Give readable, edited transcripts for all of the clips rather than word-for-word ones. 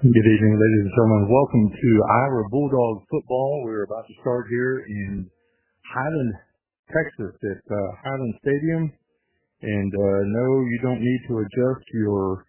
Good evening, ladies and gentlemen. Welcome to Iowa Bulldogs football. We're about to start here in Highland, Texas at Highland Stadium. And no, you don't need to adjust your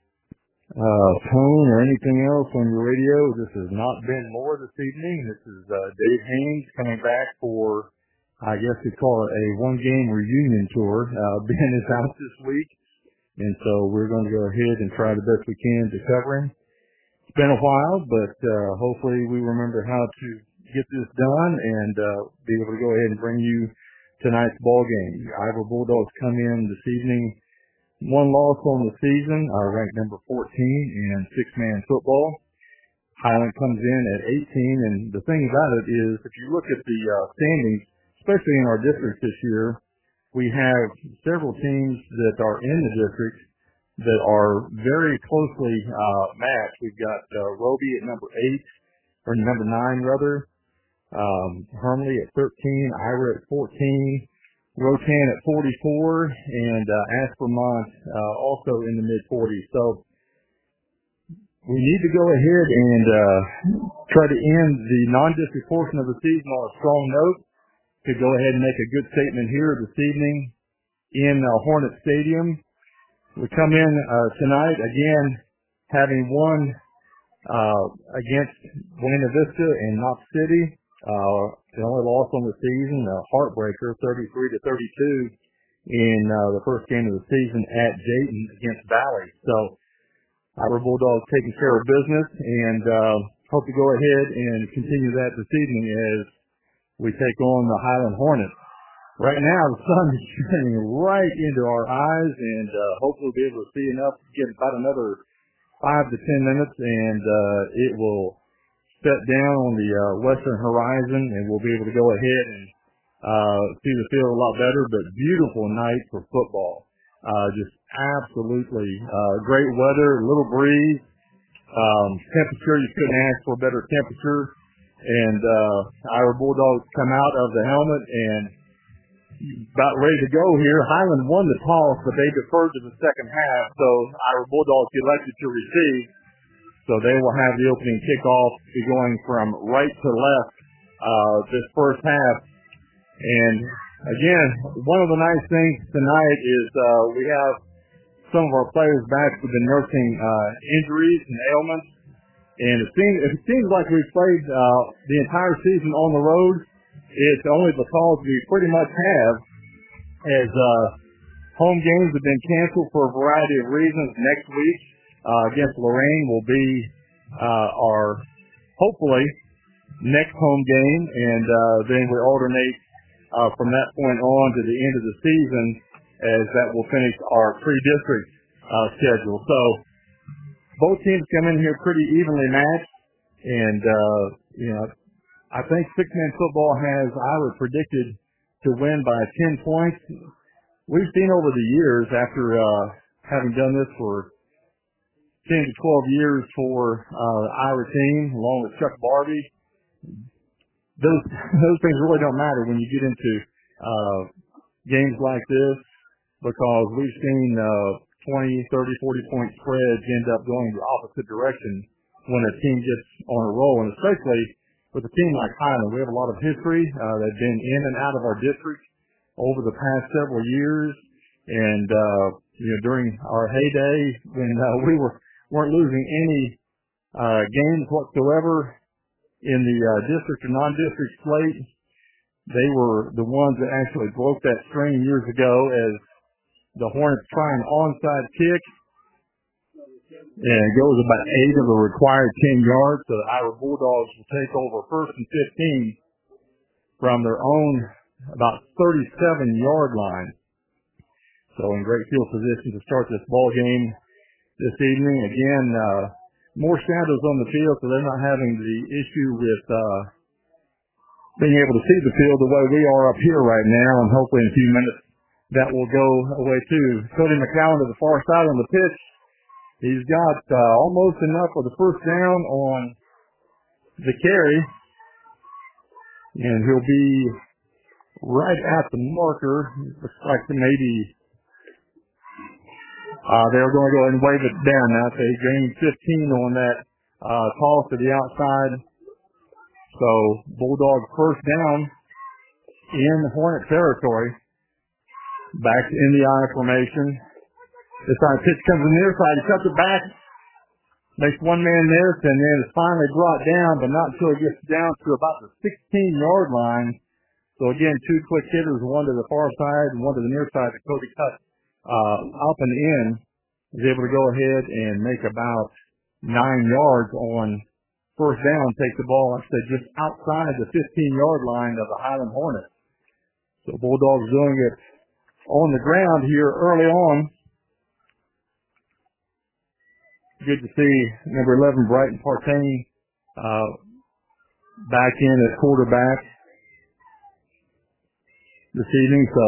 tone or anything else on your radio. This is not Ben Moore this evening. This is Dave Haynes coming back for, I guess we call it a one-game reunion tour. Ben is out this week, and so we're going to go ahead and try the best we can to cover him. It's been a while, but hopefully we remember how to get this done and be able to go ahead and bring you tonight's ball game. Iowa Bulldogs come in this evening, one loss on the season, ranked number 14 in six-man football. Highland comes in at 18, and the thing about it is, if you look at the standings, especially in our district this year, we have several teams that are in the district that are very closely matched. We've got Roby at number 9 rather, Hermley at 13, Ira at 14, Rotan at 44, and Aspermont also in the mid-40s. So we need to go ahead and try to end the non-district portion of the season on a strong note, to go ahead and make a good statement here this evening in Hornet Stadium. We come in tonight, again, having won against Buena Vista and Knox City. The only loss on the season, a heartbreaker, 33-32 in the first game of the season at Dayton against Valley. So, our Bulldogs taking care of business, and hope to go ahead and continue that this evening as we take on the Highland Hornets. Right now, the sun is shining right into our eyes, and hopefully we'll be able to see enough to get about another 5 to 10 minutes, and it will set down on the western horizon, and we'll be able to go ahead and see the field a lot better. But beautiful night for football. Just absolutely great weather, a little breeze, temperature. You couldn't ask for a better temperature, and our Bulldogs come out of the helmet and about ready to go here. Highland won the toss, but they deferred to the second half, so our Bulldogs elected to receive. So they will have the opening kickoff, be going from right to left this first half. And again, one of the nice things tonight is we have some of our players back who've been nursing injuries and ailments. And it seems like we've played the entire season on the road. It's only because we pretty much have, as home games have been canceled for a variety of reasons. Next week against Lorraine will be our, hopefully, next home game, and then we alternate from that point on to the end of the season, as that will finish our pre-district schedule. So both teams come in here pretty evenly matched, and I think six-man football has Iowa predicted to win by 10 points. We've seen over the years, after having done this for 10 to 12 years for the Iowa team, along with Chuck Barbie, those things really don't matter when you get into games like this, because we've seen 20, 30, 40-point spreads end up going the opposite direction when a team gets on a roll, and especially with a team like Highland. We have a lot of history. They've been in and out of our district over the past several years, and during our heyday, when we weren't losing any games whatsoever in the district or non-district slate, they were the ones that actually broke that string years ago, as the Hornets try an onside kick, and it goes about 8 of the required 10 yards. So the Iowa Bulldogs will take over first and 15 from their own about 37-yard line. So in great field position to start this ball game this evening. Again, more shadows on the field, so they're not having the issue with being able to see the field the way we are up here right now, and hopefully in a few minutes that will go away too. Cody McCowan to the far side on the pitch. He's got almost enough for the first down on the carry, and he'll be right at the marker. Looks like maybe they're going to go ahead and wave it down now. So he gained 15 on that toss to the outside. So Bulldogs first down in Hornet territory. Back in the I formation. This time pitch comes in the near side. He cuts it back. Makes one man miss, and then it's finally brought down, but not until it gets down to about the 16-yard line. So again, two quick hitters, one to the far side and one to the near side that Cody cut up and in. Was able to go ahead and make about 9 yards on first down, take the ball, like I said, just outside the 15-yard line of the Highland Hornets. So Bulldogs doing it on the ground here early on. Good to see number 11, Brighton Partain, back in at quarterback this evening. So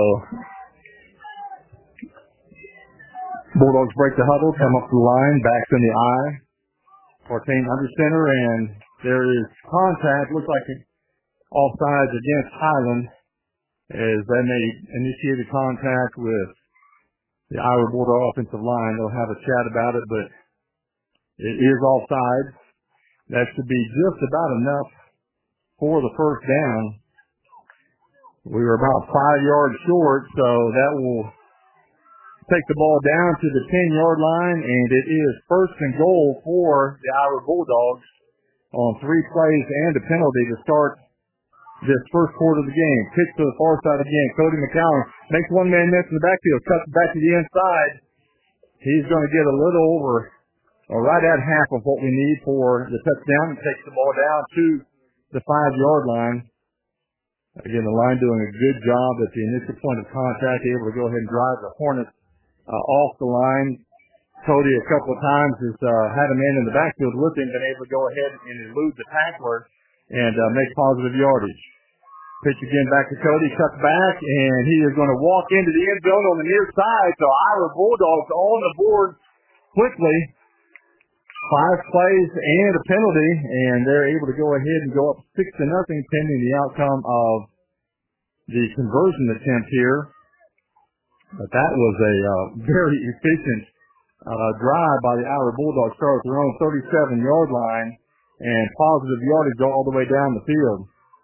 Bulldogs break the huddle, come up the line, backs in the I. Partain under center, and there is contact. Looks like offsides against Highland as they may initiate a contact with the Iowa Bulldog offensive line. They'll have a chat about it, but it is offside. That should be just about enough for the first down. We were about 5 yards short, so that will take the ball down to the 10-yard line, and it is first and goal for the Iowa Bulldogs on 3 plays and a penalty to start this first quarter of the game. Pitch to the far side again. Cody McCowan makes one man miss in the backfield, cuts it back to the inside. He's going to get a little over, or right at half of what we need for the touchdown, and takes the ball down to the 5-yard line. Again, the line doing a good job at the initial point of contact, able to go ahead and drive the Hornets off the line. Cody a couple of times has had a man in the backfield with him, been able to go ahead and elude the tackler and make positive yardage. Pitch again back to Cody, cuts back, and he is going to walk into the end zone on the near side. So Iowa Bulldogs on the board quickly. 5 plays and a penalty, and they're able to go ahead and go up 6-0 pending the outcome of the conversion attempt here. But that was a very efficient drive by the Iowa Bulldogs. Start at their own 37-yard line and positive yardage all the way down the field.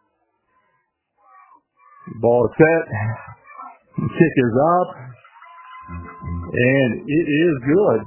Ball is set. The kick is up, and it is good.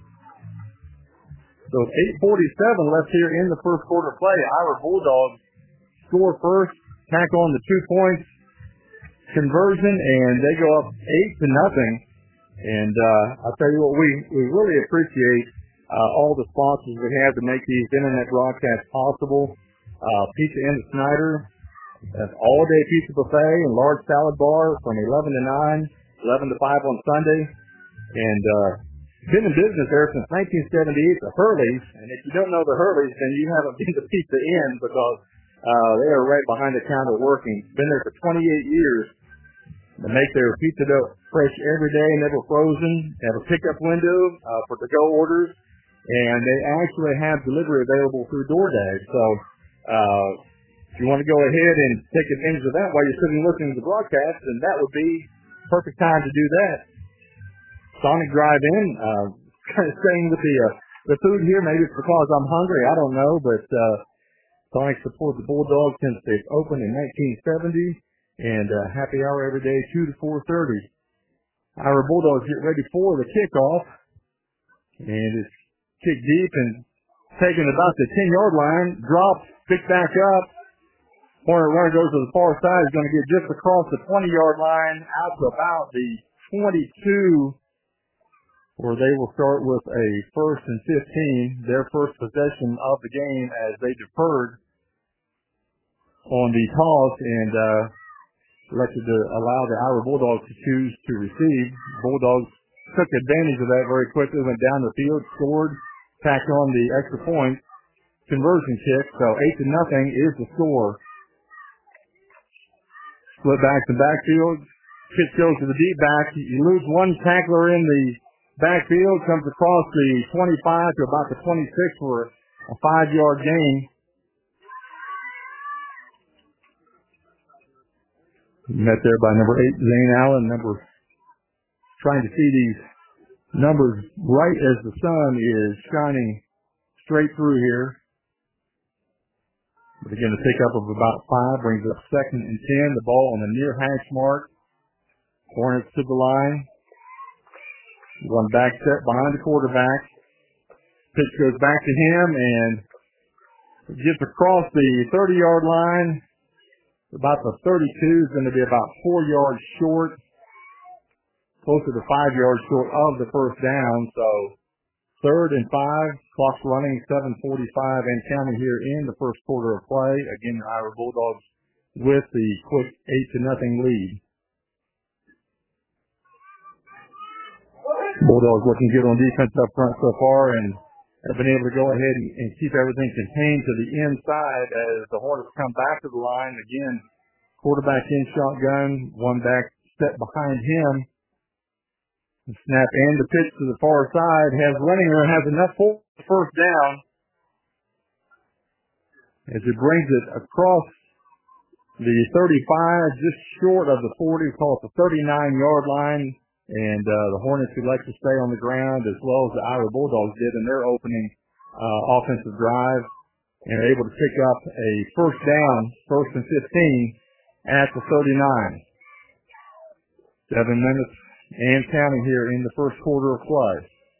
So 8:47 left here in the first quarter play. Iowa Bulldogs score first, tack on the 2 points conversion, and they go up 8-0. And I'll tell you what, we really appreciate all the sponsors we have to make these internet broadcasts possible. Pizza Inn at Snyder, an all-day pizza buffet and large salad bar from 11 to 9, 11 to 5 on Sunday. And been in business there since 1978, the Hurleys. And if you don't know the Hurleys, then you haven't been to Pizza Inn, because they are right behind the counter working. Been there for 28 years. They make their pizza dough fresh every day, never frozen. They have a pickup window for to-go orders. And they actually have delivery available through DoorDash. So if you want to go ahead and take advantage of that while you're sitting listening to the broadcast, then that would be the perfect time to do that. Sonic Drive-In, kind of staying with the food here. Maybe it's because I'm hungry, I don't know, but Sonic supports the Bulldogs since they've opened in 1970, and happy hour every day, 2 to 4:30. Our Bulldogs get ready for the kickoff, and it's kicked deep and taken about the 10-yard line, drops, picked back up. Corner runner goes to the far side, is going to get just across the 20-yard line, out to about the 22, where they will start with a 1st and 15, their first possession of the game, as they deferred on the toss and elected to allow the Iowa Bulldogs to choose to receive. Bulldogs took advantage of that very quickly, went down the field, scored, tacked on the extra point conversion kick. So 8-0 is the score. Split back to backfield. Pitch goes to the deep back. You lose one tackler in the backfield, comes across the 25 to about the 26 for a 5-yard gain. Met there by number 8, Zane Allen. Trying to see these numbers right as the sun is shining straight through here. But again, a pickup of about 5 brings up 2nd and 10. The ball on the near hash mark. Hornets to the line. One back set behind the quarterback. Pitch goes back to him and gets across the 30-yard line. About the 32 is going to be about 4 yards short. Closer to 5 yards short of the first down. So 3rd and 5. Clock's running, 7:45 and counting here in the first quarter of play. Again, the Iowa Bulldogs with the quick 8-0 lead. Bulldogs looking good on defense up front so far and have been able to go ahead and keep everything contained to the inside as the Hornets come back to the line. Again, quarterback in shotgun, one back step behind him. The snap and the pitch to the far side has running room, has enough for the first down as it brings it across the 35, just short of the 40, call it the 39-yard line. And the Hornets elect to stay on the ground as well as the Iowa Bulldogs did in their opening offensive drive and are able to pick up a first down, 1st and 15 at the 39. 7 minutes and counting here in the first quarter of play.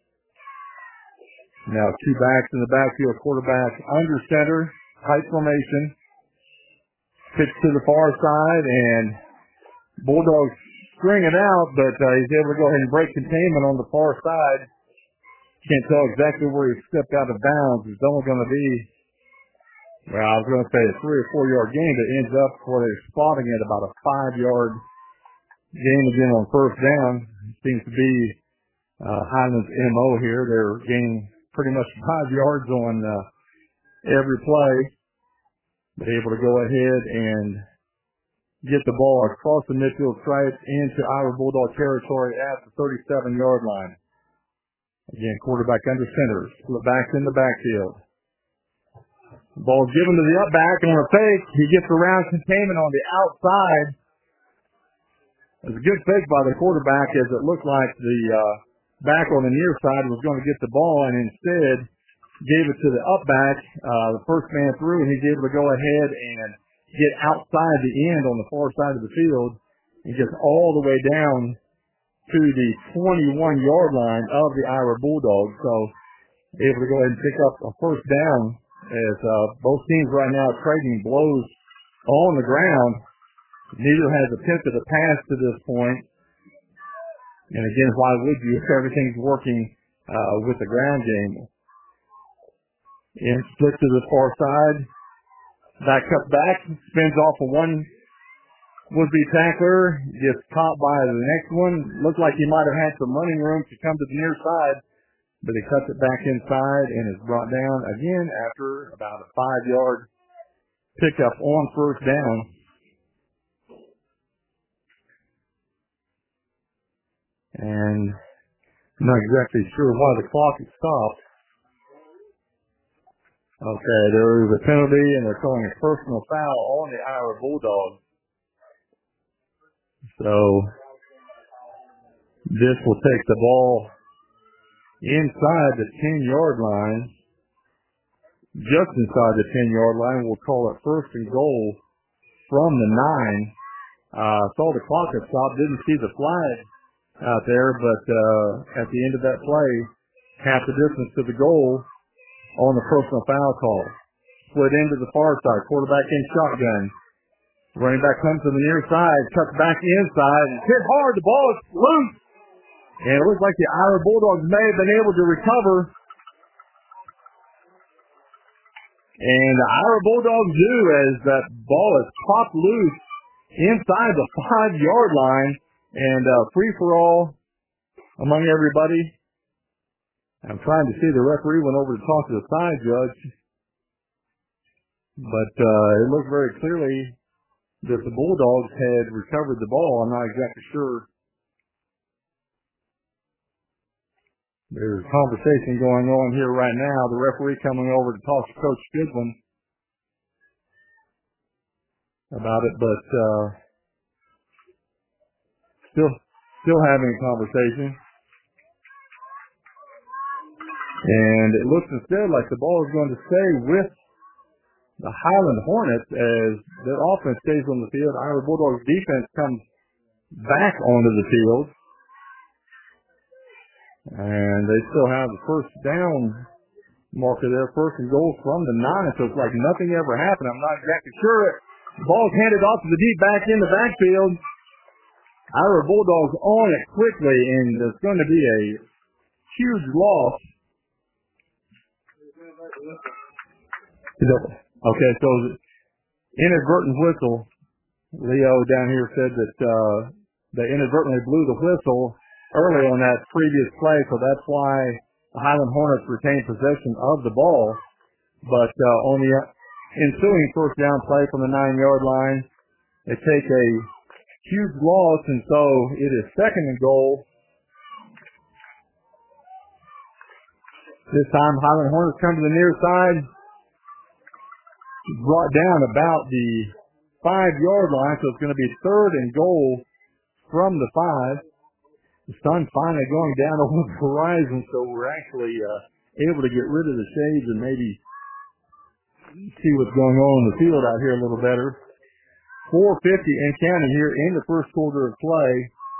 Now 2 backs in the backfield, quarterback under center, tight formation. Pitch to the far side and Bulldogs string it out, but he's able to go ahead and break containment on the far side. Can't tell exactly where he stepped out of bounds. It's only going to be, well, I was going to say a 3 or 4 yard gain, but ends up where they're spotting it about a 5-yard gain again on first down. Seems to be Highland's MO here. They're gaining pretty much 5 yards on every play, but able to go ahead and get the ball across the midfield stripe into Iowa Bulldog territory at the 37-yard line. Again, quarterback under center, split backs in the backfield. Ball given to the up back and on a fake, he gets around containment on the outside. It was a good fake by the quarterback as it looked like the back on the near side was going to get the ball and instead gave it to the up back, the first man through, and he's able to go ahead and get outside the end on the far side of the field and gets all the way down to the 21-yard line of the Iowa Bulldogs. So able to go ahead and pick up a first down as both teams right now trading blows on the ground. Neither has attempted a pass to this point. And again, why would you if everything's working with the ground game? And split to the far side. Back cut back, spins off of one would-be tackler, gets caught by the next one. Looked like he might have had some running room to come to the near side, but he cuts it back inside and is brought down again after about a 5-yard pickup on first down. And I'm not exactly sure why the clock is stopped. Okay, there is a penalty, and they're calling a personal foul on the Iowa Bulldogs. So this will take the ball inside the 10-yard line. Just inside the 10-yard line, we'll call it 1st and goal from the 9. Saw the clock had stopped, didn't see the flag out there, but at the end of that play, half the distance to the goal on the personal foul call. Split into the far side, quarterback in shotgun. Running back comes to the near side, cuts back inside, and hit hard, the ball is loose. And it looks like the Iowa Bulldogs may have been able to recover. And the Iowa Bulldogs do as that ball is popped loose inside the 5-yard line. And free-for-all among everybody. I'm trying to see the referee went over to talk to the side judge. But it looked very clearly that the Bulldogs had recovered the ball. I'm not exactly sure. There's a conversation going on here right now. The referee coming over to talk to Coach Goodwin about it, but still having a conversation. And it looks instead like the ball is going to stay with the Highland Hornets as their offense stays on the field. Iowa Bulldogs defense comes back onto the field. And they still have the first down marker there, first and goal from the 9. So it's like nothing ever happened. I'm not exactly sure. The ball's handed off to the deep back in the backfield. Iowa Bulldogs on it quickly, and there's going to be a huge loss. Okay, so inadvertent whistle. Leo down here said that they inadvertently blew the whistle early on that previous play, so that's why the Highland Hornets retained possession of the ball. But on the ensuing first down play from the 9-yard line, they take a huge loss, and so it is second and goal. This time, Highland Hornets come to the near side, brought down about the 5-yard line, so it's going to be third and goal from the 5. The sun's finally going down over the horizon, so we're actually able to get rid of the shades and maybe see what's going on in the field out here a little better. 4:50 and counting here in the first quarter of play.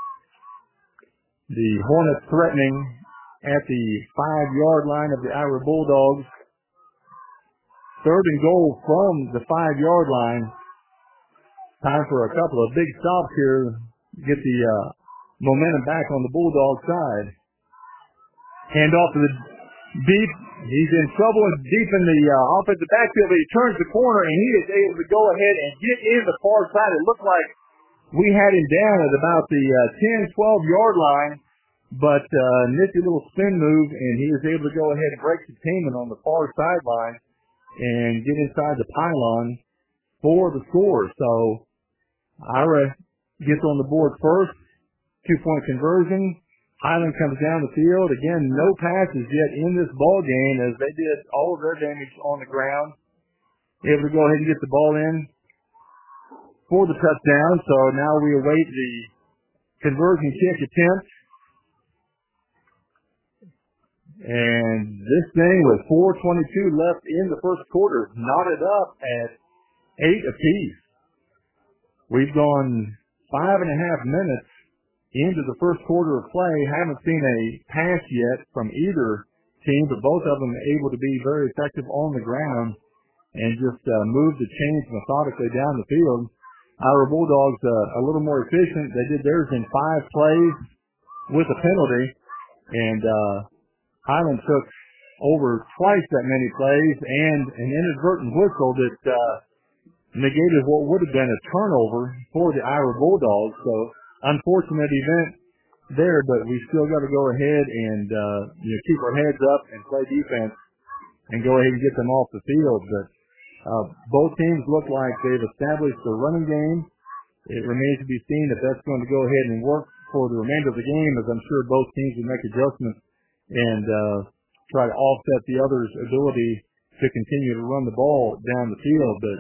The Hornets threatening at the 5-yard line of the Iowa Bulldogs. Third and goal from the 5-yard line. Time for a couple of big stops here. Get the momentum back on the Bulldog side. Hand off to the deep. He's in trouble and deep in the offensive backfield, but he turns the corner and he is able to go ahead and get in the far side. It looked like we had him down at about the 10, 12-yard line, but nifty little spin move, and he was able to go ahead and break containment on the far sideline and get inside the pylon for the score. So Ira gets on the board first. 2-point conversion. Highland comes down the field. Again, no passes yet in this ball game as they did all of their damage on the ground. Able to go ahead and get the ball in for the touchdown. So now we await the conversion kick attempt. And this thing with 4:22 left in the first quarter, knotted up at 8 apiece. We've gone 5.5 minutes into the first quarter of play. Haven't seen a pass yet from either team, but both of them able to be very effective on the ground and just move the chains methodically down the field. Our Bulldogs a little more efficient. They did theirs in 5 plays with a penalty, and Highland took over twice that many plays and an inadvertent whistle that negated what would have been a turnover for the Iowa Bulldogs. So unfortunate event there, but we still got to go ahead and keep our heads up and play defense and go ahead and get them off the field. But both teams look like they've established the running game. It remains to be seen if that's going to go ahead and work for the remainder of the game, as I'm sure both teams will make adjustments and try to offset the other's ability to continue to run the ball down the field. But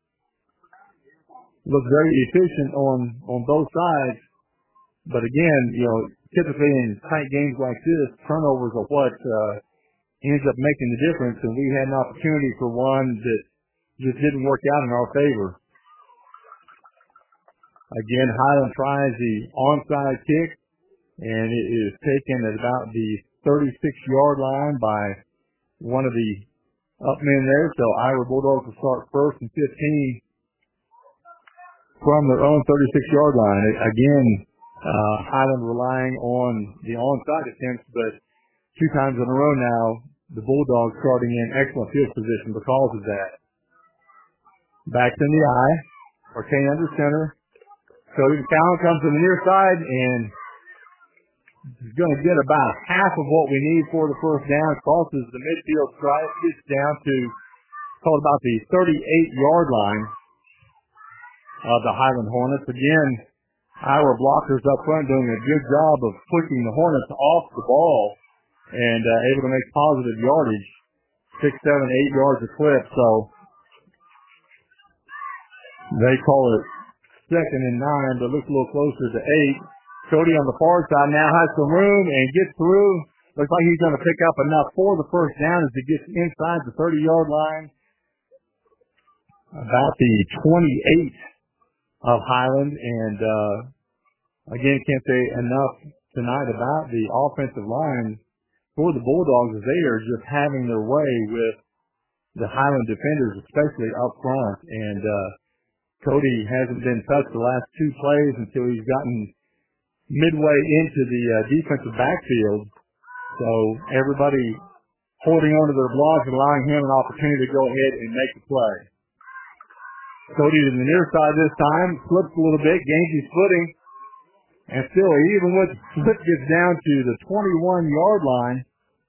look very efficient on both sides. But again, typically in tight games like this, turnovers are what ends up making the difference, and we had an opportunity for one that just didn't work out in our favor. Again, Highland tries the onside kick, and it is taken at about the 36-yard line by one of the up men there. So Iowa Bulldogs will start first and 15 from their own 36-yard line. Again, Highland relying on the onside attempts, but 2 times in a row now, the Bulldogs starting in excellent field position because of that. Back in the eye, Arcane under center. Cody McCowan comes to the near side and is going to get about half of what we need for the first down. Crosses the midfield stripe, gets down to about the 38-yard line of the Highland Hornets. Again, our blockers up front doing a good job of pushing the Hornets off the ball and able to make positive yardage, 6, 7, 8 yards a clip. So they call it second and 9, but looks a little closer to 8. Cody on the far side now has some room and gets through Looks like he's going to pick up enough for the first down as he gets inside the 30-yard line. About the 28 of Highland. And, again, can't say enough tonight about the offensive line for the Bulldogs as they are just having their way with the Highland defenders, especially up front. And Cody hasn't been touched the last two plays until he's gotten midway into the defensive backfield. So everybody holding onto their blocks and allowing him an opportunity to go ahead and make the play. Cody to the near side this time, slips a little bit, gains his footing, and still, even with slip, gets down to the 21-yard line.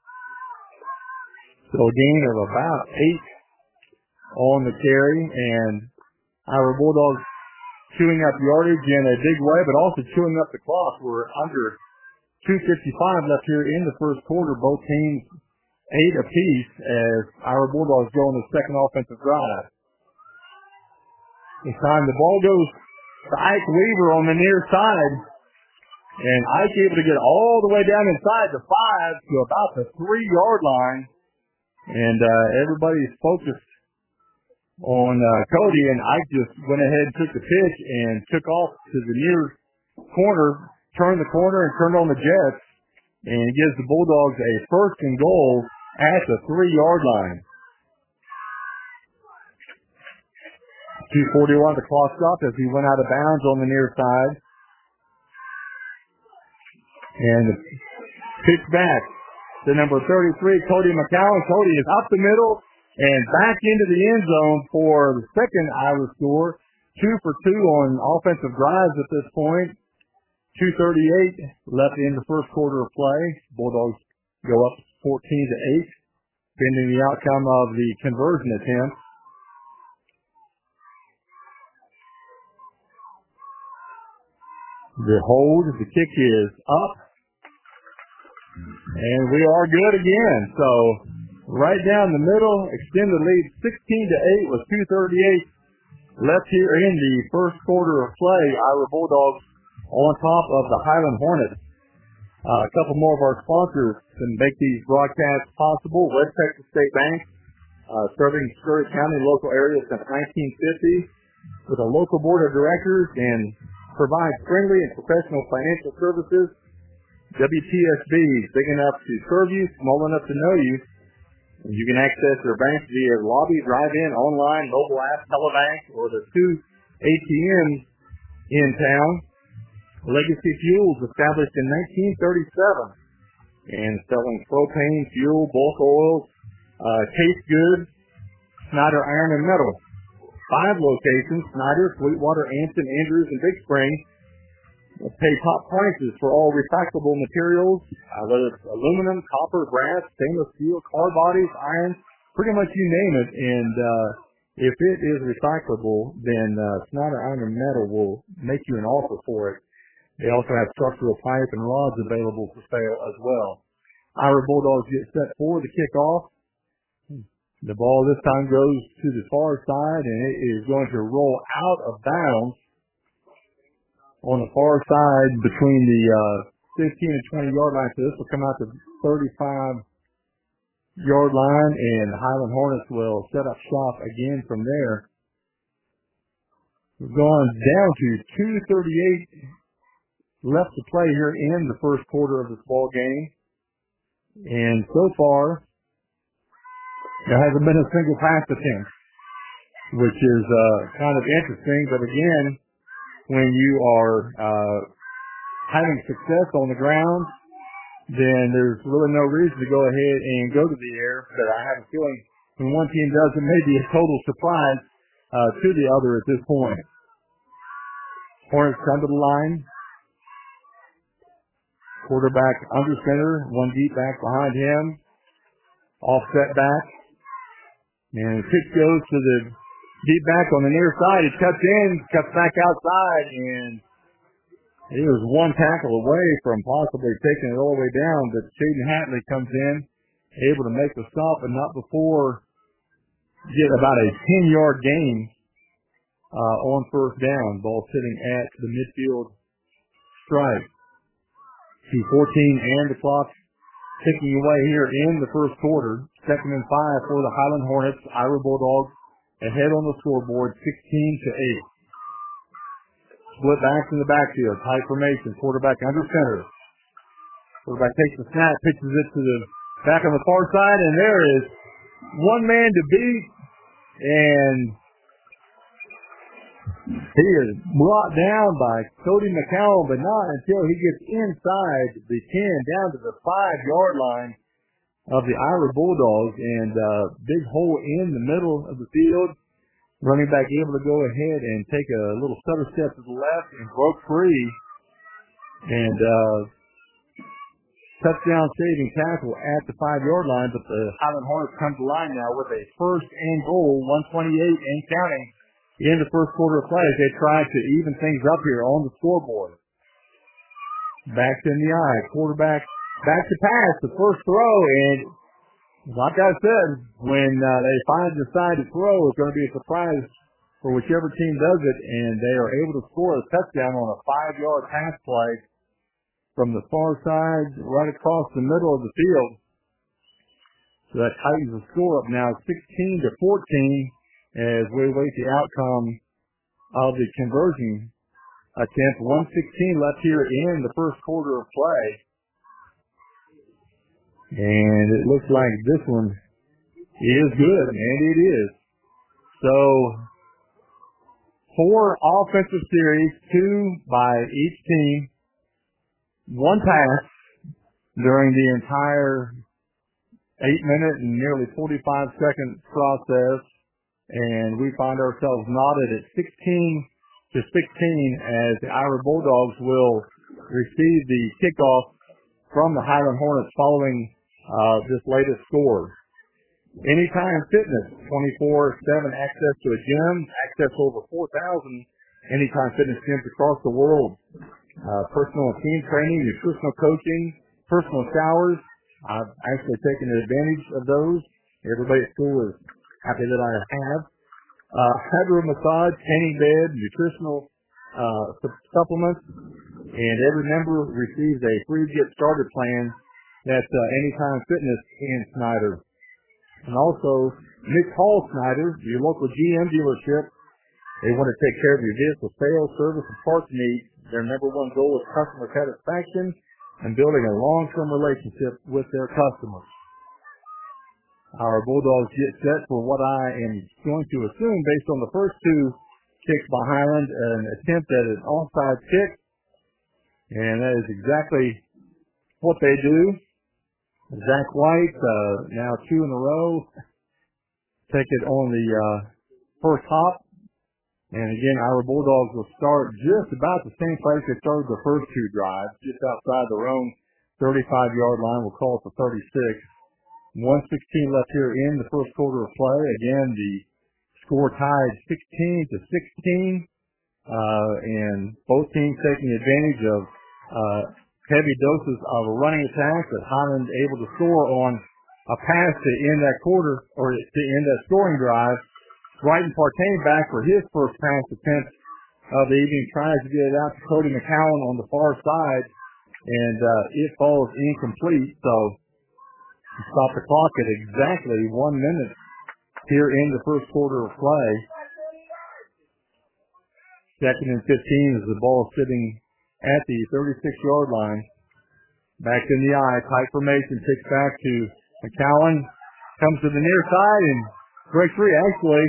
So a gain of about 8 on the carry, and our Bulldogs chewing up yardage in a big way, but also chewing up the clock. We're under 2:55 left here in the first quarter. Both teams 8 apiece as our Bulldogs go on the second offensive drive. This time the ball goes to Ike Weaver on the near side, and Ike able to get all the way down inside the 5 to about the 3-yard line, and everybody's focused on Cody, and Ike just went ahead and took the pitch and took off to the near corner, turned the corner and turned on the jets, and gives the Bulldogs a first and goal at the 3-yard line. 2:41 the clock stopped as he went out of bounds on the near side. And pitch back to number 33, Cody McCowan. Cody is up the middle and back into the end zone for the second Iowa score. 2 for 2 on offensive drives at this point. 2:38 left in the first quarter of play. Bulldogs go up 14-8, pending the outcome of the conversion attempt. The hold, the kick is up, and we are good again. So right down the middle, extend the lead 16-8 with 2:38 left here in the first quarter of play. Iowa Bulldogs on top of the Highland Hornets. A couple more of our sponsors can make these broadcasts possible. West Texas State Bank, serving Scurry County local area since 1950 with a local board of directors and provides friendly and professional financial services. WTSB is big enough to serve you, small enough to know you. And you can access their bank via lobby, drive-in, online, mobile app, telebank, or the 2 ATMs in town. Legacy Fuels, established in 1937, and selling propane, fuel, bulk oils, case goods, Snyder Iron and Metal. 5 locations: Snyder, Sweetwater, Anson, Andrews, and Big Spring. Pay top prices for all recyclable materials, whether it's aluminum, copper, brass, stainless steel, car bodies, iron, pretty much you name it. And if it is recyclable, then Snyder Iron and Metal will make you an offer for it. They also have structural pipe and rods available for sale as well. Our Bulldogs get set for the kickoff. The ball this time goes to the far side, and it is going to roll out of bounds on the far side between the 15 and 20-yard line. So this will come out to the 35-yard line, and the Highland Hornets will set up shop again from there. We've gone down to 2:38 left to play here in the first quarter of this ball game. And so far, there hasn't been a single pass attempt, which is kind of interesting. But again, when you are having success on the ground, then there's really no reason to go ahead and go to the air. But I have a feeling when one team does, it may be a total surprise to the other at this point. Hornets come to the line. Quarterback under center, one deep back behind him. Offset back. And the pitch goes to the deep back on the near side. It cuts in, cuts back outside, and he was one tackle away from possibly taking it all the way down. But Shaden Hatley comes in, able to make the stop, but not before get about a 10-yard gain on first down. Ball sitting at the midfield stripe. 2:14 and the clock ticking away here in the first quarter. 2nd and 5 for the Highland Hornets. Ira Bulldogs ahead on the scoreboard, 16-8. Split backs in the backfield, tight formation, quarterback under center. Quarterback takes the snap, pitches it to the back on the far side, and there is one man to beat, and he is brought down by Cody McCallum, but not until he gets inside the 10, down to the 5-yard line of the Ira Bulldogs, and big hole in the middle of the field. Running back able to go ahead and take a little stutter step to the left and broke free. And touchdown saving tackle at the 5-yard line, but the Highland Hornets come to line now with a 1st and goal, 1:28 and counting in the first quarter of play as they try to even things up here on the scoreboard. Back in the eye, quarterback back to pass, the first throw, and like I said, when they find decide to throw, it's going to be a surprise for whichever team does it, and they are able to score a touchdown on a 5-yard pass play from the far side right across the middle of the field. So that tightens the score up now 16-14 as we await the outcome of the conversion attempt. 1:16 left here in the first quarter of play. And it looks like this one is good, and it is. So 4 offensive series, 2 by each team, 1 pass during the entire 8-minute and nearly 45-second process, and we find ourselves knotted at 16-16 as the Ira Bulldogs will receive the kickoff from the Highland Hornets following this latest score. Anytime Fitness, 24/7 access to a gym, access to over 4,000 Anytime Fitness gyms across the world. Personal and team training, nutritional coaching, personal showers. I've actually taken advantage of those. Everybody at school is happy that I have. Hydro massage, tanning bed, nutritional supplements, and every member receives a free get started plan. That's Anytime Fitness in Snyder. And also, Nick Hall Snyder, your local GM dealership. They want to take care of your vehicle sales, service, and parts needs. Their number one goal is customer satisfaction and building a long-term relationship with their customers. Our Bulldogs get set for what I am going to assume, based on the first 2 kicks by Highland, an attempt at an onside kick. And that is exactly what they do. Zach White, now 2 in a row, take it on the first hop. And again, our Bulldogs will start just about the same place they started the first 2 drives, just outside their own 35-yard line. We'll call it the 36. 1:16 left here in the first quarter of play. Again, the score tied 16-16, and both teams taking advantage of heavy doses of a running attack, but Highland able to score on a pass to end that quarter, or to end that scoring drive. Brighton Partain back for his first pass attempt of the evening, tries to get it out to Cody McCowan on the far side, and it falls incomplete. So stop the clock at exactly 1 minute here in the first quarter of play. 2nd and 15 as the ball sitting at the 36-yard line. Back in the eye, tight formation, kicks back to McCowan, comes to the near side and breaks free. Actually,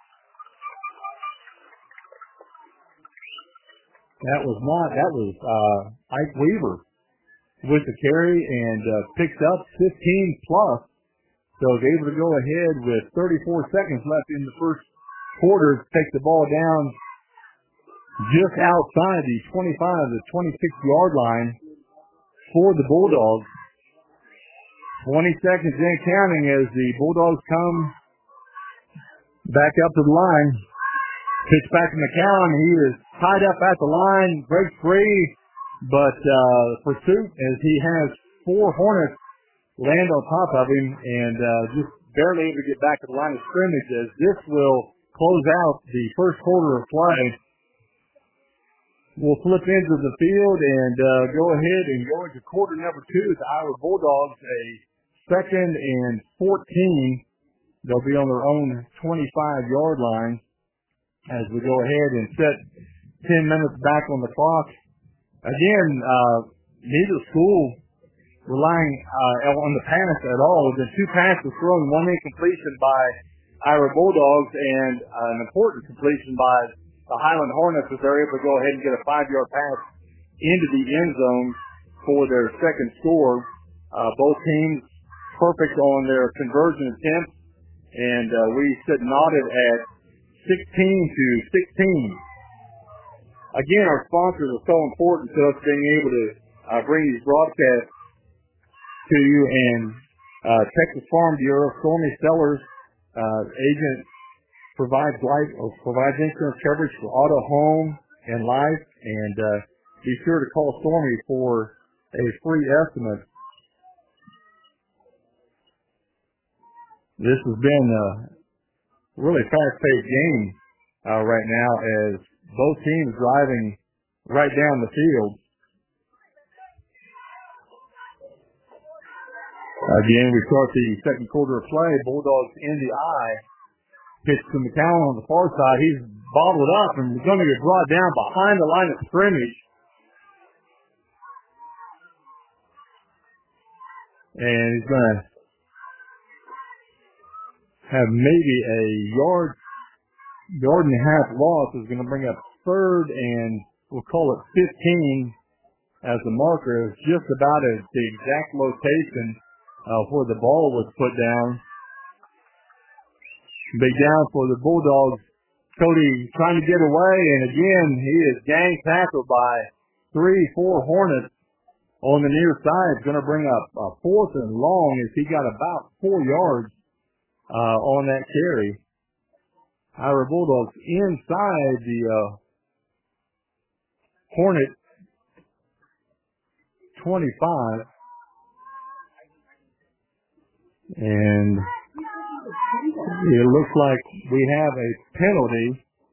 that was Ike Weaver with the carry and picks up 15 plus. So is able to go ahead with 34 seconds left in the first quarter, take the ball down just outside the 25 to 26-yard line for the Bulldogs. 20 seconds in counting as the Bulldogs come back up to the line. Pitch back to McCowan. He is tied up at the line, breaks free, but pursuit as he has 4 Hornets land on top of him and just barely able to get back to the line of scrimmage, as this will close out the first quarter of play. We'll flip into the field and go ahead and go into quarter number 2 with the Iowa Bulldogs, a 2nd and 14. They'll be on their own 25-yard line as we go ahead and set 10 minutes back on the clock. Again, neither school relying on the pass at all. There's been 2 passes thrown, 1 incompletion by Iowa Bulldogs and an important completion by the Highland Hornets, as they're able to go ahead and get a 5-yard pass into the end zone for their second score. Both teams perfect on their conversion attempts, and we sit knotted at 16-16. Again, our sponsors are so important to us being able to bring these broadcasts to you, and Texas Farm Bureau, Stormy Sellers, agent provides insurance coverage for auto, home, and life, and be sure to call Stormy for a free estimate. This has been a really fast-paced game right now, as both teams driving right down the field. Again, we start the second quarter of play. Bulldogs in the eye. Pitch to McCowan on the far side. He's bottled up and going to get brought down behind the line of scrimmage. And he's going to have maybe a yard and a half loss. Is going to bring up 3rd and we'll call it 15 as the marker. It's just about at the exact location where the ball was put down. Big down for the Bulldogs. Cody trying to get away, and again, he is gang tackled by 3-4 Hornets on the near side. It's going to bring up a 4th and long as he got about 4 yards on that carry. Iowa Bulldogs inside the Hornet 25. And it looks like we have a penalty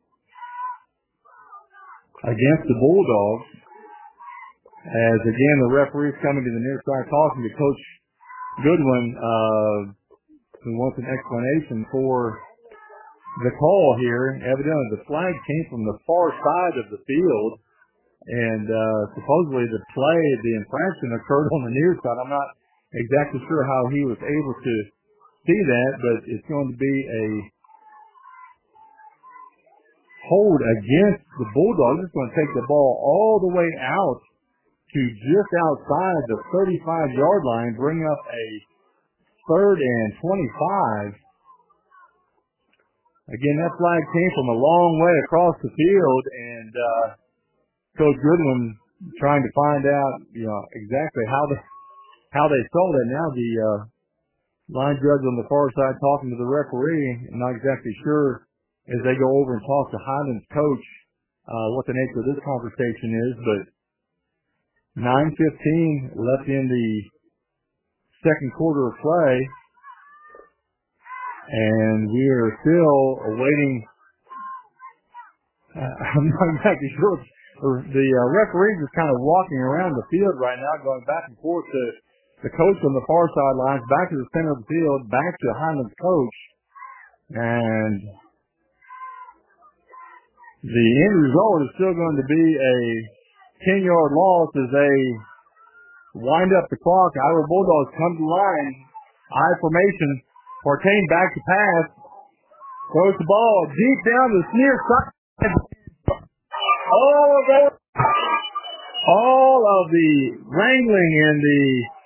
against the Bulldogs. As again, the referee's coming to the near side talking to Coach Goodwin, who wants an explanation for the call here. Evidently, the flag came from the far side of the field, and supposedly the infraction occurred on the near side. I'm not exactly sure how he was able to see that, but it's going to be a hold against the Bulldogs. It's going to take the ball all the way out to just outside the 35-yard line, bring up a 3rd and 25. Again, that flag came from a long way across the field, and Coach Goodwin trying to find out, exactly how they saw that. Now the line judge on the far side talking to the referee. I'm not exactly sure as they go over and talk to Highland's coach what the nature of this conversation is, but 9:15 left in the second quarter of play, and we are still awaiting. I'm not exactly sure. The referees is kind of walking around the field right now, going back and forth to the coach on the far sidelines, back to the center of the field, back to Hyman's coach. And the end result is still going to be a 10-yard loss as they wind up the clock. Iowa Bulldogs come to line, I formation. Partain back to pass. Throws the ball deep down the near side. All of the wrangling and the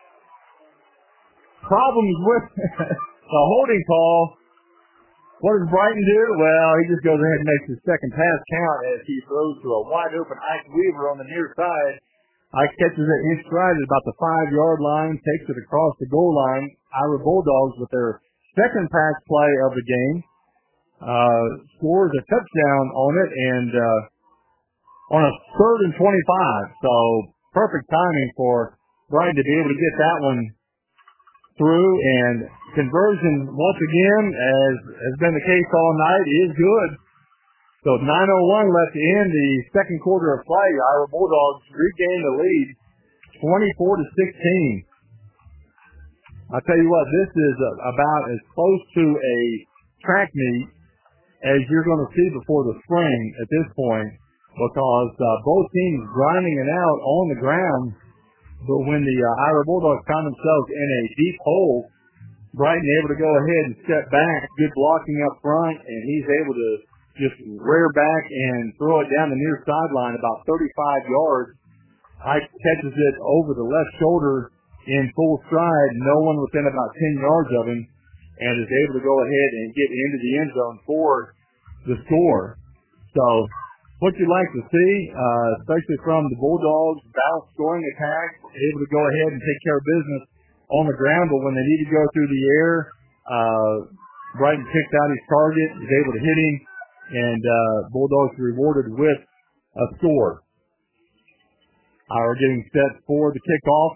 problems with the holding call. What does Brighton do? Well, he just goes ahead and makes his second pass count as he throws to a wide open Ike Weaver on the near side. Ike catches it in stride at about the 5-yard line, takes it across the goal line. Iowa Bulldogs with their second pass play of the game scores a touchdown on it, and on a 3rd and 25. So perfect timing for Brighton to be able to get that one through, and conversion once again, as has been the case all night, is good. So 9:01 left to end the second quarter of play. Iowa Bulldogs regain the lead, 24-16. I'll tell you what, this is about as close to a track meet as you're going to see before the spring at this point, because both teams grinding it out on the ground. But when the Iowa Bulldogs found themselves in a deep hole, Brighton able to go ahead and step back, good blocking up front, and he's able to just rear back and throw it down the near sideline about 35 yards. Ike catches it over the left shoulder in full stride, no one within about 10 yards of him, and is able to go ahead and get into the end zone for the score. So what you'd like to see, especially from the Bulldogs, balanced scoring attack, able to go ahead and take care of business on the ground, but when they need to go through the air, Brighton picked out his target, was able to hit him, and Bulldogs rewarded with a score. We're getting set for the kickoff,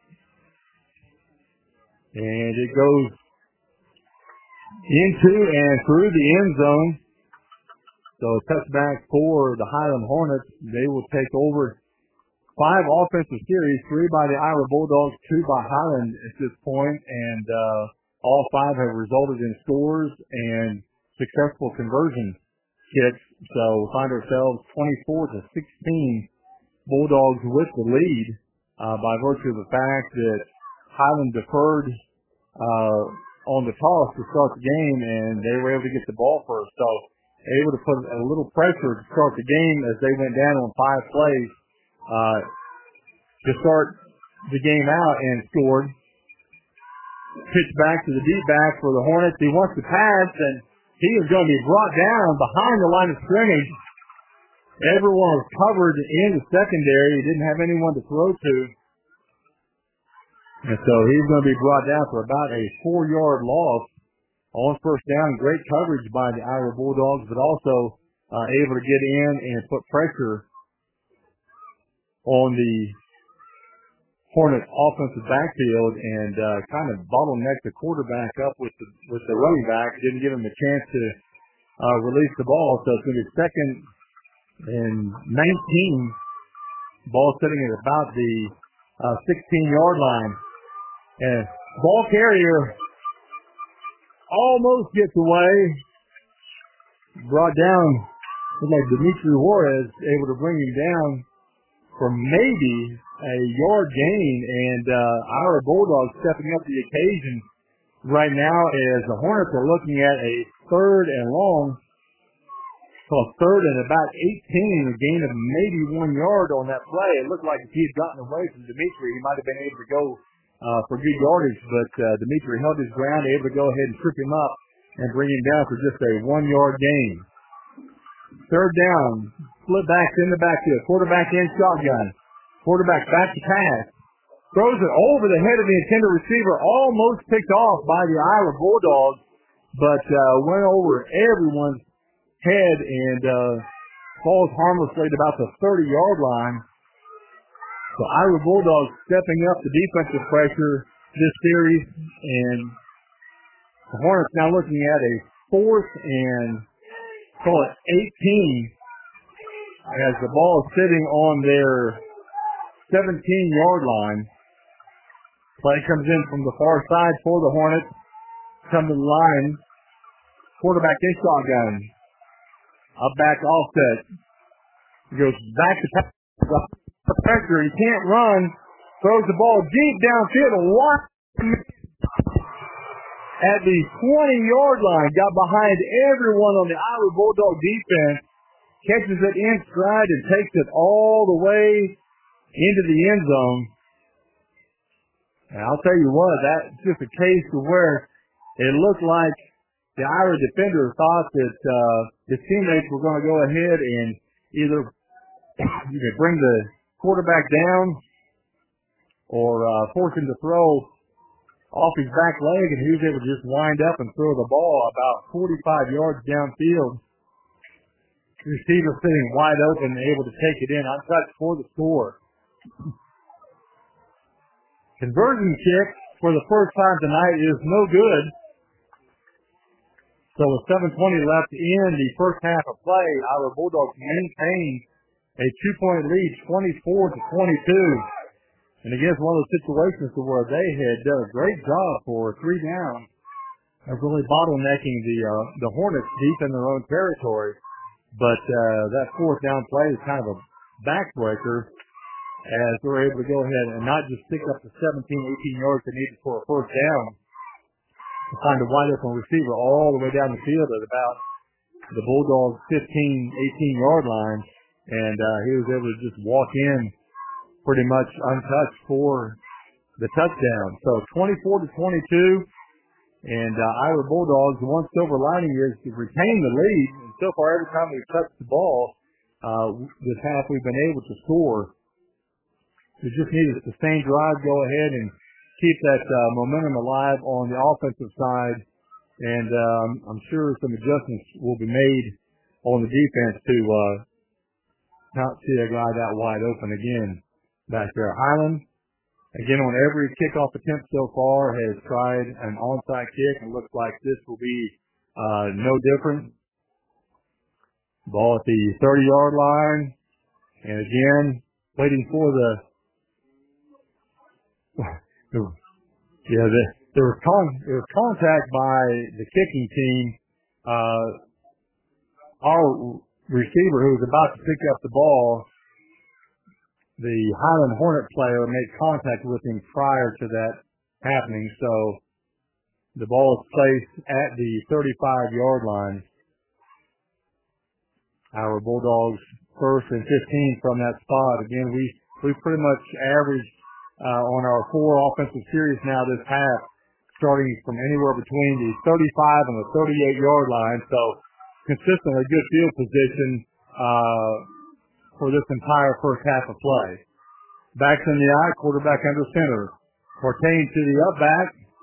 and it goes into and through the end zone. So a touchback for the Highland Hornets. They will take over 5 offensive series, 3 by the Iowa Bulldogs, 2 by Highland at this point, and all 5 have resulted in scores and successful conversion kicks. So we find ourselves 24-16, Bulldogs with the lead by virtue of the fact that Highland deferred on the toss to start the game, and they were able to get the ball first. So able to put a little pressure to start the game as they went down on 5 plays to start the game out and scored. Pitch back to the deep back for the Hornets. He wants to pass, and he is going to be brought down behind the line of scrimmage. Everyone was covered in the secondary. He didn't have anyone to throw to. And so he's going to be brought down for about a 4-yard loss. On first down, great coverage by the Iowa Bulldogs, but also able to get in and put pressure on the Hornet offensive backfield and kind of bottleneck the quarterback up with the running back. Didn't give him a chance to release the ball. So it's going to be 2nd and 19. Ball sitting at about the 16-yard line. And ball carrier almost gets away. Brought down, like Dimitri Juarez, able to bring him down for maybe a yard gain. And our Bulldogs stepping up the occasion right now as the Hornets are looking at a 3rd and long. So a 3rd and about 18, a gain of maybe 1 yard on that play. It looked like if he had gotten away from Dimitri, he might have been able to go for good yardage, but Dimitri held his ground, able to go ahead and trip him up and bring him down for just a 1-yard gain. 3rd down, split backs in the backfield, quarterback in shotgun. Quarterback back to pass. Throws it over the head of the intended receiver, almost picked off by the Iowa Bulldogs, but went over everyone's head and falls harmlessly at about the 30-yard line. So Iowa Bulldogs stepping up the defensive pressure this series, and the Hornets now looking at a 4th and call it 18 as the ball is sitting on their 17-yard line. Play comes in from the far side for the Hornets. Come to the line. Quarterback in shotgun. Up back offset. Goes back to pressure. He can't run. Throws the ball deep downfield. At the 20-yard line. Got behind everyone on the Iowa Bulldog defense. Catches it in stride and takes it all the way into the end zone. And I'll tell you what, that's just a case of where it looked like the Iowa defender thought that his teammates were going to go ahead and either bring the quarterback down or force him to throw off his back leg, and he was able to just wind up and throw the ball about 45 yards downfield. The receiver sitting wide open and able to take it in untouched for the score. Conversion kick for the first time tonight is no good. So with 7:20 left in the first half of play, our Bulldogs maintained a 2-point lead, 24-22. And again, it's one of those situations where they had done a great job for 3 down of really bottlenecking the Hornets deep in their own territory. But that 4th down play is kind of a backbreaker as they're able to go ahead and not just pick up the 17, 18 yards they needed for a first down, to find a wide open receiver all the way down the field at about the Bulldogs' 15, 18-yard line. And he was able to just walk in pretty much untouched for the touchdown. So 24-22. And Iowa Bulldogs, the one silver lining is to retain the lead. And so far, every time we've touched the ball this half, we've been able to score. We just need a sustained drive, go ahead and keep that momentum alive on the offensive side. And I'm sure some adjustments will be made on the defense to not see a guy that wide open again back there. Highland, again, on every kickoff attempt so far, has tried an onside kick, and looks like this will be no different. Ball at the 30-yard line, and again, waiting for there was contact by the kicking team. Our receiver, who was about to pick up the ball, the Highland Hornet player made contact with him prior to that happening, so the ball is placed at the 35-yard line. Our Bulldogs 1st and 15 from that spot. Again, we pretty much averaged on our 4 offensive series now this half, starting from anywhere between the 35 and the 38-yard line, so consistently good field position for this entire first half of play. Backs in the eye, quarterback under center. Fortain to the up back.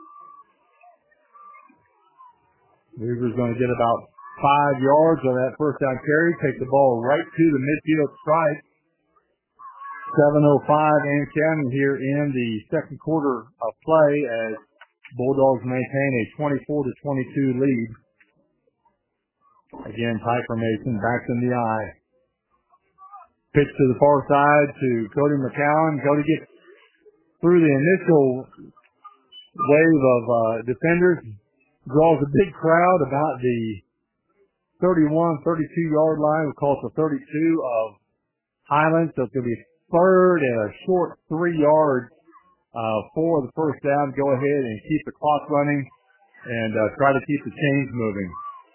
Weaver's going to get about 5 yards on that first down carry. Take the ball right to the midfield stripe. 7:05 in Cannon here in the second quarter of play as Bulldogs maintain a 24-22 lead. Again, tight formation, backs in the eye. Pitch to the far side to Cody McCowan. Cody gets through the initial wave of defenders, draws a big crowd about the 31, 32-yard line. We call it the 32 of Highland. So it's going to be 3rd and a short 3 yards for the first down. Go ahead and keep the clock running and try to keep the chains moving.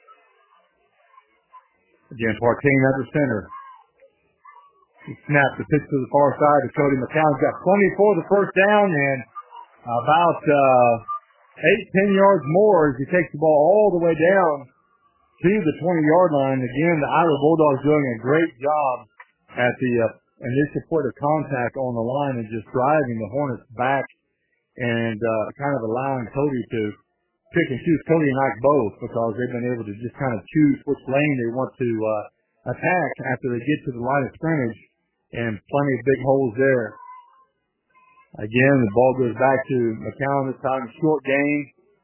Again, Partain under center. He snaps the pitch to the far side to Cody McCown's got 20 for the first down and about 8-10 yards more as he takes the ball all the way down to the 20-yard line. Again, the Iowa Bulldogs doing a great job at the initial point of contact on the line and just driving the Hornets back and kind of allowing Cody to pick and choose. Cody and Ike both, because they've been able to just kind of choose which lane they want to attack after they get to the line of scrimmage, and plenty of big holes there. Again, the ball goes back to McCown this time. Short gain.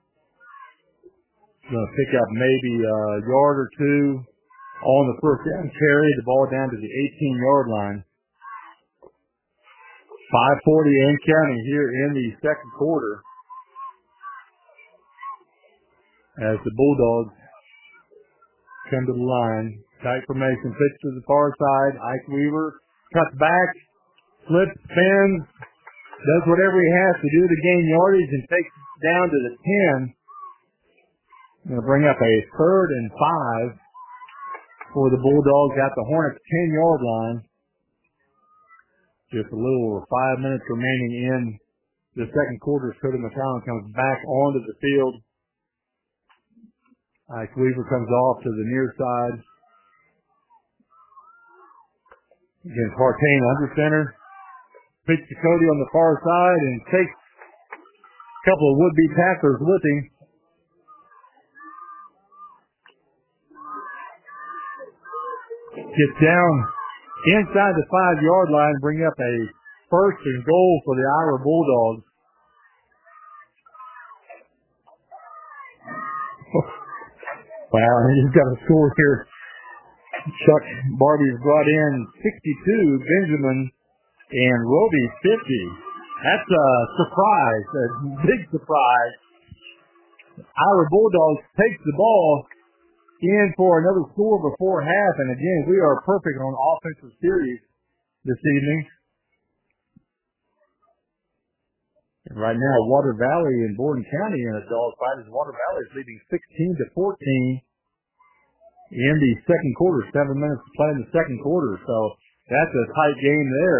Going to pick up maybe a yard or two on the first down carry. The ball down to the 18-yard line. 5:40 in counting here in the second quarter as the Bulldogs come to the line. Tight formation, pitch to the far side. Ike Weaver cuts back, flips, spins, does whatever he has to do to gain yardage and takes it down to the 10. Going to bring up a 3rd and 5 for the Bulldogs at the Hornets' 10-yard line. Just a little over 5 minutes remaining in the second quarter. Cody McCown comes back onto the field. Ike Weaver comes off to the near side. Again, Partain under center. Pitch to Cody on the far side and takes a couple of would-be tacklers with him. Gets down inside the 5-yard line, bring up a 1st and goal for the Iowa Bulldogs. Wow, he's got a score here. Chuck Barbie's brought in 62, Benjamin and Roby 50. That's a surprise, a big surprise. Our Bulldogs takes the ball in for another score before half, and again, we are perfect on offensive series this evening. And right now, Water Valley and Borden County in a dogfight as Water Valley is leading 16-14 in the second quarter. 7 minutes to play in the second quarter, so that's a tight game there.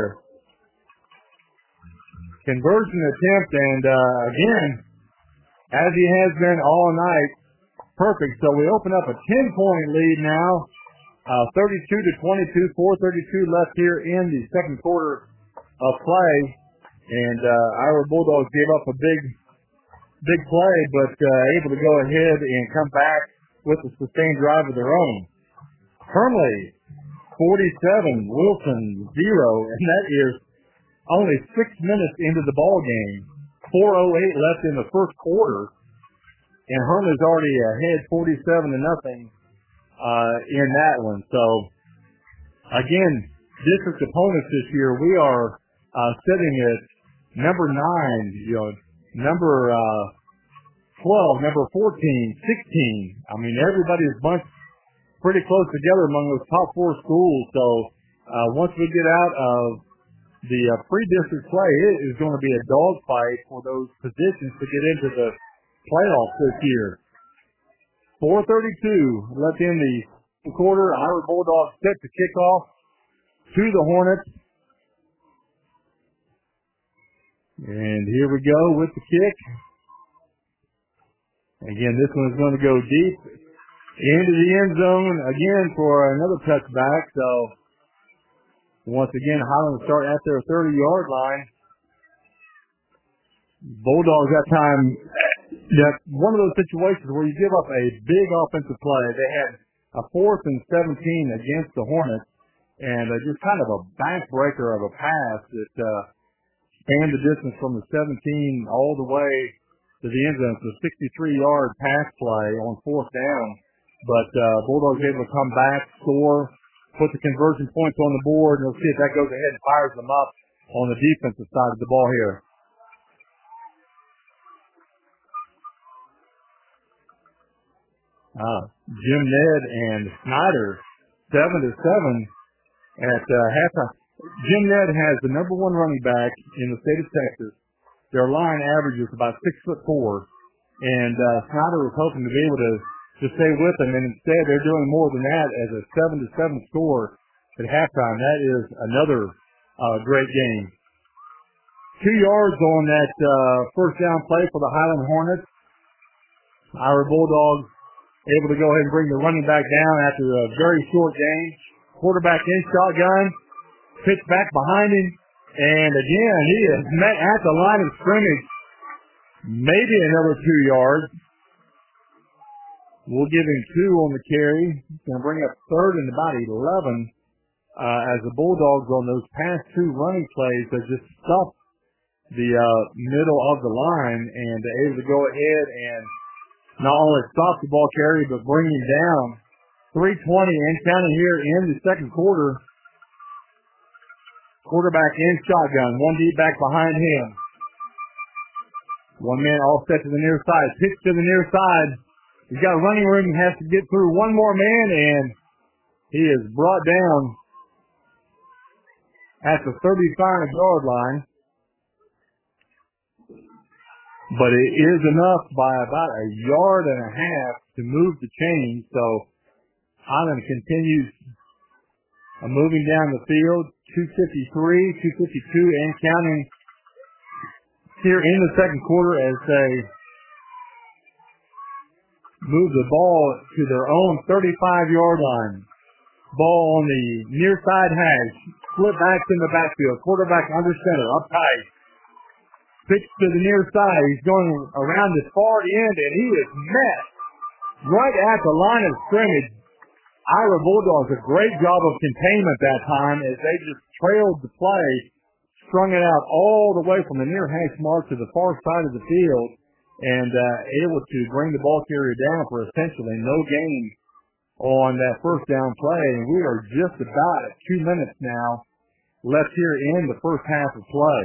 Conversion attempt, and again, as he has been all night, perfect. So we open up a 10-point lead now, 32-22, 4:32 left here in the second quarter of play. And our Bulldogs gave up a big play, but able to go ahead and come back with a sustained drive of their own. Hermley, 47, Wilson, 0, and that is only 6 minutes into the ball game. 4:08 left in the first quarter, and Hermley's already ahead 47-0 in that one. So, again, district opponents this year, we are sitting at number 9, number 12, number 14, 16. I mean, everybody's bunched pretty close together among those top 4 schools. So once we get out of the pre-district play, it is going to be a dogfight for those positions to get into the playoffs this year. 4:32 left in the quarter. Our Bulldogs set to kick off to the Hornets. And here we go with the kick. Again, this one is going to go deep into the end zone again for another touchback. So, once again, Highland will start at their 30-yard line. Bulldogs that time, that's one of those situations where you give up a big offensive play. They had a 4th and 17 against the Hornets, and just kind of a backbreaker of a pass that spanned the distance from the 17 all the way to the end zone. It's a 63-yard pass play on 4th down. But Bulldogs able to come back, score, put the conversion points on the board, and we'll see if that goes ahead and fires them up on the defensive side of the ball here. Jim Ned and Snyder, 7-7 at halftime. Jim Ned has the number 1 running back in the state of Texas. Their line averages about 6'4", and Snyder was hoping to be able to stay with them, and instead they're doing more than that as a 7-7 score at halftime. That is another great game. 2 yards on that first down play for the Highland Hornets. Our Bulldogs able to go ahead and bring the running back down after a very short game. Quarterback in shotgun, pitch back behind him, and again, he is met at the line of scrimmage. Maybe another 2 yards. We'll give him 2 on the carry. He's going to bring up 3rd and about 11 as the Bulldogs on those past 2 running plays have just stuffed the middle of the line and able to go ahead and not only stop the ball carry, but bring him down. 3:20 and counting here in the second quarter. Quarterback in shotgun. 1 deep back behind him. 1 man offset to the near side. Pitch to the near side. He's got running room. He has to get through 1 more man, and he is brought down at the 35-yard line. But it is enough by about 1.5 yards to move the chain. So Highland continues moving down the field. 2:53, 2:52 and counting here in the second quarter as they move the ball to their own 35-yard line. Ball on the near side hash. Split backs in the backfield. Quarterback under center, up tight. Pitch to the near side. He's going around the far end, and he is met right at the line of scrimmage. Ira Bulldogs a great job of containment that time as they just trailed the play, strung it out all the way from the near hash mark to the far side of the field, and able to bring the ball carrier down for essentially no gain on that first down play. And we are just about at 2 minutes now left here in the first half of play.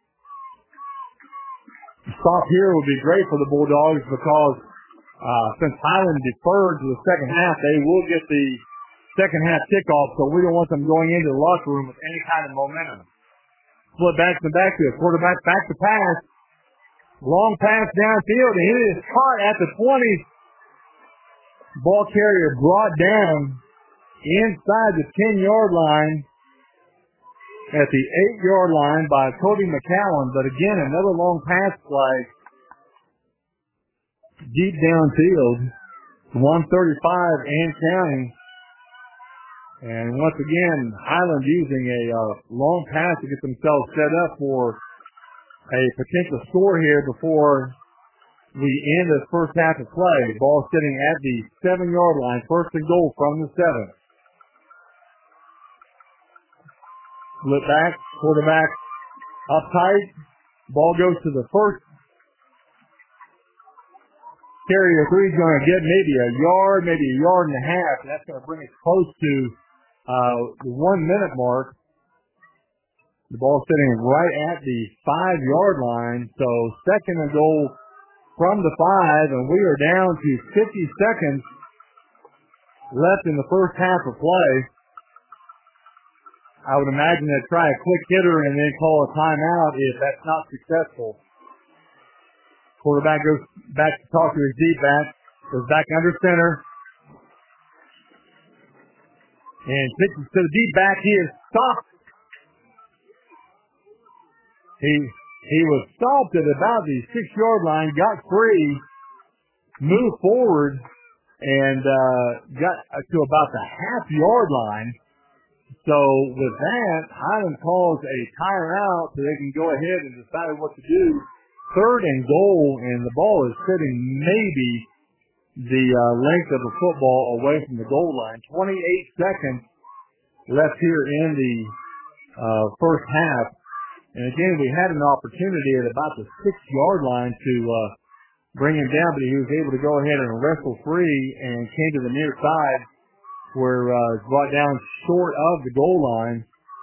Stop here would be great for the Bulldogs because since Highland deferred to the second half, they will get the second half kickoff, so we don't want them going into the locker room with any kind of momentum. Flip back to the backfield. Quarterback back to pass. Long pass downfield, and it is caught at the 20. Ball carrier brought down inside the 10-yard line at the 8-yard line by Cody McCallum. But again, another long pass play deep downfield, 135 and counting. And once again, Highland using a long pass to get themselves set up for a potential score here before we end the first half of play. Ball sitting at the 7-yard line, first and goal from the 7. Flip back, quarterback up tight. Ball goes to the first. Carrier 3 is going to get maybe a yard, maybe a yard and a half. And that's going to bring us close to the 1 minute mark. The ball sitting right at the 5-yard line. So second and goal from the 5, and we are down to 50 seconds left in the first half of play. I would imagine they'd try a quick hitter and then call a timeout if that's not successful. Quarterback goes back to talk to his deep back, goes back under center, and pitches to the deep back. He is stopped. He was stopped at about the 6-yard line, got free, moved forward, and got to about the half-yard line. So with that, Highland calls a timeout so they can go ahead and decide what to do. Third and goal, and the ball is sitting maybe the length of the football away from the goal line. 28 seconds left here in the first half. And again, we had an opportunity at about the 6-yard line to bring him down, but he was able to go ahead and wrestle free and came to the near side where it's brought down short of the goal line.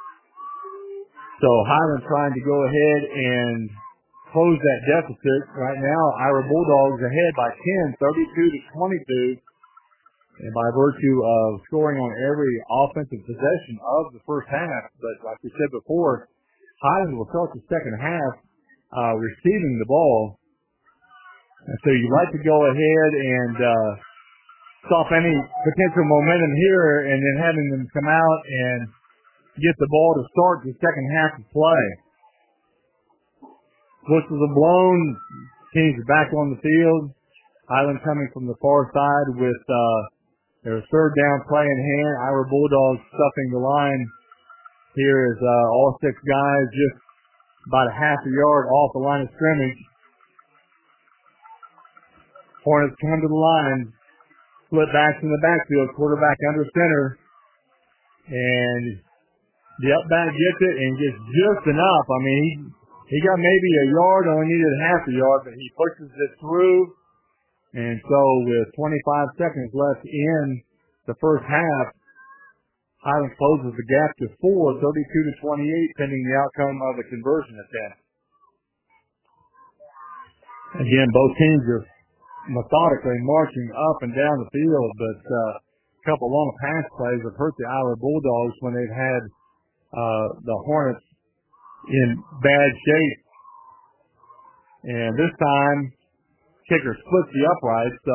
So Highland trying to go ahead and close that deficit. Right now, Ira Bulldogs ahead by 10, 32-22. And by virtue of scoring on every offensive possession of the first half. But like we said before, Highland will start the second half receiving the ball. And so you'd like to go ahead and stop any potential momentum here and then having them come out and get the ball to start the second half of play. Whistles are blown. Teams are back on the field. Highland coming from the far side with their third down play in hand. Ira Bulldogs stuffing the line. Here is all 6 guys just about a half a yard off the line of scrimmage. Hornets come to the line. Split backs in the backfield. Quarterback under center. And the up back gets it and gets just enough. I mean, he got maybe a yard, only needed half a yard, but he pushes it through. And so with 25 seconds left in the first half, Highland closes the gap to 4, 32-28, pending the outcome of the conversion attempt. Again, both teams are methodically marching up and down the field, but a couple long pass plays have hurt the Iowa Bulldogs when they've had the Hornets in bad shape. And this time, kicker splits the upright, so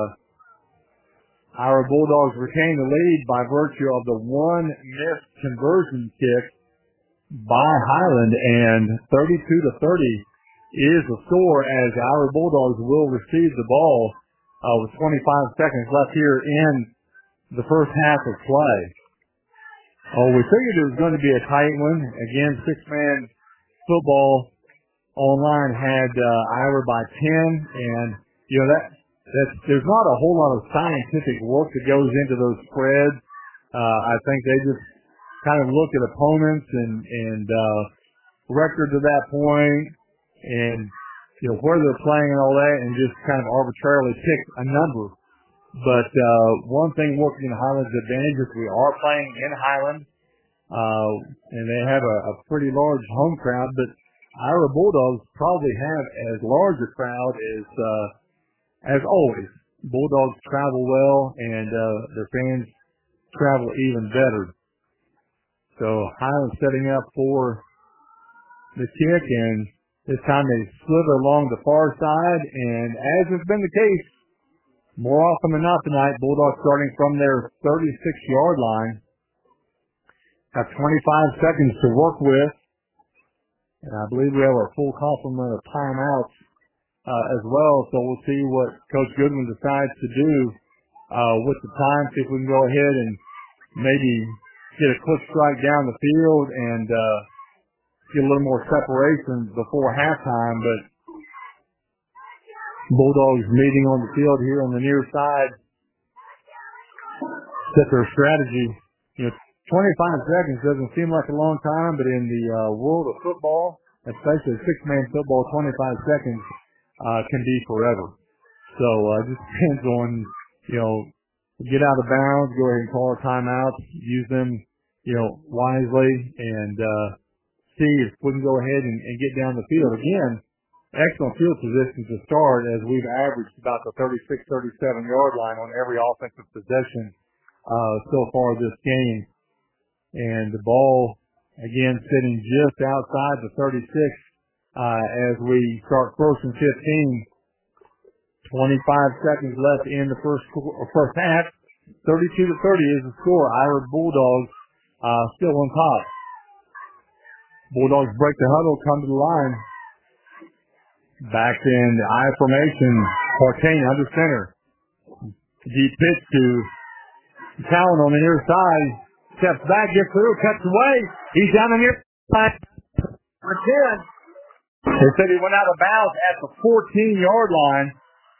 our Bulldogs retain the lead by virtue of the one missed conversion kick by Highland, and 32-30 is the score as our Bulldogs will receive the ball with 25 seconds left here in the first half of play. Oh, we figured it was going to be a tight one. Again, 6-man football online had Ira by 10, and you know there's not a whole lot of scientific work that goes into those spreads. I think they just kind of look at opponents and records at that point and where they're playing and all that, and just kind of arbitrarily pick a number. But one thing working in Highland's advantage is we are playing in Highland, and they have a pretty large home crowd. But Ira Bulldogs probably have as large a crowd as always. Bulldogs travel well, and their fans travel even better. So Highland's setting up for the kick, and this time they slither along the far side, and as has been the case more often than not tonight, Bulldogs starting from their 36-yard line have 25 seconds to work with, and I believe we have our full complement of timeouts as well, so we'll see what Coach Goodwin decides to do with the time, see if we can go ahead and maybe get a quick strike down the field and get a little more separation before halftime. But Bulldogs meeting on the field here on the near side set their strategy. 25 seconds doesn't seem like a long time, but in the world of football, especially six-man football, 25 seconds can be forever. So it just depends on, get out of bounds, go ahead and call a timeout, use them, wisely, and see if we can go ahead and get down the field. Again, excellent field position to start, as we've averaged about the 36, 37-yard line on every offensive possession so far this game. And the ball, again, sitting just outside the 36 as we start first and 15. 25 seconds left in the first half. 32-30 is the score. Ira Bulldogs still on top. Bulldogs break the huddle, come to the line. Back in the I formation. Partain under center. Deep pitch to Talon on the near side. Steps back, gets through, cuts away. He's down the near side. Again. They said he went out of bounds at the 14-yard line.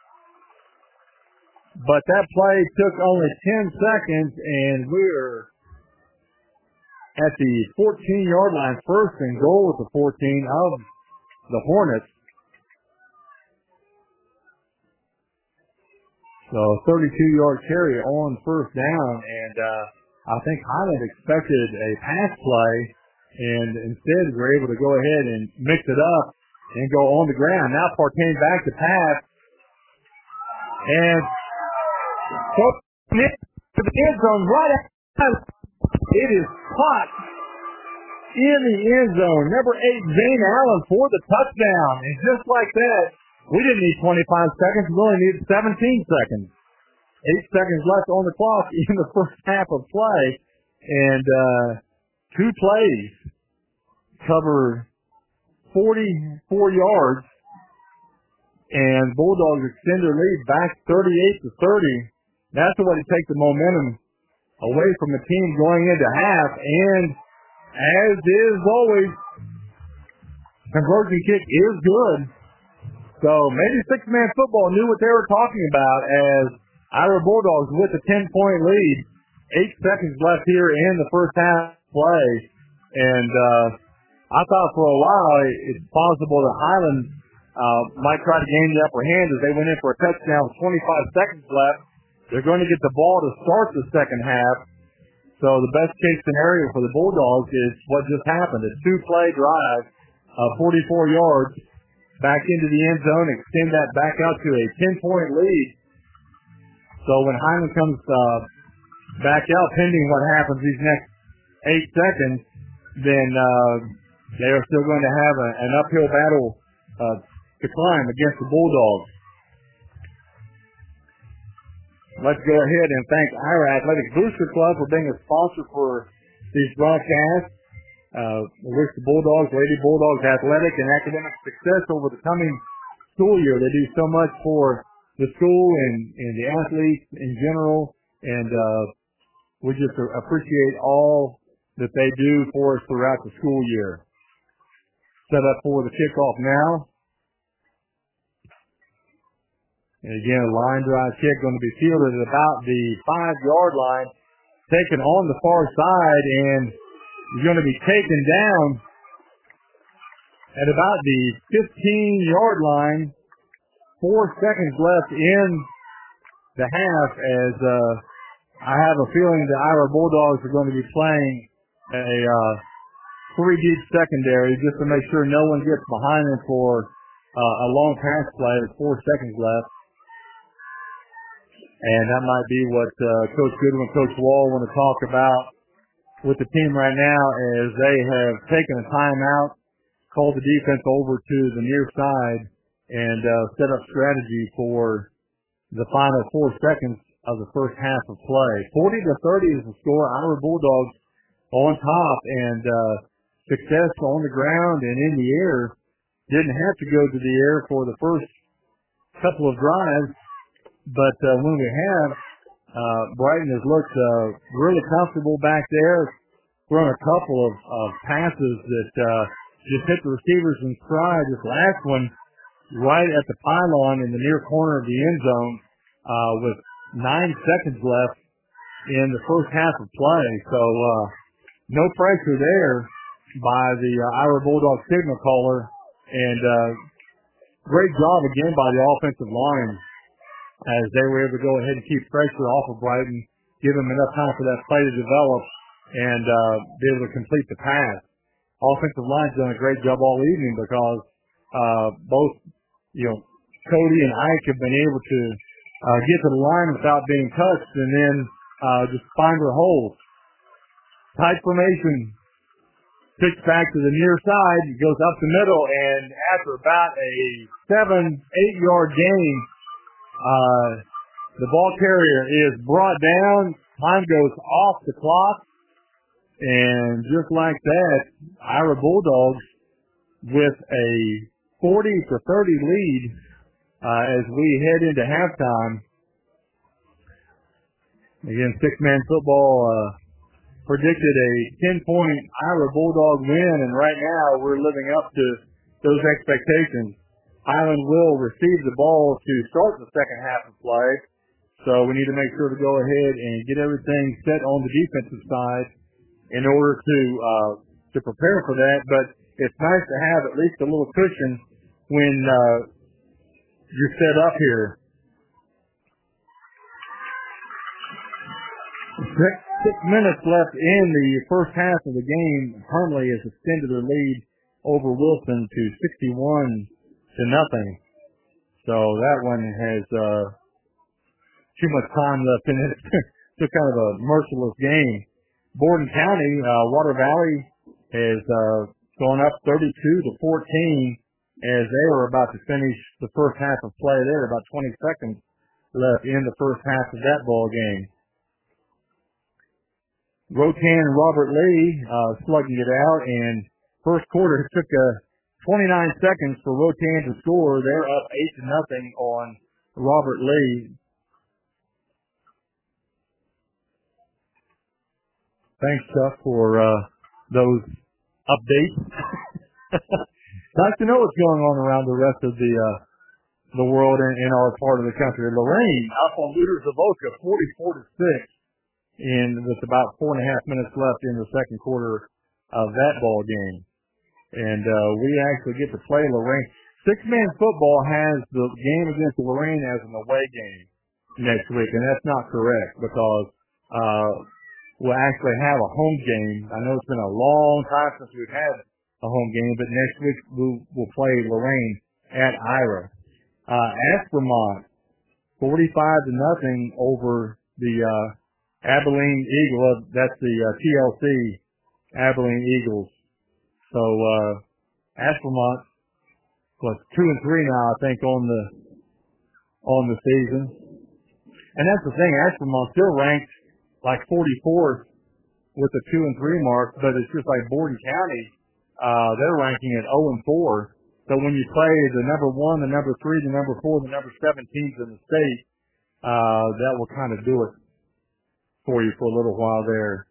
But that play took only 10 seconds, and we're at the 14-yard line, first and goal with the 14 of the Hornets. So 32-yard carry on first down, and I think Highland expected a pass play, and instead we're able to go ahead and mix it up and go on the ground. Now Partain back to pass, and to the end zone right out. It is caught in the end zone. Number 8, Zane Allen for the touchdown. And just like that, we didn't need 25 seconds. We only needed 17 seconds. 8 seconds left on the clock in the first half of play. And 2 plays cover 44 yards. And Bulldogs extend their lead back 38-30. That's the way to take the momentum away from the team going into half. And as is always, conversion kick is good. So maybe six-man football knew what they were talking about, as Ira Bulldogs with a 10-point lead. 8 seconds left here in the first half play. And I thought for a while it's possible that Highland might try to gain the upper hand as they went in for a touchdown with 25 seconds left. They're going to get the ball to start the second half. So the best case scenario for the Bulldogs is what just happened. A 2-play drive of 44 yards back into the end zone, extend that back out to a 10-point lead. So when Highland comes back out, pending what happens these next 8 seconds, then they are still going to have an uphill battle to climb against the Bulldogs. Let's go ahead and thank Ira Athletic Booster Club for being a sponsor for these broadcasts. We wish the Bulldogs, Lady Bulldogs athletic and academic success over the coming school year. They do so much for the school and the athletes in general, and we just appreciate all that they do for us throughout the school year. Set up for the kickoff now. And again, a line drive kick going to be fielded at about the 5-yard line, taken on the far side, and is going to be taken down at about the 15-yard line. 4 seconds left in the half as I have a feeling the Ira Bulldogs are going to be playing a three-deep secondary just to make sure no one gets behind them for a long pass play with 4 seconds left. And that might be what Coach Goodwin, Coach Wall want to talk about with the team right now as they have taken a timeout, called the defense over to the near side, and set up strategy for the final 4 seconds of the first half of play. 40-30 is the score. Ira Bulldogs on top, and success on the ground and in the air. Didn't have to go to the air for the first couple of drives, but when we have, Brighton has looked really comfortable back there, thrown a couple of passes that just hit the receivers in stride. This last one right at the pylon in the near corner of the end zone with 9 seconds left in the first half of play. So no pressure there by the Ira Bulldog signal caller, and great job again by the offensive line as they were able to go ahead and keep pressure off of Brighton, give them enough time for that play to develop, and be able to complete the pass. Offensive line's done a great job all evening because both, Cody and Ike have been able to get to the line without being touched and then just find their holes. Tight formation. Pitch back to the near side, goes up the middle, and after about a 7-8 yard gain, the ball carrier is brought down. Time goes off the clock, and just like that, Ira Bulldogs with a 40-30 lead as we head into halftime. Again, six-man football predicted a 10-point Ira Bulldog win, and right now we're living up to those expectations. Highland will receive the ball to start the second half of play, so we need to make sure to go ahead and get everything set on the defensive side in order to prepare for that. But it's nice to have at least a little cushion when you're set up here. 6 minutes left in the first half of the game. Hermley has extended their lead over Wilson to 61-0. So that one has too much time left in it. It's kind of a merciless game. Borden County, Water Valley has gone up 32-14 as they are about to finish the first half of play there. About 20 seconds left in the first half of that ball game. Rotan and Robert Lee slugging it out, and first quarter it took 29 seconds for Rotan to score. They're up 8-0 on Robert Lee. Thanks, Chuck, for those updates. Nice to know what's going on around the rest of the world in our part of the country. Lorraine up on Looters Avoca 44-6. With about 4.5 minutes left in the second quarter of that ball game. And we actually get to play Lorraine. Six-man football has the game against Lorraine as an away game next week, and that's not correct because we'll actually have a home game. I know it's been a long time since we've had a home game, but next week we'll play Lorraine at Ira. Aspermont, 45-0 over the Abilene Eagle. That's the TLC Abilene Eagles. So Aspermont was 2-3 now, I think, on the season. And that's the thing, Aspermont still ranked like 44th with the 2-3 mark, but it's just like Borden County, they're ranking at 0-4. So when you play the number 1, the number 3, the number 4, the number 7 teams in the state, that will kind of do it for you for a little while there.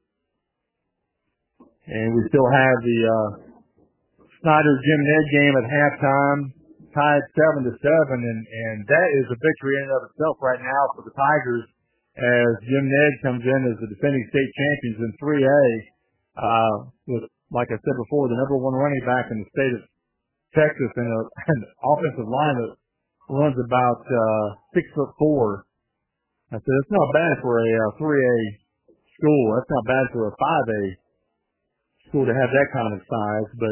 And we still have the Snyder Jim Ned game at halftime, tied 7-7, and that is a victory in and of itself right now for the Tigers as Jim Ned comes in as the defending state champions in 3A with, like I said before, the number 1 running back in the state Texas and an offensive line that runs about 6'4". I said, it's not bad for a 3A school. That's not bad for a 5A school to have that kind of size. But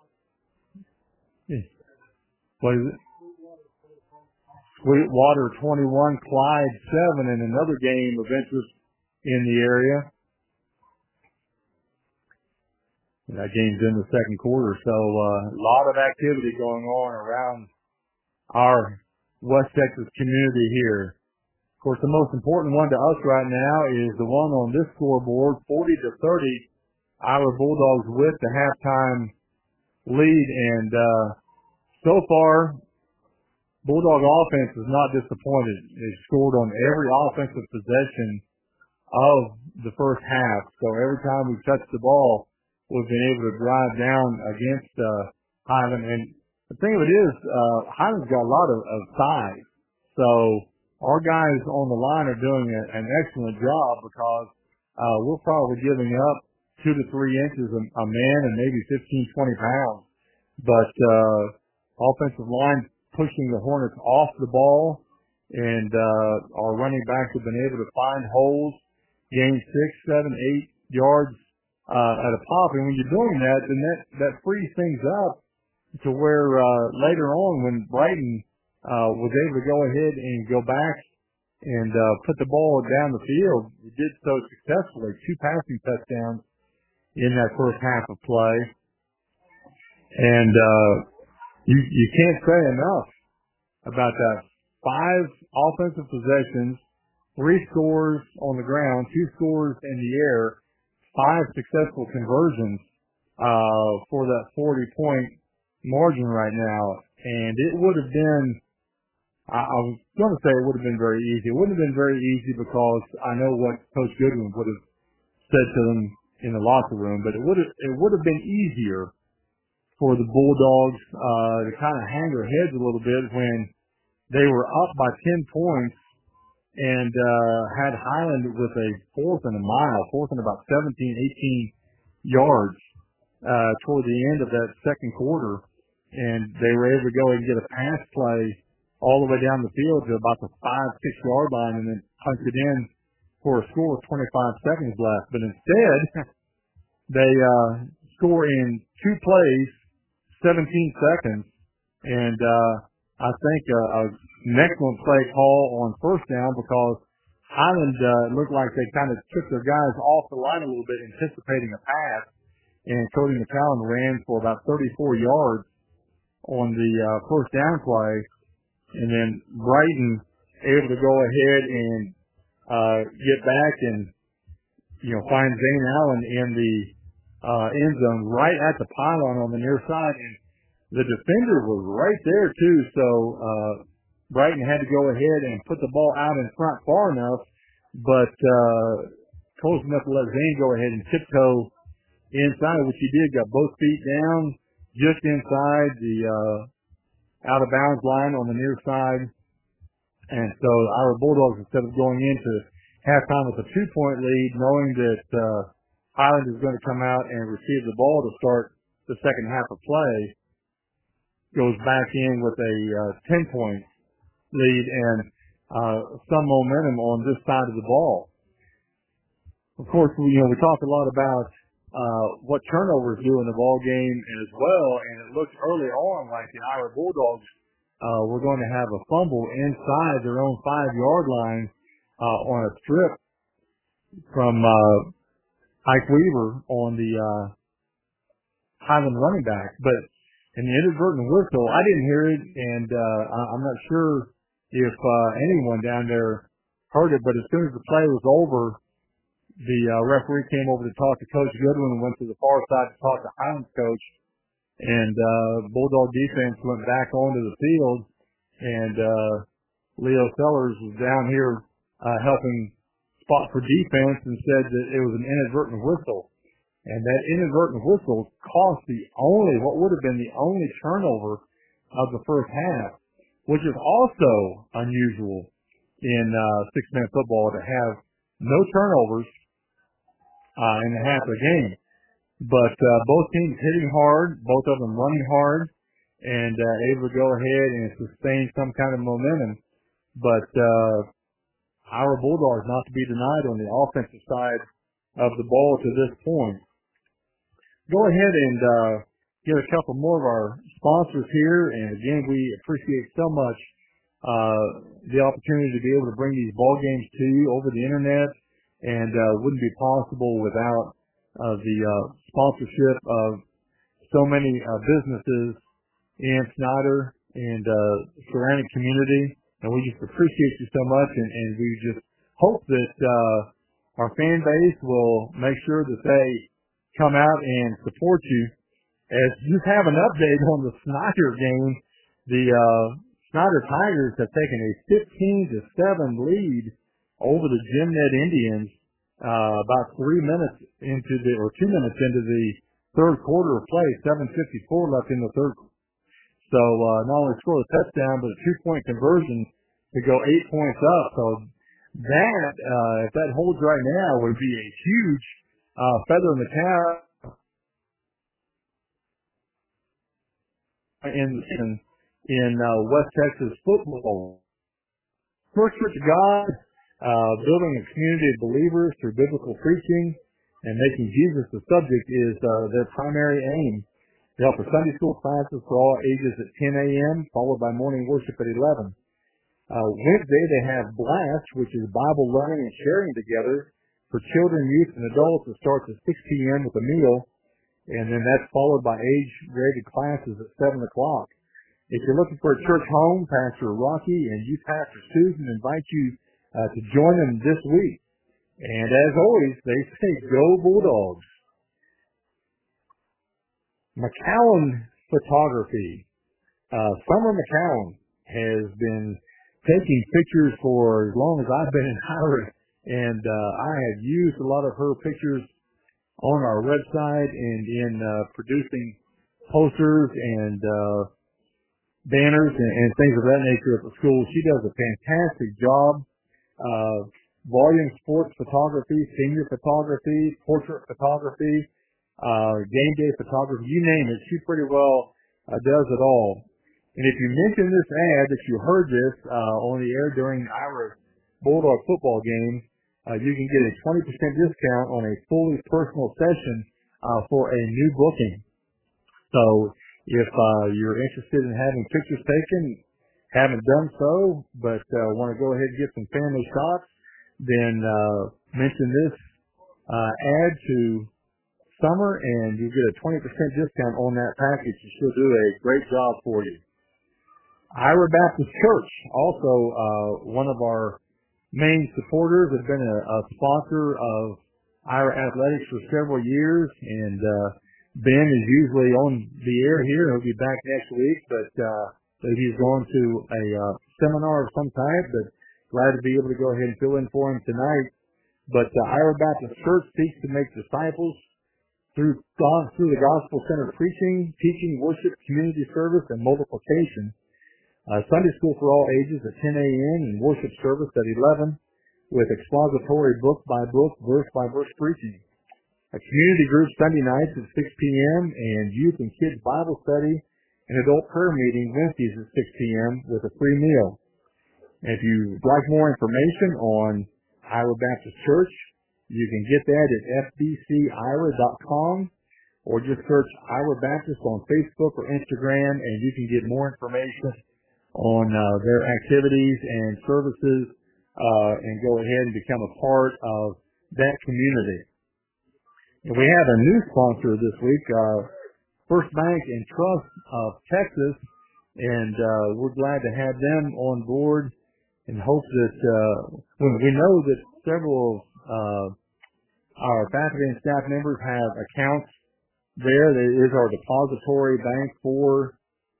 what is it? Sweetwater 21, Clyde 7, and another game of interest in the area. That game's in the second quarter, so a lot of activity going on around our West Texas community here. Of course, the most important one to us right now is the one on this scoreboard, 40-30. Iowa Bulldogs with the halftime lead, and so far, Bulldog offense is not disappointed. They scored on every offensive possession of the first half. So every time we've touched the ball, we've been able to drive down against Highland. And the thing of it is, Highland's got a lot of size. So our guys on the line are doing an excellent job because we're probably giving up 2 to 3 inches a man and maybe 15, 20 pounds. But offensive line pushing the Hornets off the ball, and our running backs have been able to find holes, gain 6, 7, 8 yards at a pop. And when you're doing that, then that frees things up to where later on when Brighton was able to go ahead and go back and put the ball down the field, he did so successfully. 2 passing touchdowns in that first half of play. And you can't say enough about that. 5 offensive possessions, 3 scores on the ground, 2 scores in the air, 5 successful conversions for that 40-point margin right now. And it would have been, I was going to say it would have been very easy. It wouldn't have been very easy because I know what Coach Goodwin would have said to them in the locker room, but it would have been easier for the Bulldogs to kind of hang their heads a little bit when they were up by 10 points and had Highland with a 4th and a mile, 4th and about 17, 18 yards toward the end of that second quarter. And they were able to go and get a pass play all the way down the field to about the 5-6 yard line and then punch it in for a score with 25 seconds left. But instead, they score in 2 plays, 17 seconds, and I think an excellent play call on first down because Highland looked like they kind of took their guys off the line a little bit, anticipating a pass, and Cody McCallum ran for about 34 yards on the first down play, and then Brighton able to go ahead and get back and find Zane Allen in the end zone right at the pylon on the near side, and the defender was right there too. So Brighton had to go ahead and put the ball out in front far enough, but close enough to let Zane go ahead and tiptoe inside, which he did. Got both feet down just inside the out of bounds line on the near side, and so our Bulldogs, instead of going into halftime with a 2-point lead, knowing that Highland is going to come out and receive the ball to start the second half of play, goes back in with a 10-point lead and some momentum on this side of the ball. Of course, we talk a lot about what turnovers do in the ball game as well, and it looked early on like the Iowa Bulldogs were going to have a fumble inside their own 5-yard line on a strip from Ike Weaver on the Highland running back. But in the inadvertent whistle, I didn't hear it, and I'm not sure if anyone down there heard it, but as soon as the play was over, the referee came over to talk to Coach Goodwin and went to the far side to talk to Highland's coach, and Bulldog defense went back onto the field, and Leo Sellers was down here helping spot for defense and said that it was an inadvertent whistle. And that inadvertent whistle cost what would have been the only turnover of the first half, which is also unusual in six-man football to have no turnovers in the half of the game. But both teams hitting hard, both of them running hard, and able to go ahead and sustain some kind of momentum. But our Bulldogs not to be denied on the offensive side of the ball to this point. Go ahead and get a couple more of our sponsors here, and again, we appreciate so much the opportunity to be able to bring these ball games to you over the internet, and wouldn't be possible without the sponsorship of so many businesses in Snyder and surrounding community. And we just appreciate you so much, and we just hope that our fan base will make sure that they come out and support you. As you have an update on the Snyder game, the Snyder Tigers have taken a 15-7 lead over the Gymnet Indians about 2 minutes into the third quarter of play. 7:54 left in the third. So not only score a touchdown, but a 2-point conversion to go 8 points up. So that, if that holds right now, would be a huge feather in the cap in West Texas football. First Church of God, building a community of believers through biblical preaching and making Jesus the subject is their primary aim. They offer Sunday school classes for all ages at 10 a.m., followed by morning worship at 11. Wednesday, they have Blast, which is Bible learning and sharing together for children, youth, and adults. It starts at 6 p.m. with a meal, and then that's followed by age-graded classes at 7 o'clock. If you're looking for a church home, Pastor Rocky and youth pastor Susan invite you to join them this week. And as always, they say, go Bulldogs. McCowan Photography. Summer McCowan has been taking pictures for as long as I've been in Ira, and I have used a lot of her pictures on our website and in producing posters and banners and things of that nature at the school. She does a fantastic job. Volume sports photography, senior photography, portrait photography, game day photography, you name it, she pretty well does it all. And if you mention this ad that you heard this on the air during our Bulldog football game, you can get a 20% discount on a fully personal session for a new booking. So if you're interested in having pictures taken, haven't done so, but want to go ahead and get some family shots, then mention this ad to Summer, and you get a 20% discount on that package. She'll do a great job for you. Ira Baptist Church, also one of our main supporters, has been a sponsor of Ira Athletics for several years, and Ben is usually on the air here. He'll be back next week, but he's going to a seminar of some type, but glad to be able to go ahead and fill in for him tonight. But Ira Baptist Church seeks to make disciples through the gospel-centered preaching, teaching, worship, community service, and multiplication. Sunday school for all ages at 10 a.m. and worship service at 11 with expository book-by-book, verse-by-verse preaching. A community group Sunday nights at 6 p.m. and youth and kids Bible study and adult prayer meeting Wednesdays at 6 p.m. with a free meal. And if you'd like more information on Ira Baptist Church, you can get that at fbcira.com or just search Ira Baptist on Facebook or Instagram, and you can get more information on their activities and services and go ahead and become a part of that community. And we have a new sponsor this week, First Bank and Trust of Texas, and we're glad to have them on board and hope that we know that several of our faculty and staff members have accounts there. That is our depository bank for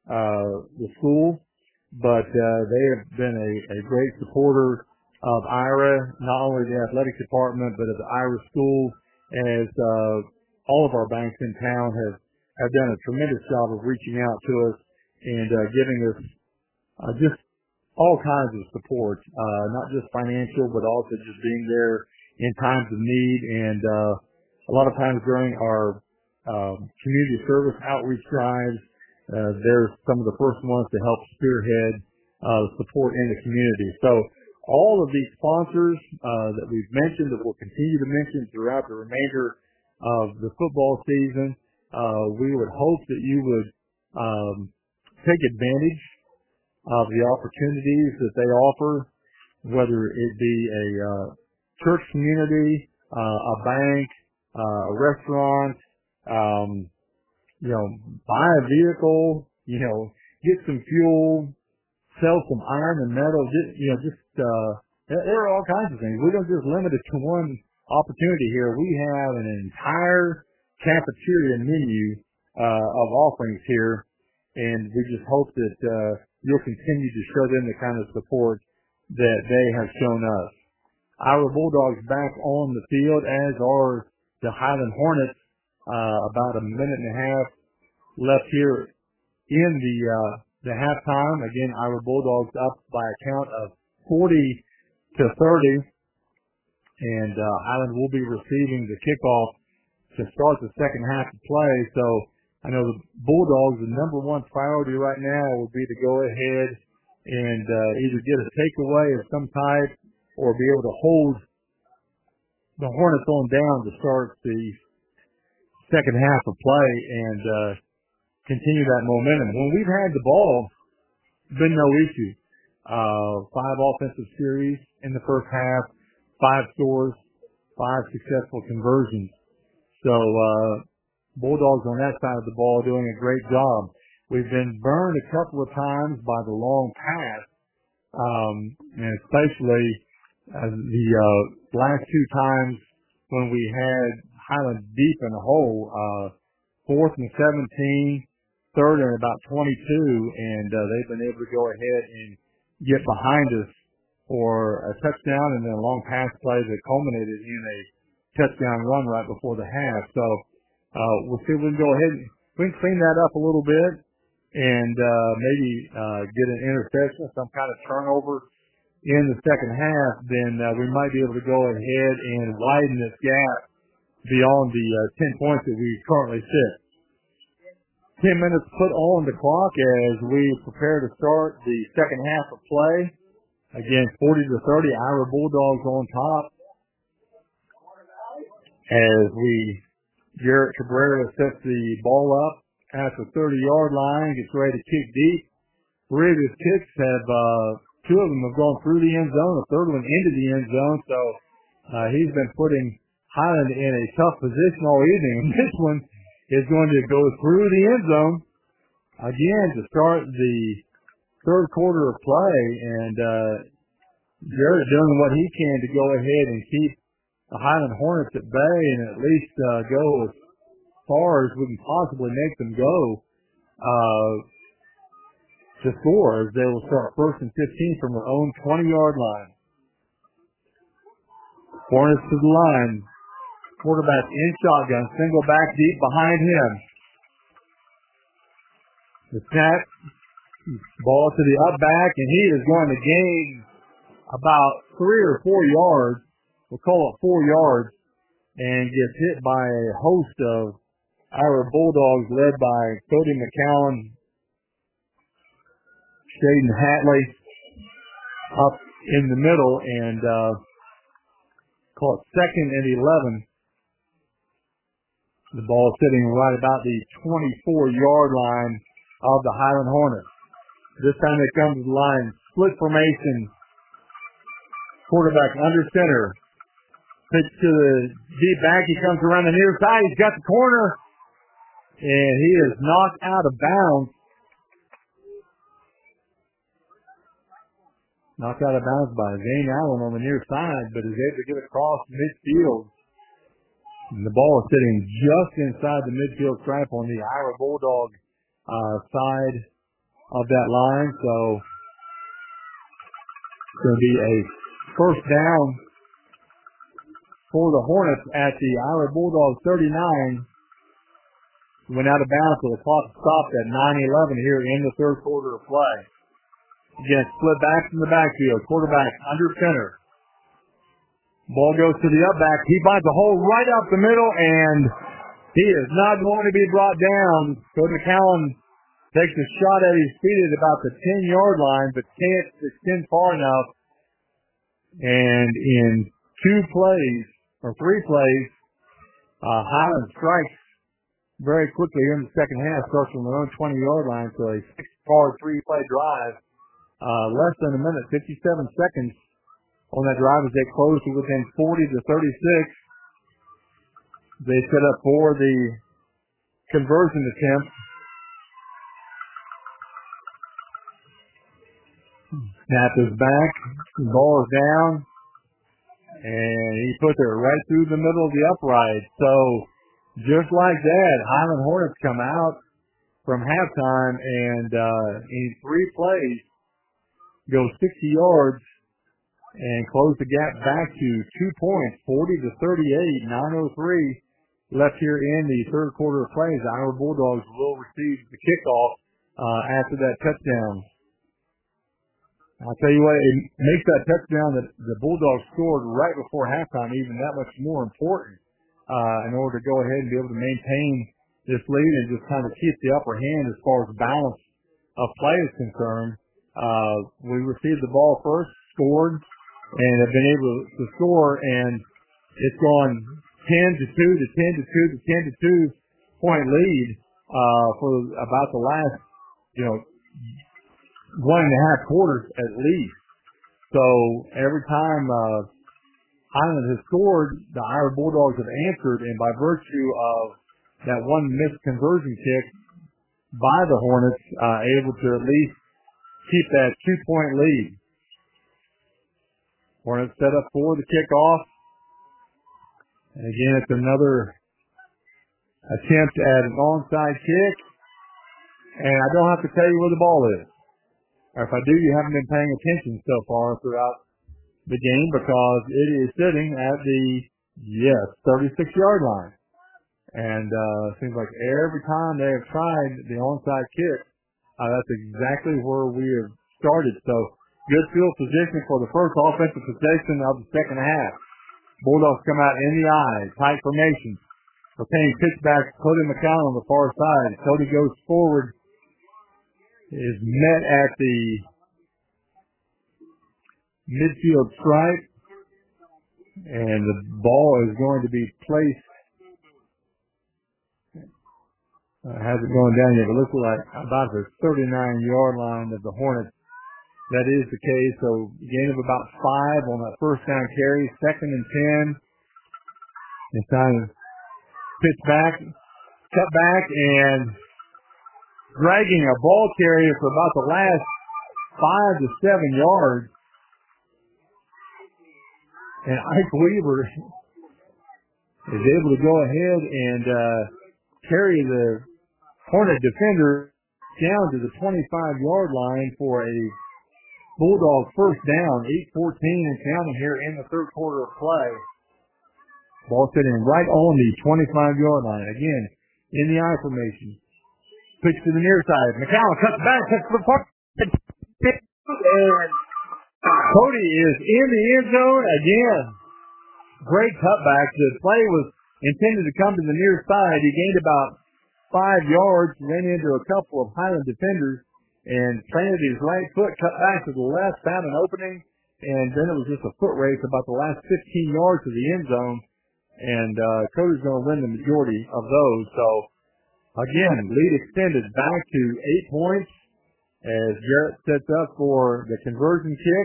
the school, but they have been a great supporter of Ira, not only the athletic department, but of the Ira school, as all of our banks in town have done a tremendous job of reaching out to us and giving us just all kinds of support, not just financial, but also just being there in times of need. And a lot of times during our community service outreach drives, they're some of the first ones to help spearhead support in the community. So all of these sponsors that we've mentioned, that we'll continue to mention throughout the remainder of the football season, we would hope that you would take advantage of the opportunities that they offer, whether it be a church community, a bank, a restaurant, buy a vehicle, get some fuel, sell some iron and metal, there are all kinds of things. We don't just limit it to one opportunity here. We have an entire cafeteria menu of offerings here, and we just hope that you'll continue to show them the kind of support that they have shown us. Our Bulldogs back on the field, as are the Highland Hornets. About a minute and a half left here in the halftime. Again, our Bulldogs up by a count of 40-30, and Highland will be receiving the kickoff to start the second half of play. So I know the Bulldogs, the number one priority right now would be to go ahead and either get a takeaway of some type or be able to hold the Hornets on down to start the second half of play and continue that momentum. When we've had the ball, been no issue. 5 offensive series in the first half, 5 scores, 5 successful conversions. So Bulldogs on that side of the ball doing a great job. We've been burned a couple of times by the long pass, and especially the last 2 times when we had Highland deep in the hole, 4th and 17, 3rd and about 22, and they've been able to go ahead and get behind us for a touchdown and then a long pass play that culminated in a touchdown run right before the half. So we'll see if we can go ahead and we can clean that up a little bit and maybe get an interception, some kind of turnover in the second half, then we might be able to go ahead and widen this gap beyond the 10 points that we currently sit. 10 minutes put on the clock as we prepare to start the second half of play. Again, 40-30, our Bulldogs on top. As Garrett Cabrera sets the ball up at the 30-yard line, gets ready to kick deep. 3 of his kicks have, 2 of them have gone through the end zone, the 3rd one into the end zone. So he's been putting Highland in a tough position all evening. And this one is going to go through the end zone again to start the third quarter of play. And Garrett doing what he can to go ahead and keep the Highland Hornets at bay and at least go as far as we can possibly make them go to score, as they will start 1st and 15 from their own 20-yard line. Hornets to the line. Quarterback in shotgun, single back deep behind him. The snap, ball to the up back, and he is going to gain about 3 or 4 yards. We'll call it 4 yards, and gets hit by a host of our Bulldogs led by Cody McCowan, Shaden Hatley up in the middle, and call it 2nd and 11. The ball sitting right about the 24-yard line of the Highland Hornets. This time they come to the line, split formation. Quarterback under center. Pitch to the deep back. He comes around the near side. He's got the corner. And he is knocked out of bounds. Knocked out of bounds by Zane Allen on the near side, but is able to get across midfield. And the ball is sitting just inside the midfield stripe on the Iowa Bulldog side of that line. So it's going to be a first down for the Hornets at the Iowa Bulldogs 39. Went out of bounds, so the clock stopped at 9:11 here in the third quarter of play. Again, split back from the backfield. Quarterback under center. Ball goes to the up back. He finds a hole right up the middle, and he is not going to be brought down. Cody McCowan Takes a shot at his feet at about the 10-yard line, but can't extend far enough. And in 3 plays, Highland strikes very quickly here in the second half, starts from their own 20-yard line, so a 6-yard 3-play drive. Less than a minute, 57 seconds on that drive as they close to within 40 to 36. They set up for the conversion attempt. Snap is back, the ball is down, and he puts it right through the middle of the upright. So just like that, Highland Hornets come out from halftime and in 3 plays go 60 yards and close the gap back to 2 points, 40 to 38, 9:03 left here in the third quarter of plays. The Iowa Bulldogs will receive the kickoff after that touchdown. I'll tell you what, it makes that touchdown that the Bulldogs scored right before halftime even that much more important in order to go ahead and be able to maintain this lead and just kind of keep the upper hand as far as balance of play is concerned. We received the ball first, scored, and have been able to score, and it's gone 10 to 2 to 10 to 2 to 10 to 2 point lead for about the last, 1.5 quarters at least. So every time Highland has scored, the Iowa Bulldogs have answered, and by virtue of that one missed conversion kick by the Hornets, able to at least keep that 2-point lead. Hornets set up for the kickoff. And again, it's another attempt at an onside kick. And I don't have to tell you where the ball is. Or if I do, you haven't been paying attention so far throughout the game because it is sitting at the, 36-yard line. And it seems like every time they have tried the onside kick, that's exactly where we have started. So good field position for the first offensive possession of the second half. Bulldogs come out in the eye, tight formation. Retaining pitch back, Cody McCown on the far side. Cody goes forward, is met at the midfield stripe, and the ball is going to be placed. Hasn't gone down yet, but looks like about the 39-yard line of the Hornets. That is the case. So gain of about 5 on that first down carry, 2nd and 10. It's time to pitch back, cut back, and dragging a ball carrier for about the last 5 to 7 yards. And Ike Weaver is able to go ahead and carry the Hornet defender down to the 25-yard line for a Bulldog first down, 8:14 and counting here in the third quarter of play. Ball sitting right on the 25-yard line. Again, in the I formation. Pitch to the near side. McCown cuts back, cuts the park. And Cody is in the end zone again. Great cutback. The play was intended to come to the near side. He gained about 5 yards, ran into a couple of Highland defenders, and planted his right foot, cut back to the left, found an opening, and then it was just a foot race about the last 15 yards to the end zone, and Cody's going to win the majority of those. So, again, lead extended back to 8 points as Jarrett sets up for the conversion kick.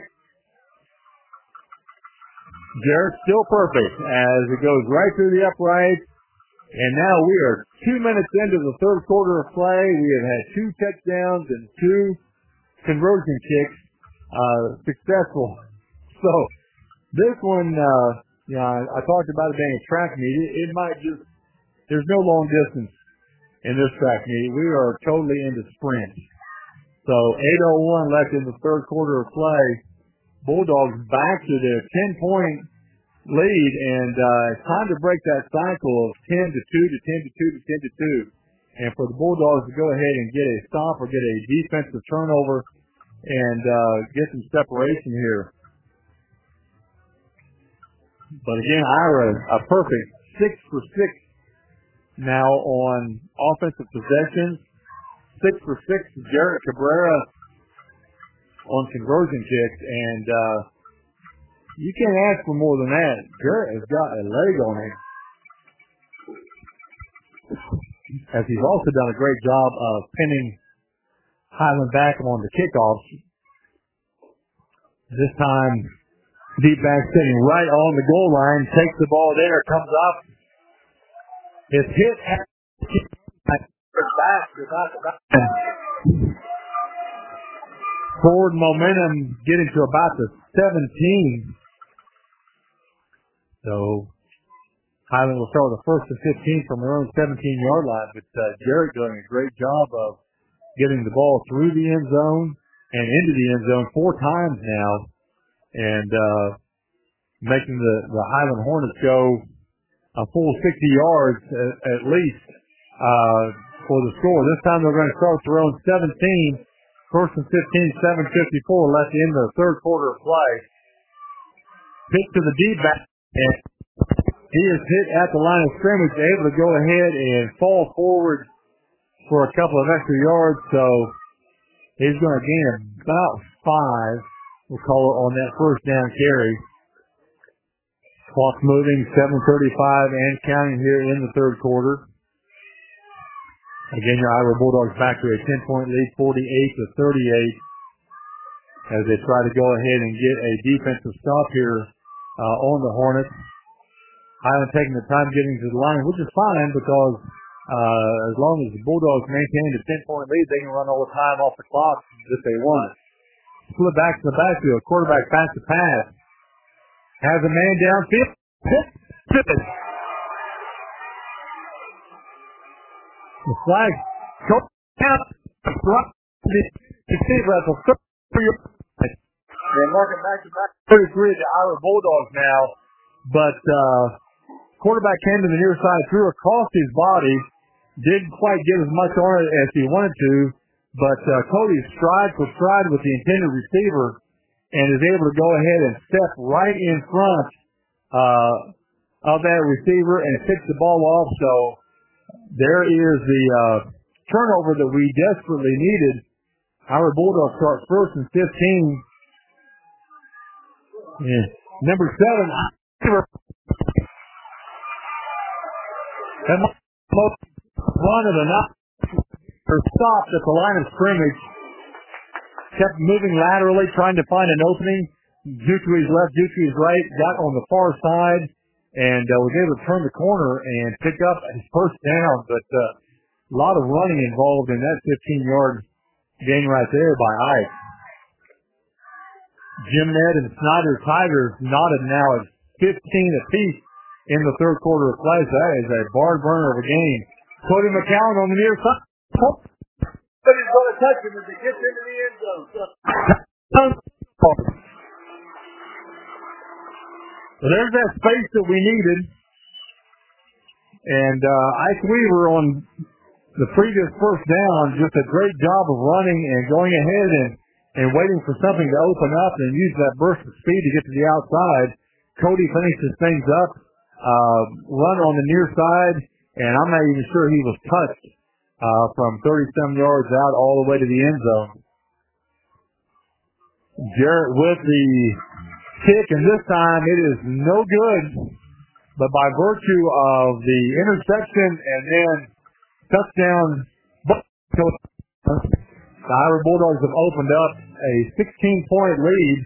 Jarrett still perfect as it goes right through the upright. And now we are 2 minutes into the third quarter of play. We have had 2 touchdowns and 2 conversion kicks successful. So this one, I talked about it being a track meet. It might just, there's no long distance in this track meet. We are totally into sprint. So 8:01 left in the third quarter of play. Bulldogs back to their 10-point lead, and it's time to break that cycle of 10 to 2 to 10 to 2 to 10 to 2, and for the Bulldogs to go ahead and get a stop or get a defensive turnover and get some separation here. But again, Ira, a perfect 6 for 6 now on offensive possessions. 6 for 6 to Jarrett Cabrera on conversion kicks, and you can't ask for more than that. Jarrett has got a leg on him. As he's also done a great job of pinning Highland back on the kickoffs. This time, deep back sitting right on the goal line, takes the ball there, comes up. It's hit at back. Forward momentum getting to about the 17. So Highland will start with the first and 15 from their own 17-yard line, but Jarrett doing a great job of getting the ball through the end zone and into the end zone 4 times now, and making the Highland Hornets go a full 60 yards at least for the score. This time they're going to start their own 17. First and 15, 7:54 left in the third quarter of play. Pitch to the deep back, and he is hit at the line of scrimmage, able to go ahead and fall forward for a couple of extra yards, so he's going to gain about 5, we'll call it, on that first down carry. Clock moving, 7:35 and counting here in the third quarter. Again, your Iowa Bulldogs back to a 10-point lead, 48-38, as they try to go ahead and get a defensive stop here on the Hornets. Highland taking the time getting to the line, which is fine because as long as the Bulldogs maintain the 10-point lead, they can run all the time off the clock if they want. Split back to the backfield. Quarterback pass to pass. Has a man downfield. The flag goes down. They mark it back to back 33 to the Iowa Bulldogs now. But quarterback came to the near side, threw across his body. Didn't quite get as much on it as he wanted to. But Cody stride for stride with the intended receiver and is able to go ahead and step right in front of that receiver and pick the ball off. So there is the turnover that we desperately needed. Our Bulldogs start first and 15. Yeah. Number 7. That most run of the night stopped at the line of scrimmage. Kept moving laterally, trying to find an opening. Due to his left, due to his right, got on the far side, and was able to turn the corner and pick up his first down. But a lot of running involved in that 15-yard gain right there by Ike. Jim Ned and Snyder Tigers knotted now at 15 apiece in the third quarter of play. So that is a barn burner of a game. Cody McCowan on the near side. But he's going to touch him as he gets into the end zone. So there's that space that we needed. And Ike Weaver on the previous first down, just a great job of running and going ahead and waiting for something to open up and use that burst of speed to get to the outside. Cody finishes things up, run on the near side, and I'm not even sure he was touched from 30-some yards out all the way to the end zone. Jarrett with the kick, and this time it is no good, but by virtue of the interception and then touchdown, the Iowa Bulldogs have opened up a 16-point lead,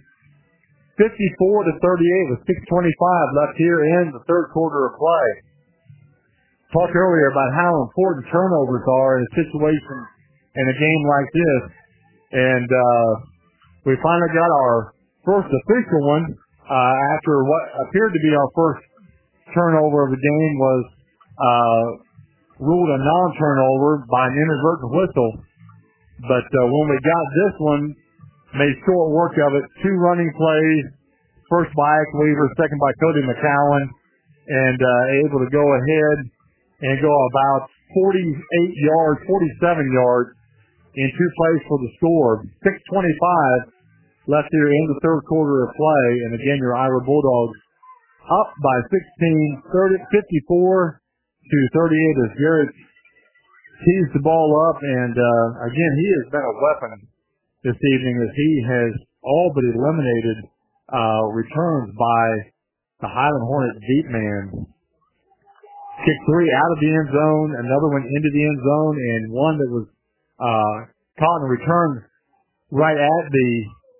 54-38 with 6:25 left here in the third quarter of play. Talked earlier about how important turnovers are in a situation in a game like this, and we finally got our first official one after what appeared to be our first turnover of the game was ruled a non-turnover by an inadvertent whistle. But when we got this one, made short work of it. 2 running plays, first by Ike Weaver, second by Cody McCowan, and able to go ahead and go about 47 yards in 2 plays for the score. 6:25 left here in the third quarter of play, and again, your Iowa Bulldogs up by 16, 54-38 as Jarrett tees the ball up, and again, he has been a weapon this evening as he has all but eliminated returns by the Highland Hornets deep man. Kick 3 out of the end zone, another one into the end zone, and one that was caught and returned right at the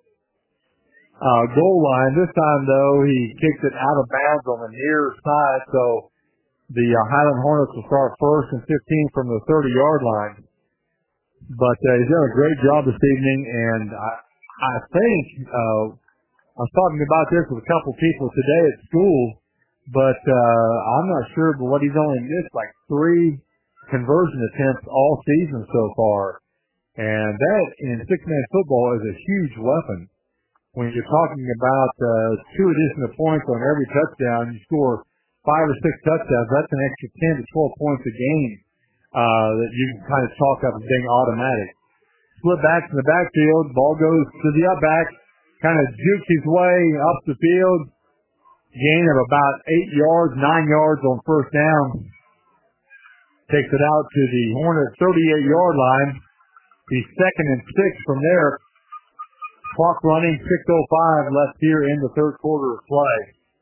goal line. This time, though, he kicks it out of bounds on the near side, so the Highland Hornets will start first and 15 from the 30-yard line. But he's done a great job this evening, and I think I was talking about this with a couple people today at school, but I'm not sure, but what he's only missed like 3 conversion attempts all season so far. And that in six-man football is a huge weapon. When you're talking about 2 additional points on every touchdown, you score 5 or 6 touchdowns, that's an extra 10 to 12 points a game that you can kind of chalk up as being automatic. Split backs in the backfield, ball goes to the up back, kind of jukes his way up the field, gain of about 8 yards, 9 yards on first down. Takes it out to the Hornet 38-yard line. He's 2nd and 6 from there. Clock running, 6:05 left here in the third quarter of play.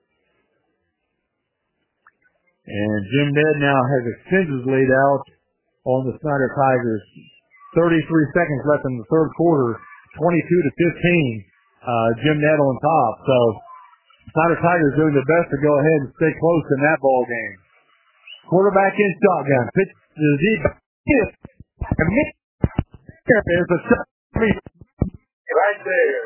And Jim Ned now has extended his lead out on the Snyder Tigers. 33 seconds left in the third quarter, 22-15. Jim Ned on top. So Snyder Tigers doing their best to go ahead and stay close in that ball game. Quarterback in shotgun. Pitch to the deep. There's a shot right there.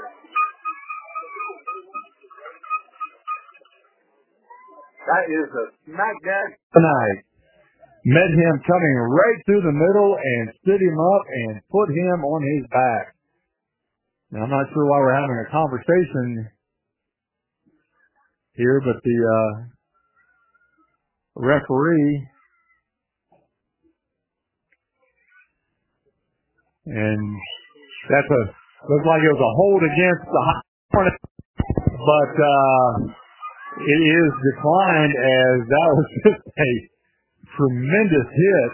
That is a smack dab tonight. Met him coming right through the middle and stood him up and put him on his back. Now, I'm not sure why we're having a conversation here, but the referee and that's looks like it was a hold against the Hornets, but it is declined as that was just a tremendous hit.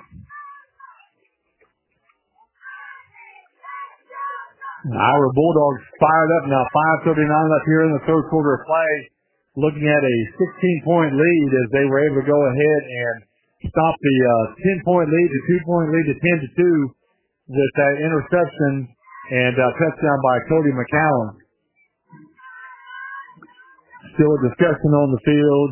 Our Bulldogs fired up now. 5:39 left here in the third quarter of play. Looking at a 16-point lead as they were able to go ahead and stop the 10-point lead, the 2-point lead to 10-2 with that interception and touchdown by Cody McCallum. Still a discussion on the field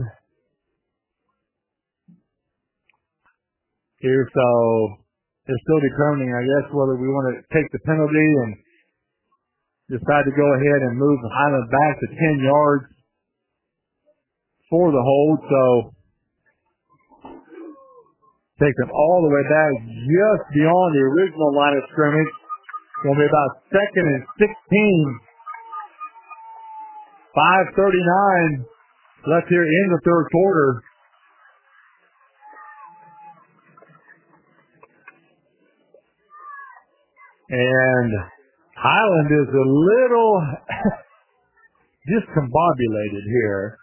here, so they're still determining, I guess, whether we want to take the penalty and decide to go ahead and move the Highland back to 10 yards for the hold. So take them all the way back just beyond the original line of scrimmage. It's going to be about 2nd and 16. 5:39 left here in the third quarter. And Highland is a little discombobulated here.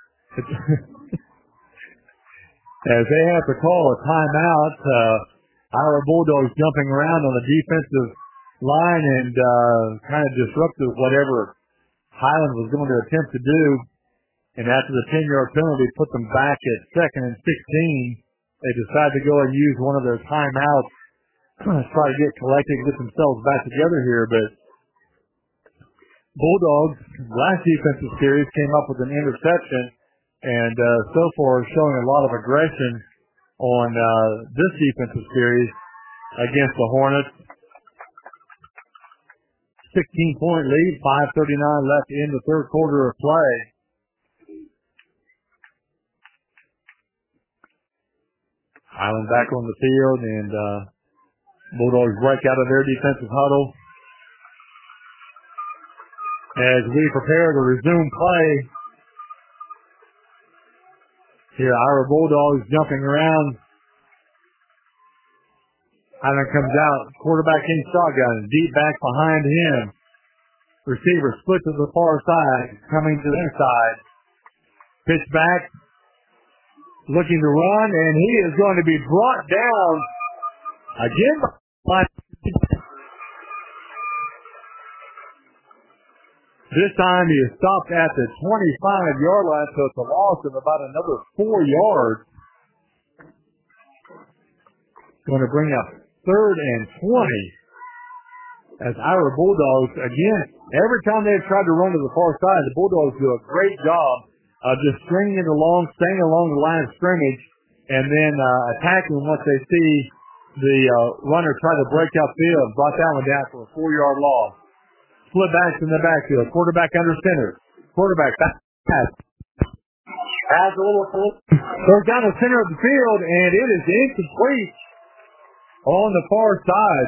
As they have to call a timeout. Our Bulldogs jumping around on the defensive line and kind of disrupted whatever Highland was going to attempt to do. And after the 10-yard penalty put them back at 2nd and 16, they decided to go and use one of their timeouts to try to get collected, get themselves back together here. But Bulldogs, last defensive series, came up with an interception, and so far showing a lot of aggression on this defensive series against the Hornets. 16-point lead, 5:39 left in the third quarter of play. Highland back on the field, and Bulldogs break out of their defensive huddle as we prepare to resume play. Here, our Bulldogs jumping around. Highland comes out, quarterback in shotgun, deep back behind him. Receiver split to the far side, coming to the inside. Pitch back, looking to run, and he is going to be brought down Again, this time he is stopped at the 25-yard line, so it's a loss of about another 4 yards. Going to bring up 3rd and 20 as Iowa Bulldogs, again, every time they've tried to run to the far side, the Bulldogs do a great job of just stringing it along, staying along the line of scrimmage, and then attacking once they see the runner try to break upfield. Brought that one down for a 4-yard loss. Split backs in the backfield. Quarterback under center. Quarterback back pass. Has a little goes down the center of the field, and it is incomplete on the far side.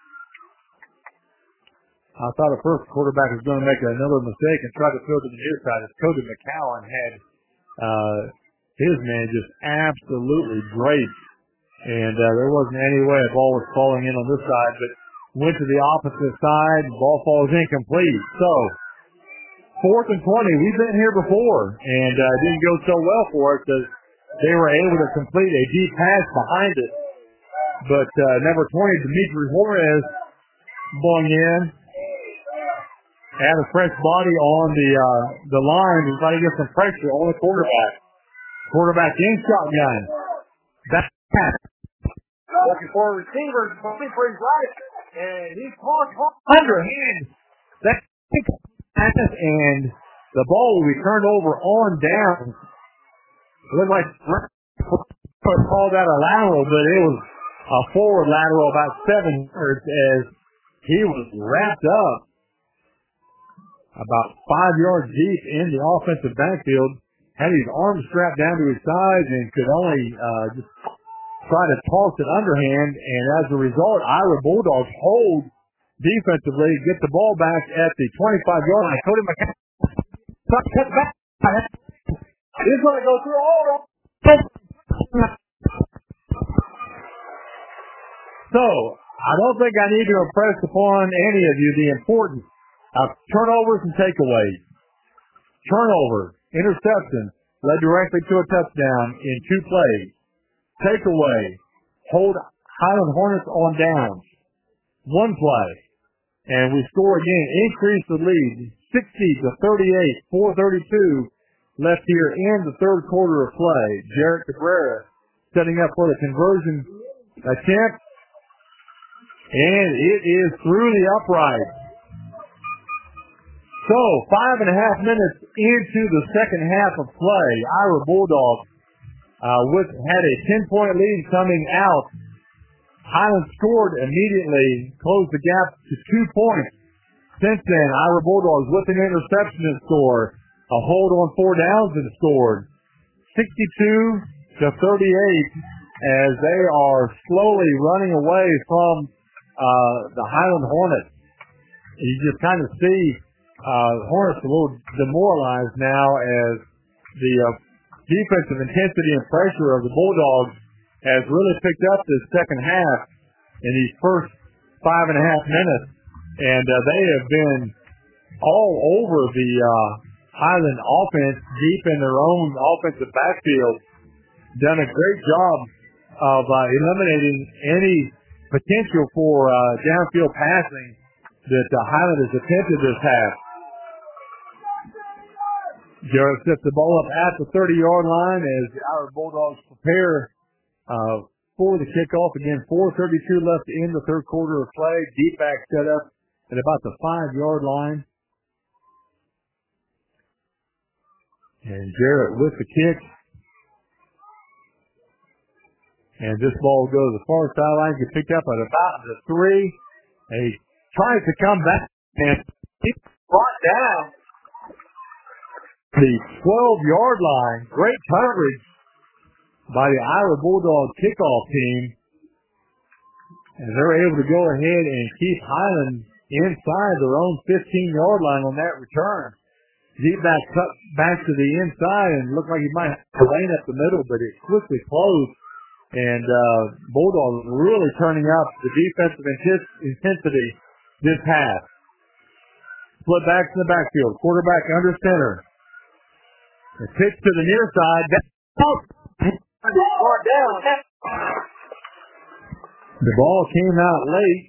I thought at first the quarterback was going to make another mistake and try to throw to the near side as Cody McCowan had his man just absolutely draped. And there wasn't any way a ball was falling in on this side, but went to the opposite side, ball falls incomplete. So, 4th and 20, we've been here before, and it didn't go so well for us as they were able to complete a deep pass behind it. But number 20, Dimitri Juarez, going in, had a fresh body on the line and trying to get some pressure on the quarterback. Quarterback in shotgun. Back pass. Looking for a receiver, looking for his right, and he's caught underhand. That pass, and the ball will be turned over on down. It looked like called that a lateral, but it was a forward lateral about 7 yards as he was wrapped up about 5 yards deep in the offensive backfield, had his arms strapped down to his sides and could only just try to toss it underhand, and as a result, Iowa Bulldogs hold defensively, get the ball back at the 25-yard line. Cody McCown cut back. He's going to go through all of them. So, I don't think I need to impress upon any of you the importance of turnovers and takeaways. Turnover, interception, led directly to a touchdown in 2 plays. Takeaway, hold Highland Hornets on downs. 1 play. And we score again, increase the lead, 60-38, 4:32 left here in the 3rd quarter of play. Jarrett Cabrera setting up for the conversion attempt. And it is through the upright. So, 5.5 minutes into the second half of play, Iowa Bulldogs had a 10-point lead coming out. Highland scored immediately, closed the gap to 2 points. Since then, Iowa Bulldogs with an interception and scored, a hold on 4 downs and scored. 62-38 as they are slowly running away from the Highland Hornets. You just kind of see Hornets a little demoralized now as the defensive intensity and pressure of the Bulldogs has really picked up this second half in these first 5.5 minutes. And they have been all over the Highland offense, deep in their own offensive backfield. Done a great job of eliminating any potential for downfield passing that Highland has attempted this half. Jarrett sets the ball up at the 30-yard line as the Iowa Bulldogs prepare for the kickoff. Again, 4:32 left in the 3rd quarter of play. Deep back set up at about the 5-yard line. And Jarrett with the kick. And this ball goes to the far sideline, gets picked up at about the 3. And he tries to come back and he's brought down the 12-yard line. Great coverage by the Iowa Bulldog kickoff team. And they're able to go ahead and keep Highland inside their own 15-yard line on that return. Deep back cut back to the inside and looked like he might have to lane up the middle, but it quickly closed. And Bulldogs really turning up the defensive intensity this half. Split backs in the backfield. Quarterback under center. The pitch to the near side. Brought down The ball came out late.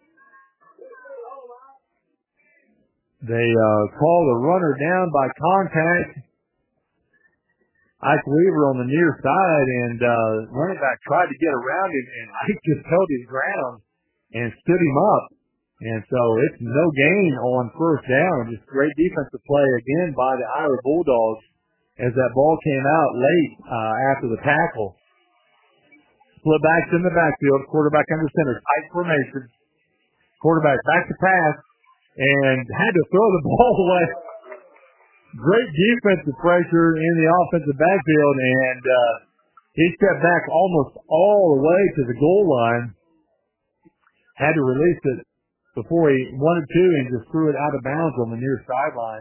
They called a runner down by contact. Ike Weaver on the near side, and running back tried to get around him, and Ike just held his ground and stood him up. And so it's no gain on first down. Just great defensive play again by the Ira Bulldogs as that ball came out late after the tackle. Split backs in the backfield, quarterback under center, tight formation. Quarterback back to pass, and had to throw the ball away. Great defensive pressure in the offensive backfield, and he stepped back almost all the way to the goal line. Had to release it before he wanted to and just threw it out of bounds on the near sideline.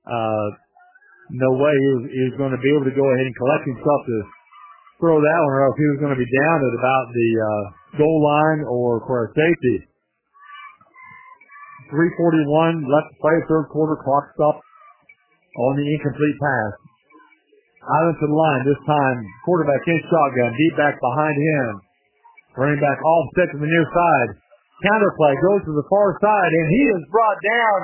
No way he was going to be able to go ahead and collect himself to throw that one, or else he was going to be down at about the goal line or for a safety. 3:41 left to play, third quarter, clock stopped on the incomplete pass. Island to the line, this time quarterback in shotgun, deep back behind him. Running back offset to the near side. Counterplay goes to the far side, and he is brought down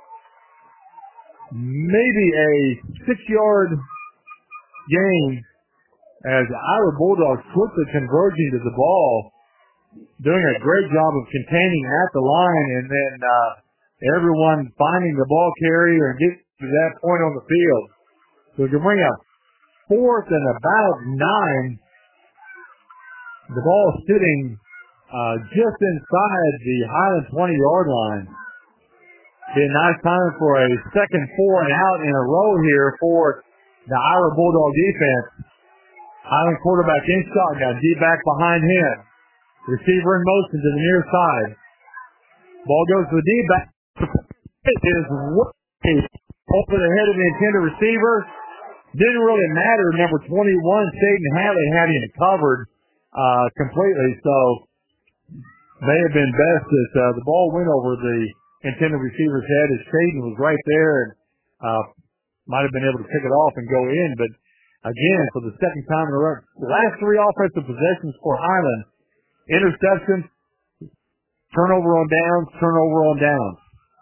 maybe a 6-yard gain as the Ira Bulldogs quickly converging to the ball, doing a great job of containing at the line, and then everyone finding the ball carrier and getting to that point on the field. So we can bring up 4th and about 9. The ball sitting just inside the Highland 20-yard line. Be a nice time for a second 4 and out in a row here for the Ira Bulldog defense. Highland quarterback in shotgun, deep back behind him. Receiver in motion to the near side. Ball goes to the deep back. It is way over the head of the intended receiver. Didn't really matter. Number 21, Shaden Hadley, had him covered completely. So may have been best that the ball went over the intended receiver's head as Shaden was right there and might have been able to pick it off and go in. But again, for the second time in a row, the last 3 offensive possessions for Highland, interceptions, turnover on downs.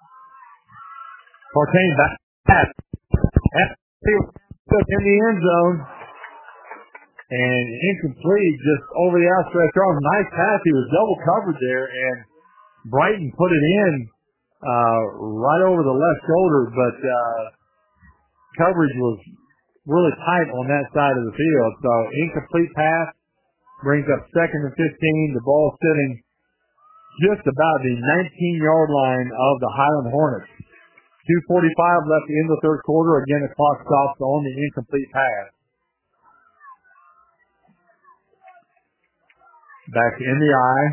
Partain back in the end zone and incomplete, just over the outstretched arm. Nice pass. He was double covered there, and Brighton put it in right over the left shoulder, but coverage was really tight on that side of the field. So incomplete pass brings up 2nd and 15. The ball sitting just about the 19-yard line of the Highland Hornets. 2:45 left in the third quarter. Again, the clock stops on the incomplete pass. Back in the eye.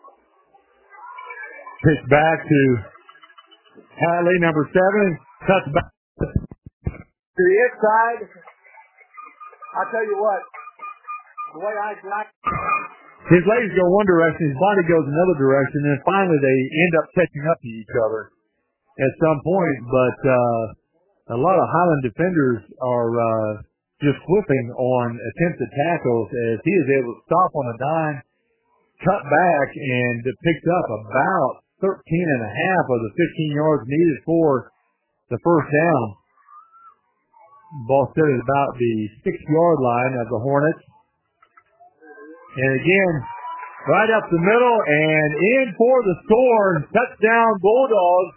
Pitch back to Hadley, number 7. Cuts back to the inside. I'll tell you what, the way I like his legs go one direction, his body goes another direction, and finally they end up catching up to each other at some point. But a lot of Highland defenders are just flipping on attempted tackles as he is able to stop on a dime, cut back, and picked up about 13 and a half of the 15 yards needed for the first down. Ball set at about the 6-yard line of the Hornets. And again, right up the middle and in for the score. Touchdown Bulldogs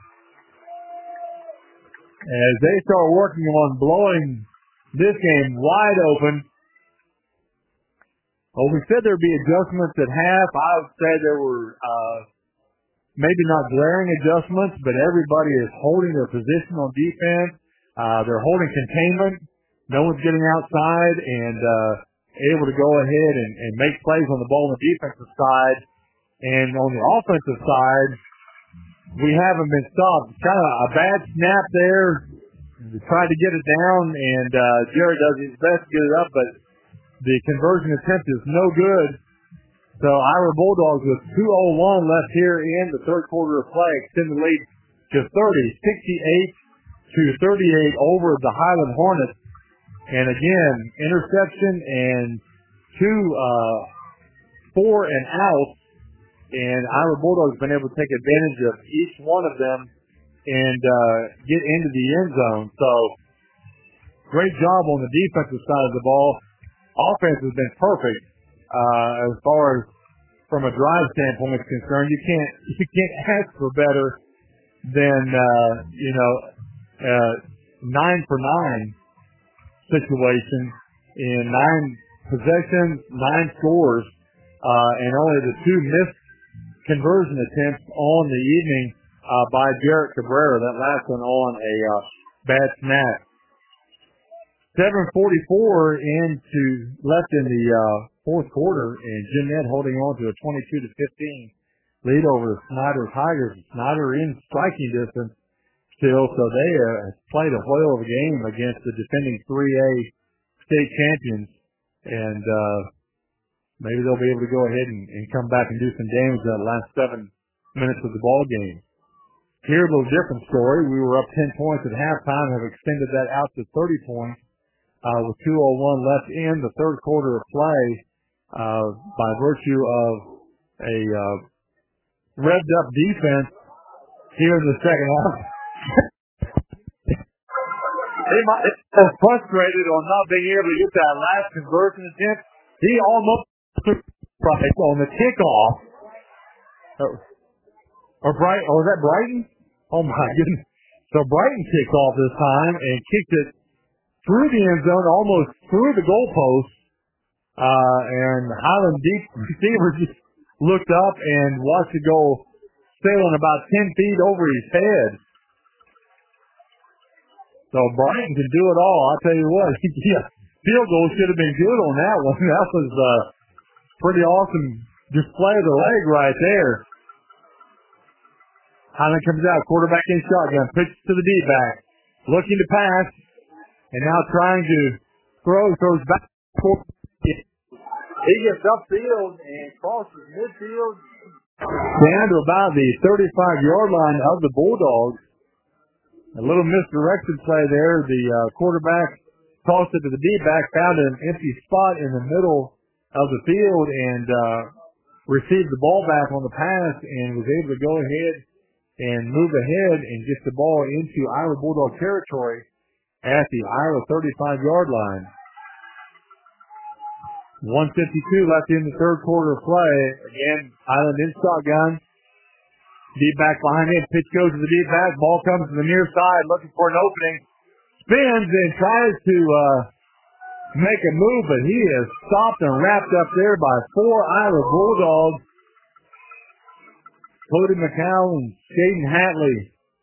as they start working on blowing this game wide open. Well, we said there'd be adjustments at half. I would say there were maybe not glaring adjustments, but everybody is holding their position on defense. They're holding containment. No one's getting outside and able to go ahead and make plays on the ball on the defensive side. And on the offensive side, we haven't been stopped. Kind of a bad snap there. They tried to get it down, and Jared does his best to get it up, but the conversion attempt is no good. So Ira Bulldogs with 2:01 left here in the third quarter of play extend the lead to 68-38 over the Highland Hornets. And again, interception and 2 4 and outs and Iowa Bulldogs have been able to take advantage of each one of them and get into the end zone. So great job on the defensive side of the ball. Offense has been perfect as far as from a drive standpoint is concerned. You can't ask for better than 9 for 9 situation in 9 possessions, 9 scores, and only the 2 missed conversion attempts on the evening by Jarrett Cabrera. That last one on a bad snap. 7:44 left in the fourth quarter, and Jeannette holding on to a 22-15 lead over the Snyder Tigers. Snyder in striking distance still, so they played a whale of a game against the defending 3A state champions, and maybe they'll be able to go ahead and come back and do some damage in the last 7 minutes of the ball game. Here, a little different story. We were up 10 points at halftime, have extended that out to 30 points with 2:01 left in the third quarter of play by virtue of a revved up defense here in the second half. They might be frustrated on not being able to get that last conversion attempt. He almost on the kickoff. Was that Brighton? Oh my goodness. So Brighton kicked off this time and kicked it through the end zone, almost through the goalpost. And Highland deep receiver just looked up and watched it go sailing about 10 feet over his head. So Brighton can do it all. I'll tell you what, field goal should have been good on that one. That was a pretty awesome display of the leg right there. Highland comes out, quarterback in shotgun, pitches to the D-back, looking to pass, and now trying to throws back. He gets upfield and crosses midfield down to about the 35-yard line of the Bulldogs. A little misdirection play there. The quarterback tossed it to the D-back, found an empty spot in the middle of the field, and received the ball back on the pass and was able to go ahead and move ahead and get the ball into Iowa Bulldog territory at the Iowa 35-yard line. 1:52 left in the third quarter of play. Again, Highland in shotgun. D-back behind him. Pitch goes to the D-back. Ball comes to the near side looking for an opening. Spins and tries to make a move, but he is stopped and wrapped up there by 4 Iowa Bulldogs. Cody McCown and Shaden Hatley.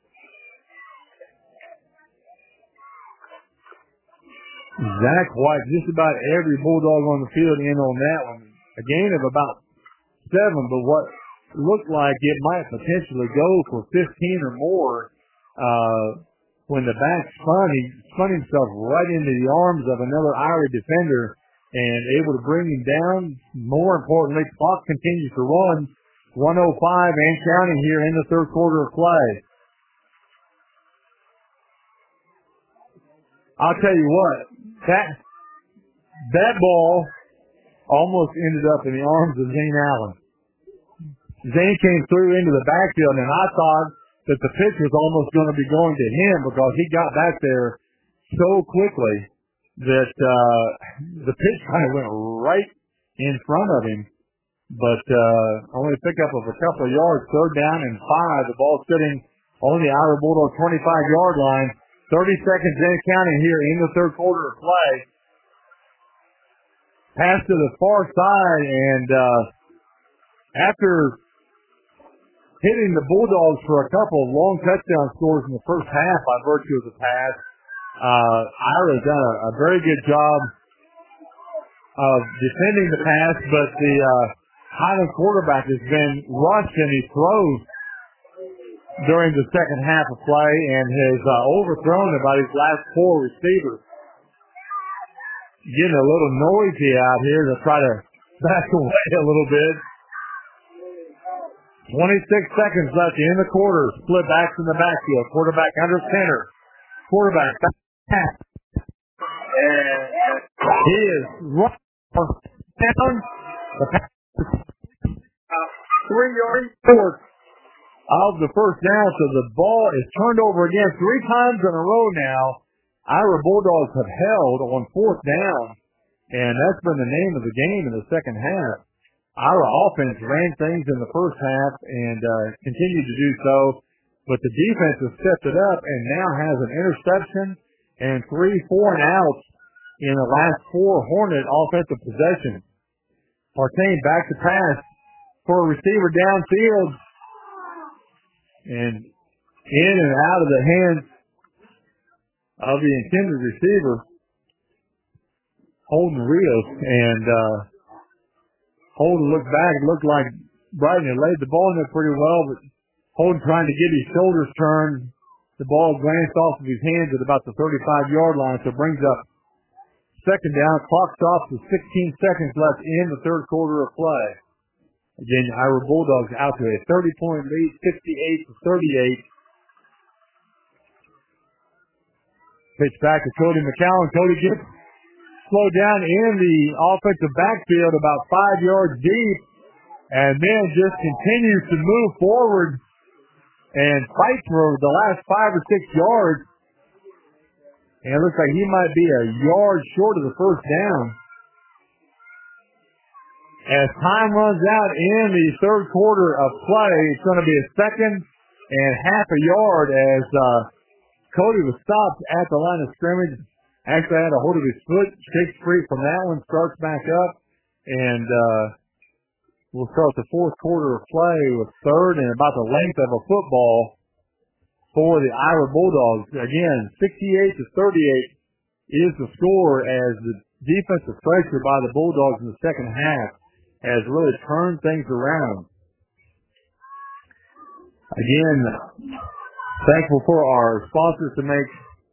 Zach White, just about every Bulldog on the field in on that one. A gain of about 7, but what looked like it might potentially go for 15 or more. When the back spun, he spun himself right into the arms of another Iowa defender and able to bring him down. More importantly, clock continues to run. 1:05 and counting here in the third quarter of play. I'll tell you what, that ball almost ended up in the arms of Zane Allen. Zane came through into the backfield, and I thought that the pitch was almost going to be going to him because he got back there so quickly that the pitch kind of went right in front of him. But only a pickup of a couple of yards, third down and 5. The ball sitting on the Iowa Bulldog 25-yard line. 30 seconds in counting here in the third quarter of play. Pass to the far side, and after hitting the Bulldogs for a couple of long touchdown scores in the first half by virtue of the pass, Iowa's done a very good job of defending the pass, but the Highland quarterback has been rushed in his throws during the second half of play and has overthrown about his last 4 receivers. Getting a little noisy out here to try to back away a little bit. 26 seconds left in the quarter. Split backs in the backfield. Quarterback under center. Quarterback pass. And he is right down. The pass 3 short of the first down, so the ball is turned over again 3 times in a row now. Ira Bulldogs have held on 4th down, and that's been the name of the game in the second half. Ira offense ran things in the first half and continued to do so, but the defense has stepped it up and now has an interception and 3 4-and-outs in the last 4 Hornet offensive possessions. Partain back to pass for a receiver downfield, and in and out of the hands of the intended receiver, Holden Rios, and Holden looked back. It looked like Brighton had laid the ball in there pretty well, but Holden trying to get his shoulders turned. The ball glanced off of his hands at about the 35-yard line, so brings up second down. Clock stops with 16 seconds left in the third quarter of play. Again, Ira Bulldogs out to a 30-point lead, 58-38. Pitch back to Cody McCowan. Cody gets slowed down in the offensive backfield about 5 yards deep, and then just continues to move forward and fight for the last 5 or 6 yards. And it looks like he might be a yard short of the first down. As time runs out in the third quarter of play, it's going to be a second and half a yard as Cody was stopped at the line of scrimmage. Actually had a hold of his foot, shakes free from that one, starts back up, and we'll start the fourth quarter of play with third and about the length of a football for the Ira Bulldogs. Again, 68-38 is the score as the defensive pressure by the Bulldogs in the second half has really turned things around. Again, thankful for our sponsors to make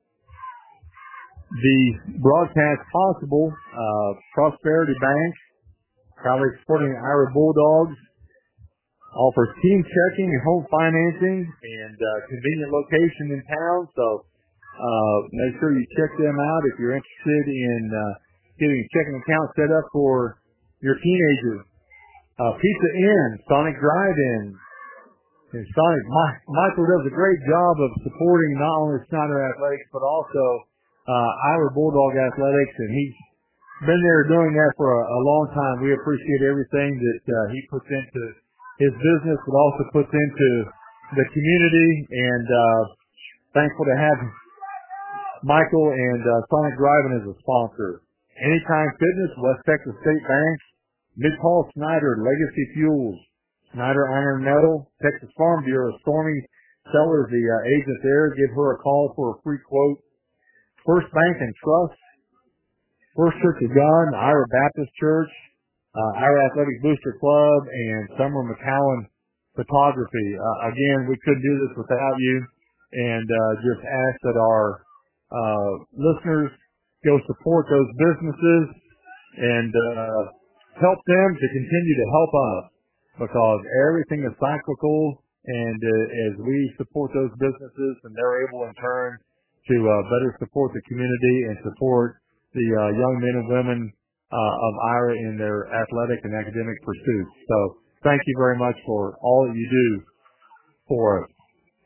the broadcast possible. Prosperity Bank, proudly supporting Ira Bulldogs, offers team checking and home financing and convenient location in town. So make sure you check them out if you're interested in getting a checking account set up for your teenagers. Pizza Inn, Sonic Drive-In, and Sonic. Michael does a great job of supporting not only Snyder Athletics but also Ira Bulldog Athletics, and he's been there doing that for a long time. We appreciate everything that he puts into his business, but also puts into the community, and thankful to have Michael and Sonic Drive-In as a sponsor. Anytime Fitness, West Texas State Bank, Mid-Paul Snyder, Legacy Fuels, Snyder Iron Metal, Texas Farm Bureau, Stormy Sellers, the agent there. Give her a call for a free quote. First Bank and Trust, First Church of God, Ira Baptist Church, Ira Athletic Booster Club, and Summer McCowan Photography. Again, we couldn't do this without you, and just ask that our listeners go support those businesses and help them to continue to help us, because everything is cyclical, and as we support those businesses, and they're able in turn to better support the community and support the young men and women of Ira in their athletic and academic pursuits. So thank you very much for all that you do for us.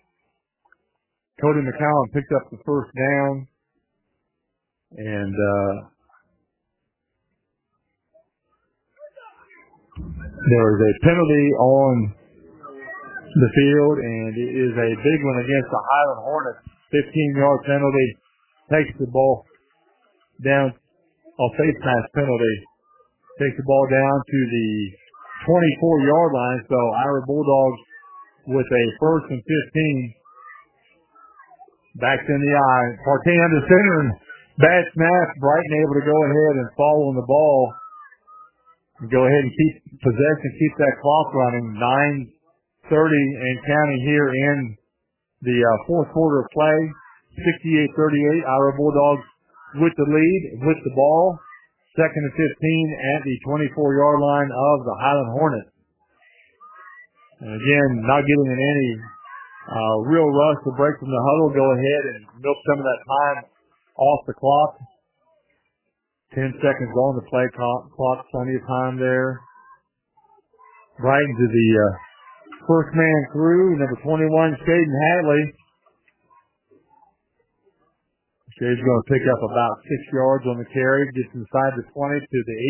Cody McCowan picked up the first down, and there was a penalty on the field, and it is a big one against the Highland Hornets. 15-yard penalty, takes the ball down, face mask penalty, takes the ball down to the 24-yard line. So Ira Bulldogs with a first and 15. Backs in the eye. Partain under center, and bad snap. Brighton able to go ahead and fall on the ball and go ahead and keep possession, keep that clock running. 9:30 and counting here in the fourth quarter of play. 68-38. Ira Bulldogs with the lead, with the ball. Second and 15 at the 24-yard line of the Highland Hornets. And again, not getting in any real rush to break from the huddle. Go ahead and milk some of that time off the clock. 10 seconds on the play clock. Plenty of time there. Right into the First man through, number 21, Shaden Hadley. Shaden's going to pick up about 6 yards on the carry, gets inside the 20 to the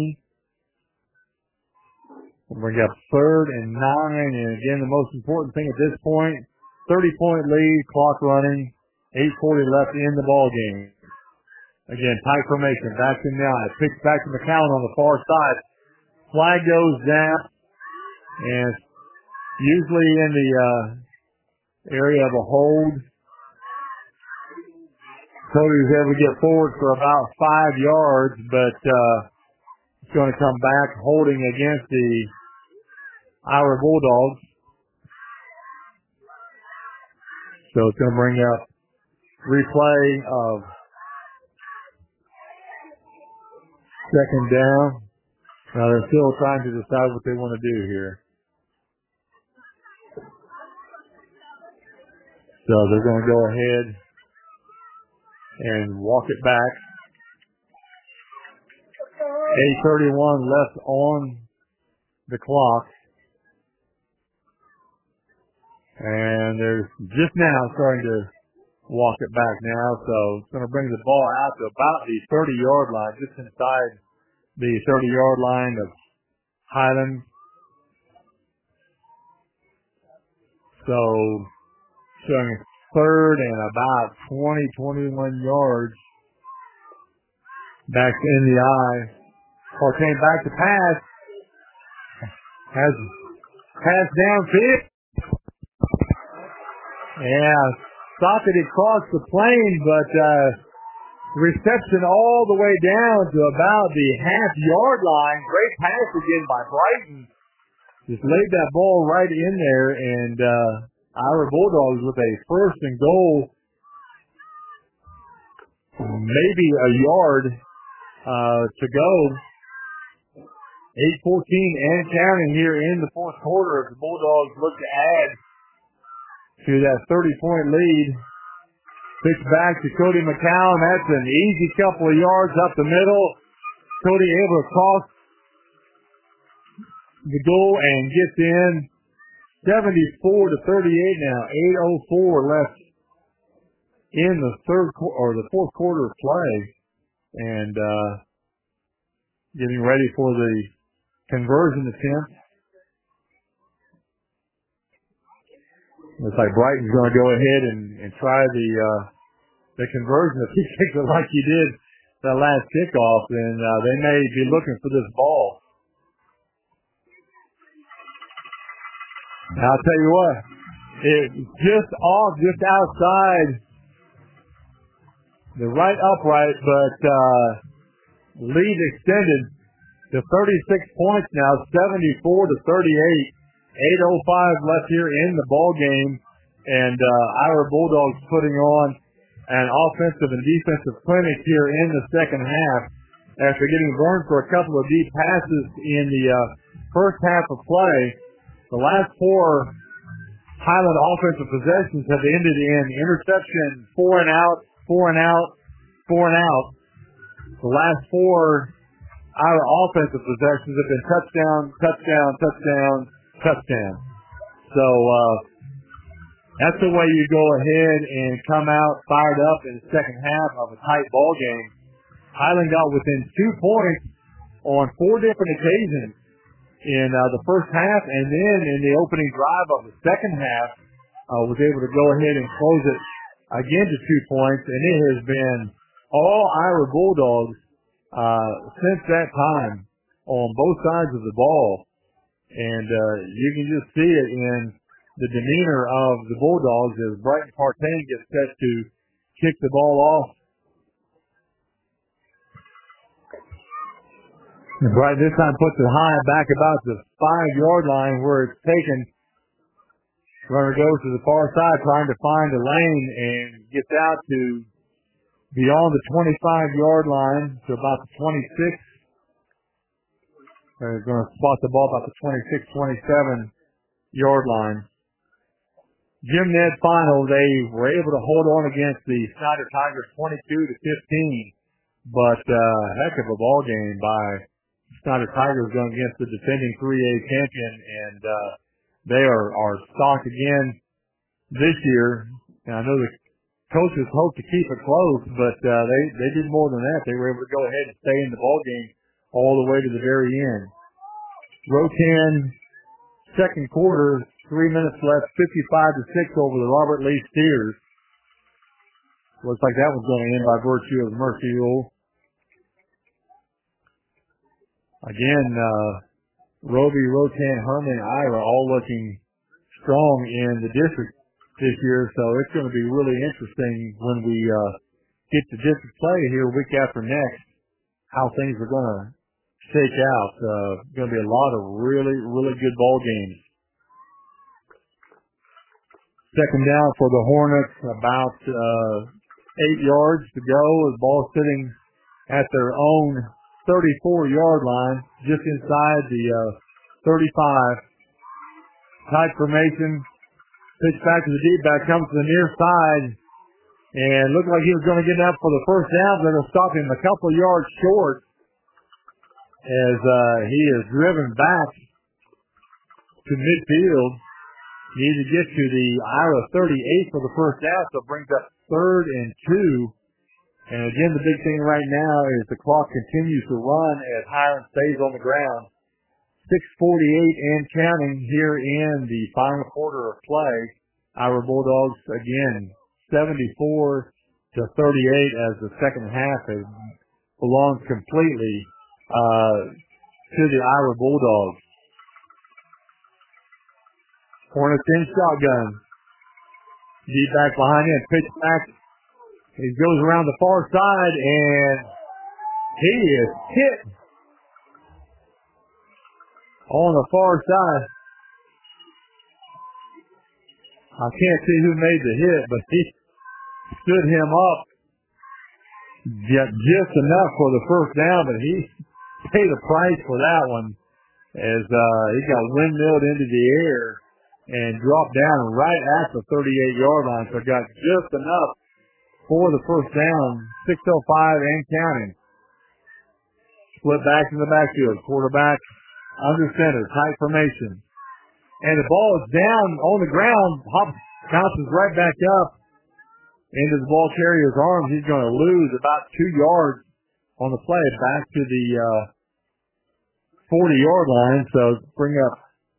18. We'll bring up 3rd and 9, and again, the most important thing at this point, 30-point lead, clock running, 8:40 left in the ball game. Again, tight formation, back to now. It picks back to McCown on the far side. Flag goes down, and usually in the area of a hold. Cody's able to get forward for about 5 yards, but it's going to come back holding against the Iowa Bulldogs. So it's going to bring up replay of 2nd down. Now they're still trying to decide what they want to do here. So they're going to go ahead and walk it back. 8:31 left on the clock. And they're just now starting to walk it back now. So it's going to bring the ball out to about the 30-yard line, just inside the 30-yard line of Highland. So showing 3rd and about 21 yards. Back in the eye. Partain back to pass. Has pass downfield. Yeah, thought that it crossed the plane, but reception all the way down to about the half-yard line. Great pass again by Brighton. Just laid that ball right in there, and Iowa Bulldogs with a 1st and goal, maybe a yard to go. 8:14 and counting here in the 4th quarter as the Bulldogs look to add to that 30-point lead. Pitch back to Cody McCown. That's an easy couple of yards up the middle. Cody able to cross the goal and gets in. 74-38 now. 8:04 left in the 4th quarter of play, and getting ready for the conversion attempt. Looks like Brighton's going to go ahead and try the conversion. If he takes it like he did that last kickoff, then they may be looking for this ball. Now, I'll tell you what, it's just off, just outside the right upright, but lead extended to 36 points now, 74-38. 8:05 left here in the ball game, and Iowa Bulldogs putting on an offensive and defensive clinic here in the second half after getting burned for a couple of deep passes in the first half of play. The last 4 Highland offensive possessions have ended in interception, 4 and out, 4 and out, 4 and out. The last 4 Iowa offensive possessions have been touchdown, touchdown, touchdown, touchdown. So that's the way you go ahead and come out fired up in the second half of a tight ball game. Highland got within 2 points on 4 different occasions in the first half, and then in the opening drive of the second half was able to go ahead and close it again to 2 points, and it has been all Iowa Bulldogs since that time on both sides of the ball. And you can just see it in the demeanor of the Bulldogs as Brighton Partain gets set to kick the ball off. And Brighton this time puts it high back about the 5-yard line where it's taken. Runner goes to the far side trying to find a lane and gets out to beyond the 25-yard line to about the 26. They're going to spot the ball about the 26, 27-yard line. Jim Ned final, they were able to hold on against the Snyder Tigers 22-15, but heck of a ball game by Snyder Tigers going against the defending 3A champion, and they are stocked again this year. And I know the coaches hope to keep it close, but they did more than that. They were able to go ahead and stay in the ball game all the way to the very end. Rotan, second quarter, 3 minutes left, 55-6 over the Robert Lee Steers. Looks like that was going to end by virtue of the mercy rule. Again, Roby, Rotan, Herman, and Ira all looking strong in the district this year, so it's going to be really interesting when we get to district play here week after next, how things are going to shake out. Going to be a lot of really, really good ball games. Second down for the Hornets, about 8 yards to go. The ball sitting at their own 34-yard line, just inside the 35. Tight formation. Pitch back to the deep back, comes to the near side, and looked like he was going to get up for the first down. They're going to stop him a couple of yards short as he is driven back to midfield. Needs to get to the Ira 38 for the first down, so it brings up 3rd and 2. And again, the big thing right now is the clock continues to run as Hiram stays on the ground. 6:48 and counting here in the final quarter of play. Our Bulldogs again 74-38 as the second half belongs completely to the Iowa Bulldogs. Hornets in shotgun. Deep back behind him, pitch back. He goes around the far side and he is hit on the far side. I can't see who made the hit, but he stood him up just enough for the first down, but he paid a price for that one as he got windmilled into the air and dropped down right at the 38-yard line, so got just enough for the first down. 6:05 and counting. Split back in the backfield. Quarterback under center, tight formation. And the ball is down on the ground. Bounces right back up into the ball carrier's arms. He's going to lose about 2 yards on the play back to the 40-yard line. So bring up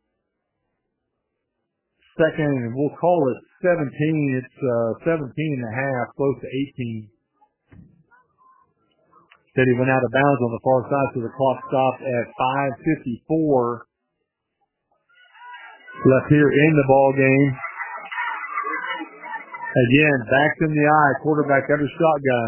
second, and we'll call it 17. It's 17 and a half, close to 18. Said he went out of bounds on the far side, so the clock stopped at 5:54 left here in the ball game. Again, backs in the eye, quarterback under shotgun.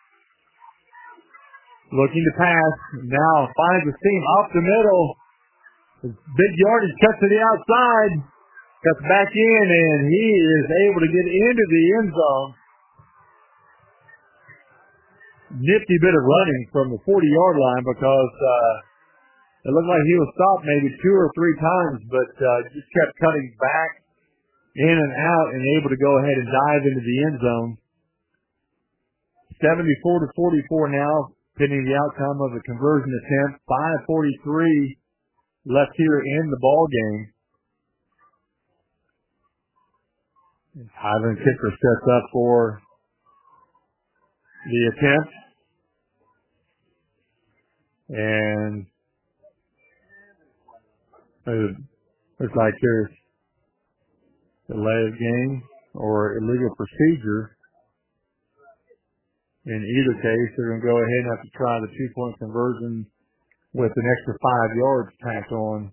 Looking to pass, now finds the seam up the middle. Big yardage, cuts to the outside, cuts back in, and he is able to get into the end zone. Nifty bit of running from the 40-yard line because it looked like he was stopped maybe 2 or 3 times, but just kept cutting back in and out and able to go ahead and dive into the end zone. 74-44 now, pending the outcome of the conversion attempt. 5:43 left here in the ball game. Ivan Kicker sets up for the attempt. And looks like there's delay of game or illegal procedure. In either case, they're going to go ahead and have to try the 2-point conversion with an extra 5 yards tacked on.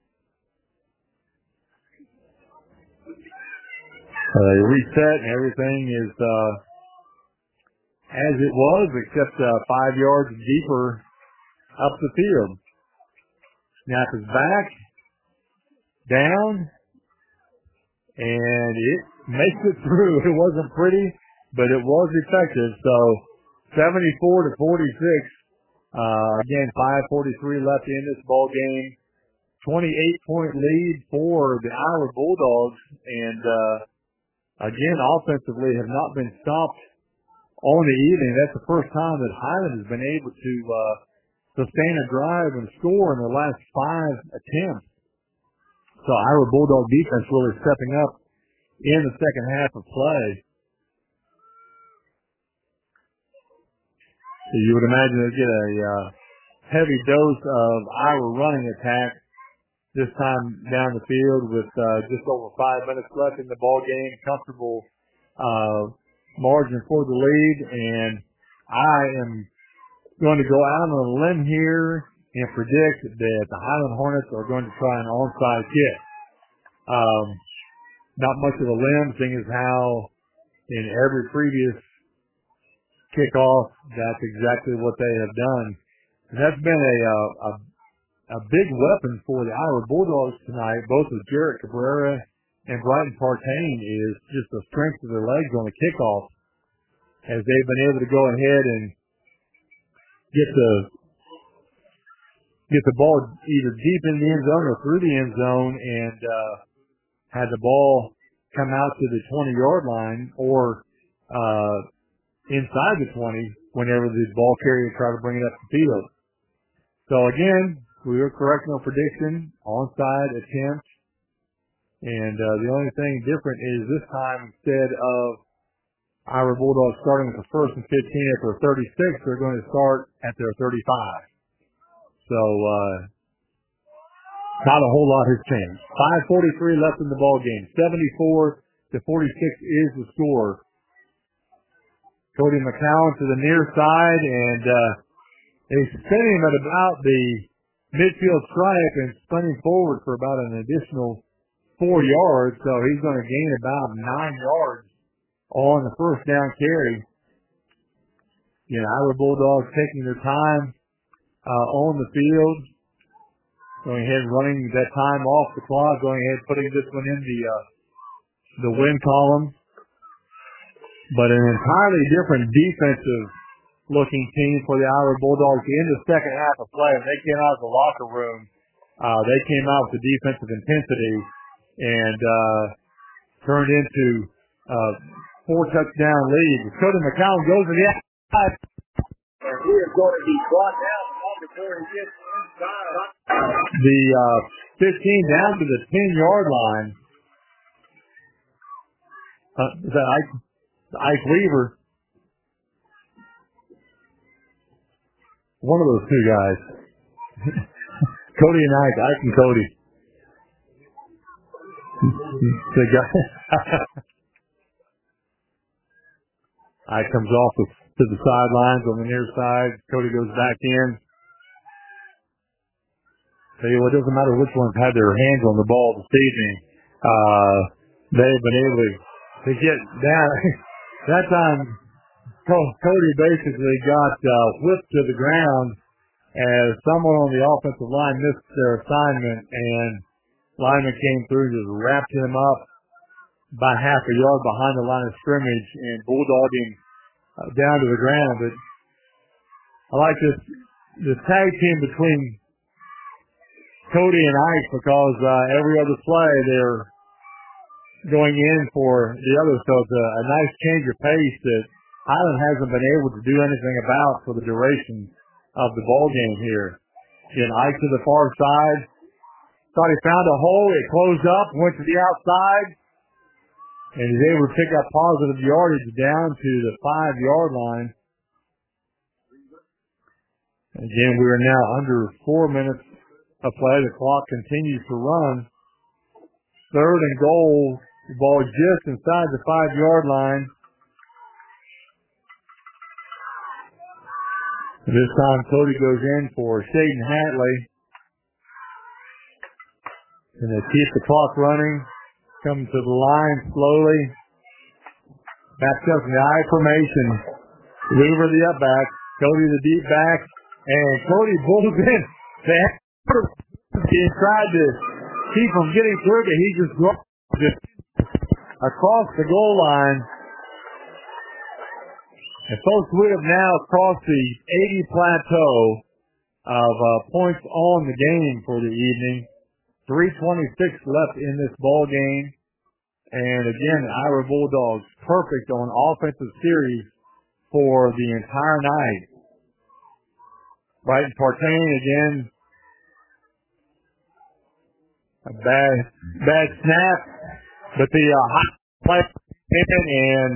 They reset and everything is as it was, except 5 yards deeper up the field. Snap is back, down, and it makes it through. It wasn't pretty, but it was effective. So 74-46. Again, 5:43 left in this ball game. 28-point lead for the Iowa Bulldogs, and again, offensively have not been stopped on the evening. That's the first time that Highland has been able to sustain a drive and score in the last 5 attempts. So Iowa Bulldog defense really stepping up in the second half of play. So you would imagine they'd get a heavy dose of Iowa running attack this time down the field with just over 5 minutes left in the ball game. Comfortable margin for the lead, and I am going to go out on a limb here and predict that the Highland Hornets are going to try an onside kick. Not much of a limb, seeing as how in every previous kickoff, that's exactly what they have done. And that's been a big weapon for the Iowa Bulldogs tonight, both with Jarrett Cabrera and Brighton Partain, is just the strength of their legs on the kickoff, as they've been able to go ahead and get the ball either deep in the end zone or through the end zone, and had the ball come out to the 20-yard line or inside the 20 whenever the ball carrier tried to bring it up the field. So again, we were correct in our prediction, onside attempt, and the only thing different is this time, instead of Iowa Bulldogs starting with the first and 15 at their 36, they're going to start at their 35. So not a whole lot has changed. 5:43 left in the ball game. 74-46 is the score. Cody McCown to the near side, and they spin him at about the midfield stripe and spun him forward for about an additional 4 yards. So he's going to gain about 9 yards on the first down carry. Iowa Bulldogs taking their time on the field, going ahead and running that time off the clock, going ahead and putting this one in the win column. But an entirely different defensive looking team for the Iowa Bulldogs in the second half of play. When they came out of the locker room, they came out with the defensive intensity and turned into 4-touchdown lead. Cody McCown goes to the outside. And he is going to be brought down before he gets inside. The 15 down to the 10-yard line. Is that Ike Weaver? One of those two guys. Cody and Ike and Cody. The guy. Ike comes off to the sidelines on the near side. Cody goes back in. Tell you what, it doesn't matter which one's had their hands on the ball this evening. They've been able to get down. That time, Cody basically got whipped to the ground as someone on the offensive line missed their assignment, and lineman came through and just wrapped him up by half a yard behind the line of scrimmage and bulldogged him down to the ground. But I like this tag team between Cody and Ike, because every other play they're going in for the other. So it's a nice change of pace that Highland hasn't been able to do anything about for the duration of the ball game here. Again, Ike to the far side. Thought he found a hole. It closed up, went to the outside, and he's able to pick up positive yardage down to the 5-yard line. Again, we are now under 4 minutes of play. The clock continues to run. 3rd and goal. The ball just inside the 5-yard line. This time Cody goes in for Shaden Hatley. And they keep the clock running. Come to the line slowly. Backs up in the I formation. Weaver the up back. Cody the deep back. And Cody pulls in. He tried to keep from getting through, but he just across the goal line. And folks, we have now crossed the 80 plateau of points on the game for the evening. 3:26 left in this ball game. And again, Iowa Bulldogs perfect on offensive series for the entire night. Brighton Partain again A bad snap, but the high play and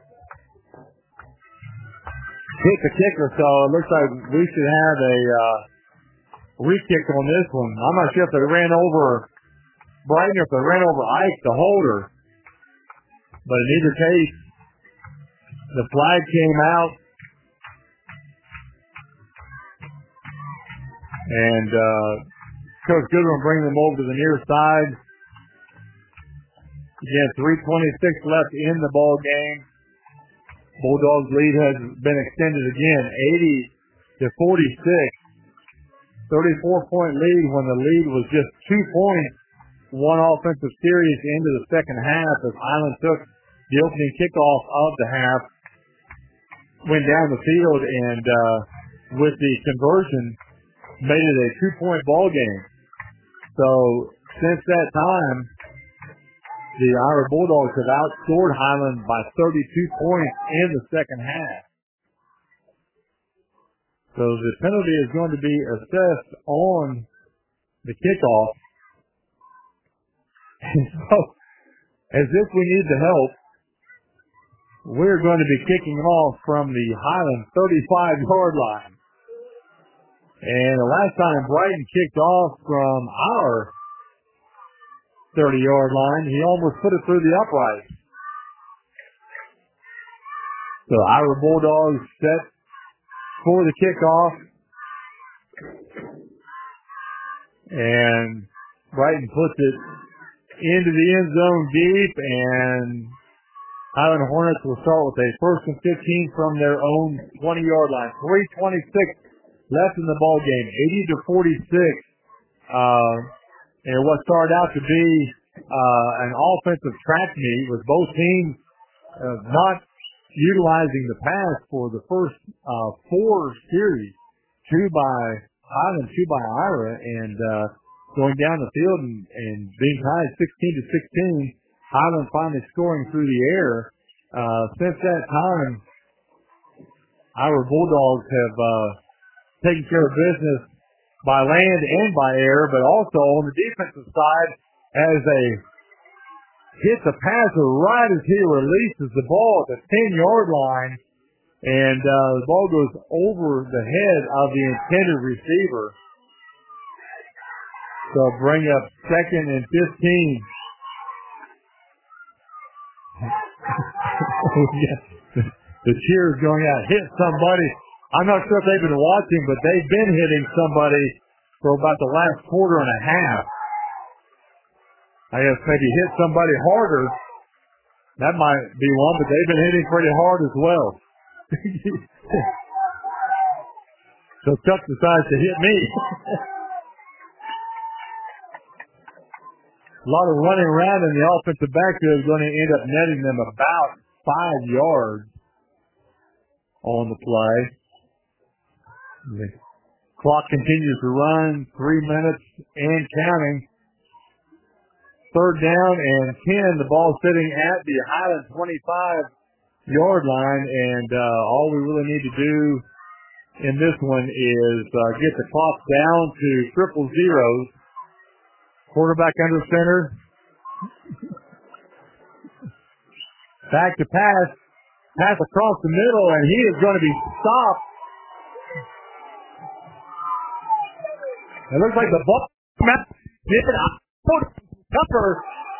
hit the kicker, so it looks like we should have a re-kick on this one. I'm not sure if they ran over Brighton or if they ran over Ike, the holder, but in either case, the flag came out, and Coach Goodwin bringing them over to the near side. Again, 3:26 left in the ball game. Bulldogs' lead has been extended again, 80-46. 34-point lead when the lead was just 2 points. One offensive series into the second half as Highland took the opening kickoff of the half, went down the field, and with the conversion, made it a 2-point ball game. So since that time, the Ira Bulldogs have outscored Highland by 32 points in the second half. So the penalty is going to be assessed on the kickoff. And so, as if we need the help, we're going to be kicking off from the Highland 35-yard line. And the last time Brighton kicked off from our 30-yard line, he almost put it through the upright. So Ira Bulldogs set for the kickoff. And Brighton puts it into the end zone deep, and Highland Hornets will start with a 1st and 15 from their own 20-yard line. 3:26 left in the ball game, 80-46. And what started out to be an offensive track meet with both teams not utilizing the pass for the first 4 series, 2 by Highland, 2 by Ira, and going down the field and being tied 16-16. Highland finally scoring through the air. Since that time, our Bulldogs have taken care of business by land and by air, but also on the defensive side as they hit the passer right as he releases the ball at the 10-yard line, and the ball goes over the head of the intended receiver. So bring up 2nd and 15. The cheers going out. Hit somebody. I'm not sure if they've been watching, but they've been hitting somebody for about the last quarter and a half. I guess maybe hit somebody harder. That might be one, but they've been hitting pretty hard as well. So Chuck decides to hit me. A lot of running around in the offensive backfield is going to end up netting them about 5 yards on the play. The clock continues to run, 3 minutes and counting. 3rd down and 10. The ball sitting at the Highland 25-yard line, and all we really need to do in this one is get the clock down to triple zeros. Quarterback under center. Back to pass. Pass across the middle, and he is going to be stopped. It looks like the ball did tougher.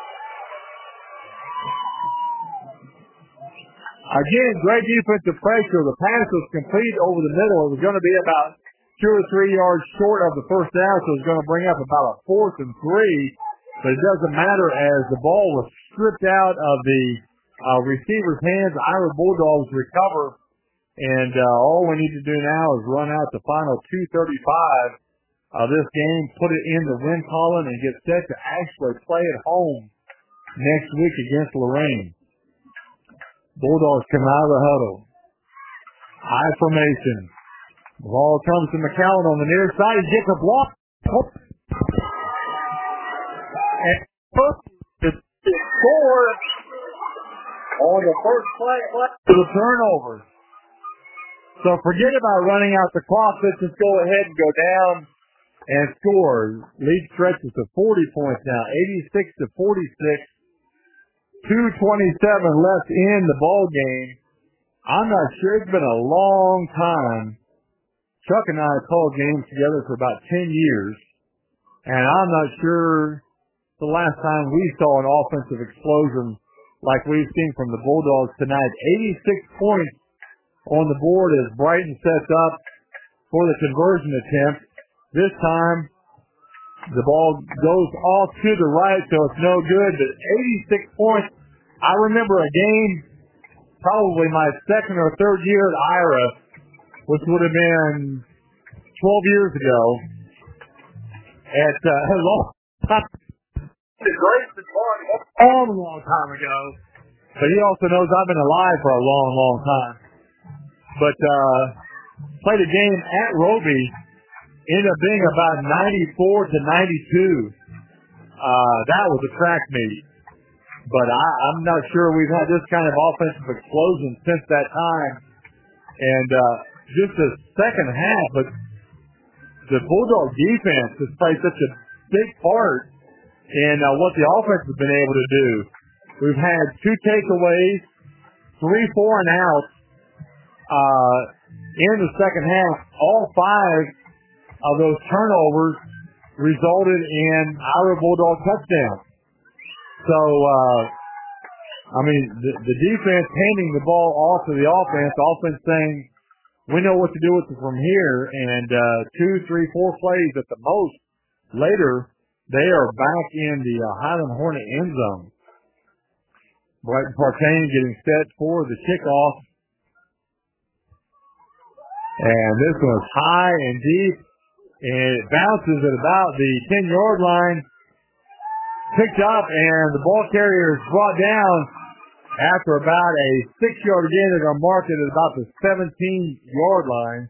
Again, great defensive pressure. The pass was complete over the middle. It was going to be about 2 or 3 yards short of the first down, so it's going to bring up about a 4th and 3. But it doesn't matter as the ball was stripped out of the receiver's hands. Ira Bulldogs recover, and all we need to do now is run out the final 2:35 of this game, put it in the win column, and get set to actually play at home next week against Lorraine. Bulldogs come out of the huddle. High formation. The ball comes to McCowan on the near side. He gets a block. And to score on the first play to the turnover. So forget about running out the clock. Let's just go ahead and go down and score. Lead stretches to 40 points now, 86-46. 2:27 left in the ball game. I'm not sure. It's been a long time. Chuck and I have called games together for about 10 years, and I'm not sure the last time we saw an offensive explosion like we've seen from the Bulldogs tonight. 86 points on the board as Brighton sets up for the conversion attempt. This time, the ball goes off to the right, so it's no good, but 86 points. I remember a game, probably my second or third year at Ira, which would have been 12 years ago, at a long time ago. But he also knows I've been alive for a long time. But played a game at Roby, ended up being about 94-92. That was a track meet. But I'm not sure we've had this kind of offensive explosion since that time. And just the second half, but the Bulldog defense has played such a big part in what the offense has been able to do. We've had 2 takeaways, 3 4 and outs in the second half. All 5 of those turnovers resulted in Ira Bulldog touchdowns. So, the defense handing the ball off to the offense saying, we know what to do with it from here, and 2, 3, 4 plays at the most later, they are back in the Highland Hornet end zone. Brighton Partain getting set for the kickoff. And this one's high and deep, and it bounces at about the 10-yard line. Picked up, and the ball carrier is brought down after about a 6-yard gain. They're going to mark it at about the 17-yard line.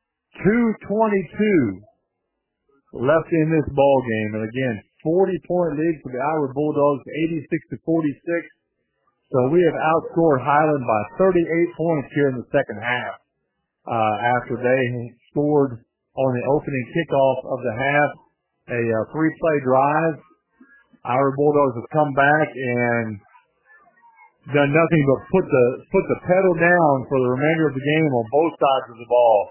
2:22 left in this ball game. And again, 40-point lead for the Ira Bulldogs, 86-46. So we have outscored Highland by 38 points here in the second half. After they scored on the opening kickoff of the half, a 3-play drive. Our Bulldogs have come back and done nothing but put the pedal down for the remainder of the game on both sides of the ball.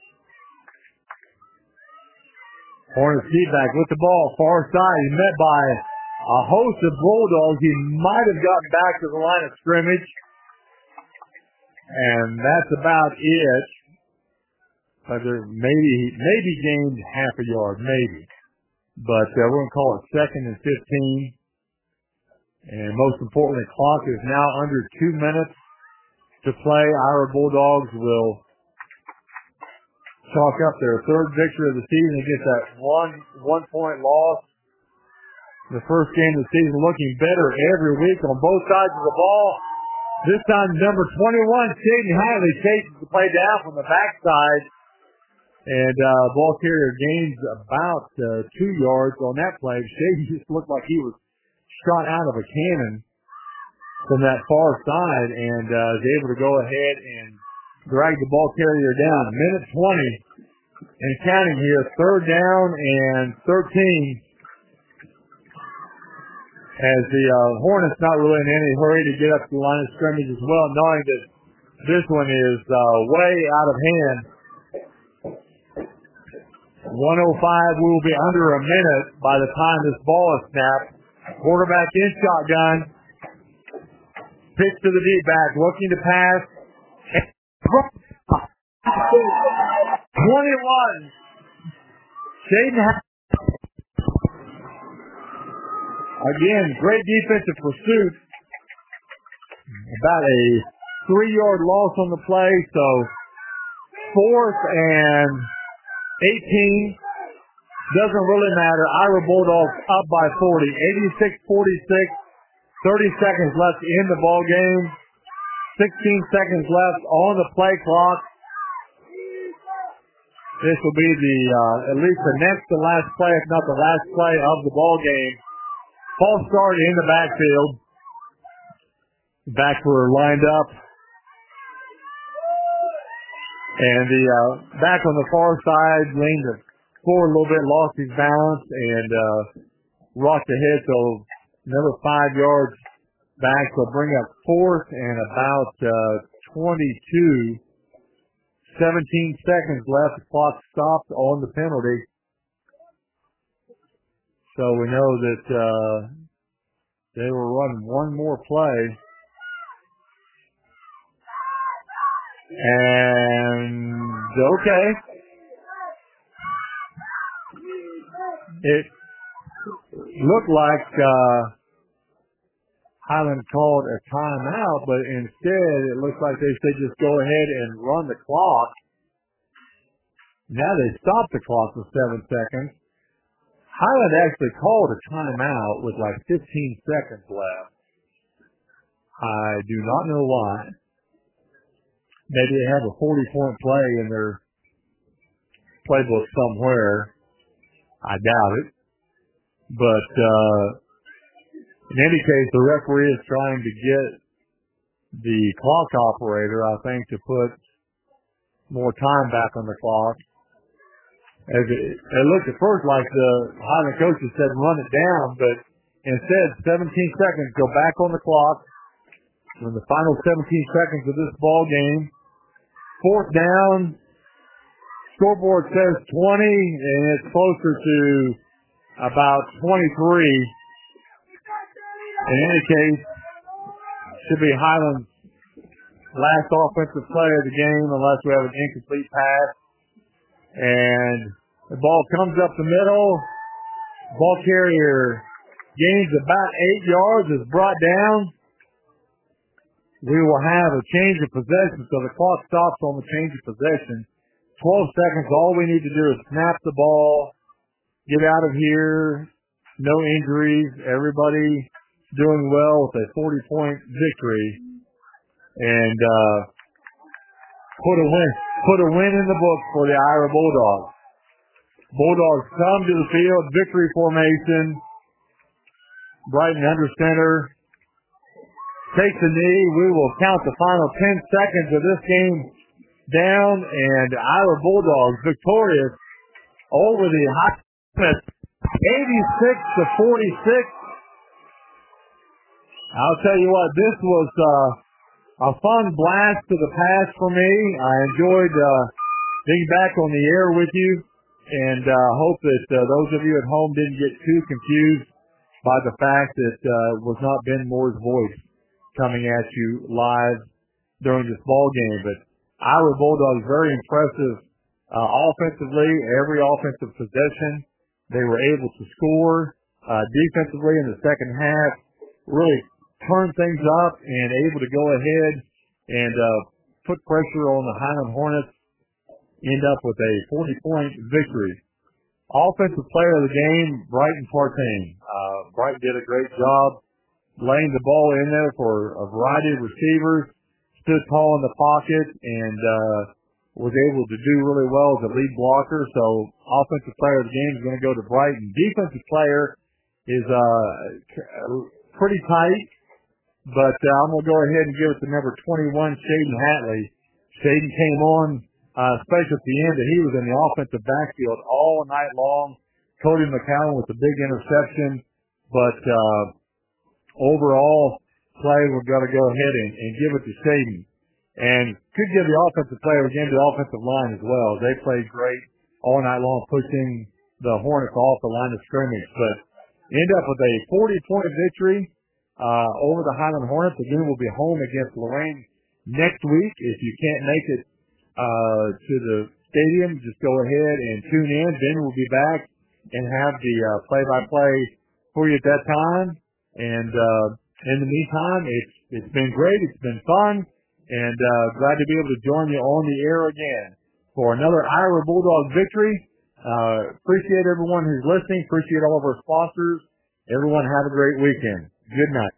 Hornets feedback with the ball, far side. He's met by a host of Bulldogs. He might have gotten back to the line of scrimmage. And that's about it. But maybe gained half a yard, maybe. But we're going to call it 2nd and 15. And most importantly, clock is now under 2 minutes to play. Our Bulldogs will chalk up their third victory of the season against that one-point loss. The first game of the season looking better every week on both sides of the ball. This time, number 21, Shaden Hadley chases the play down from the backside. And ball carrier gains about 2 yards on that play. Shaden just looked like he was shot out of a cannon from that far side and is able to go ahead and drag the ball carrier down. A minute 20 and counting here. 3rd down and 13. As the Hornets not really in any hurry to get up to the line of scrimmage as well, knowing that this one is way out of hand. 1:05, we will be under a minute by the time this ball is snapped. Quarterback in shotgun. Pitch to the deep back, looking to pass. 21. Shaden. Again, great defensive pursuit. About a 3-yard loss on the play, so 4th and 18. Doesn't really matter. Ira Bulldogs up by 40. 86-46. 30 seconds left in the ball game. 16 seconds left on the play clock. This will be at least the next to last play, if not the last play of the ball game. False start in the backfield. Backs were lined up. And the back on the far side leaned forward a little bit, lost his balance, and rocked ahead. So another 5 yards back. So bring up fourth and about 22. 17 seconds left. The clock stopped on the penalty. So we know that they were running one more play. And okay. It looked like Highland called a timeout, but instead it looks like they said just go ahead and run the clock. Now they stopped the clock for 7 seconds. Highland actually called a timeout with like 15 seconds left. I do not know why. Maybe they have a 40-point play in their playbook somewhere. I doubt it. But in any case, the referee is trying to get the clock operator, I think, to put more time back on the clock. As it looked at first like the Highland coaches said run it down, but instead 17 seconds, go back on the clock. In the final 17 seconds of this ball game, fourth down, scoreboard says 20, and it's closer to about 23. In any case, should be Highland's last offensive play of the game unless we have an incomplete pass. And the ball comes up the middle. Ball carrier gains about 8 yards, is brought down. We will have a change of possession, so the clock stops on the change of possession. 12 seconds, all we need to do is snap the ball, get out of here, no injuries, everybody doing well with a 40-point victory, and put a win in the book for the Ira Bulldogs. Bulldogs come to the field, victory formation. Brighton under center. Takes a knee. We will count the final 10 seconds of this game down, and Ira Bulldogs victorious over the Highlands 86-46. I'll tell you what, this was a fun blast to the past for me. I enjoyed being back on the air with you, and hope that those of you at home didn't get too confused by the fact that it was not Ben Moore's voice coming at you live during this ball game. But Ira Bulldogs very impressive offensively. Every offensive possession they were able to score. Defensively in the second half, really turn things up and able to go ahead and put pressure on the Highland Hornets, end up with a 40-point victory. Offensive player of the game, Brighton Partain. Brighton did a great job laying the ball in there for a variety of receivers, stood tall in the pocket, and was able to do really well as a lead blocker. So offensive player of the game is going to go to Brighton. Defensive player is pretty tight, but I'm going to go ahead and give it to number 21, Shaden Hatley. Shaden came on, especially at the end, that he was in the offensive backfield all night long. Cody McCowan with a big interception, but overall play, we're going to go ahead and give it to Shaden. And could give the offensive player again to the offensive line as well. They played great all night long, pushing the Hornets off the line of scrimmage. But end up with a 40-point victory over the Highland Hornets. Again, we'll be home against Lorraine next week. If you can't make it to the stadium, just go ahead and tune in. Ben will be back and have the play-by-play for you at that time. And in the meantime, it's been great. It's been fun. And glad to be able to join you on the air again for another Ira Bulldog victory. Appreciate everyone who's listening. Appreciate all of our sponsors. Everyone have a great weekend. Good night.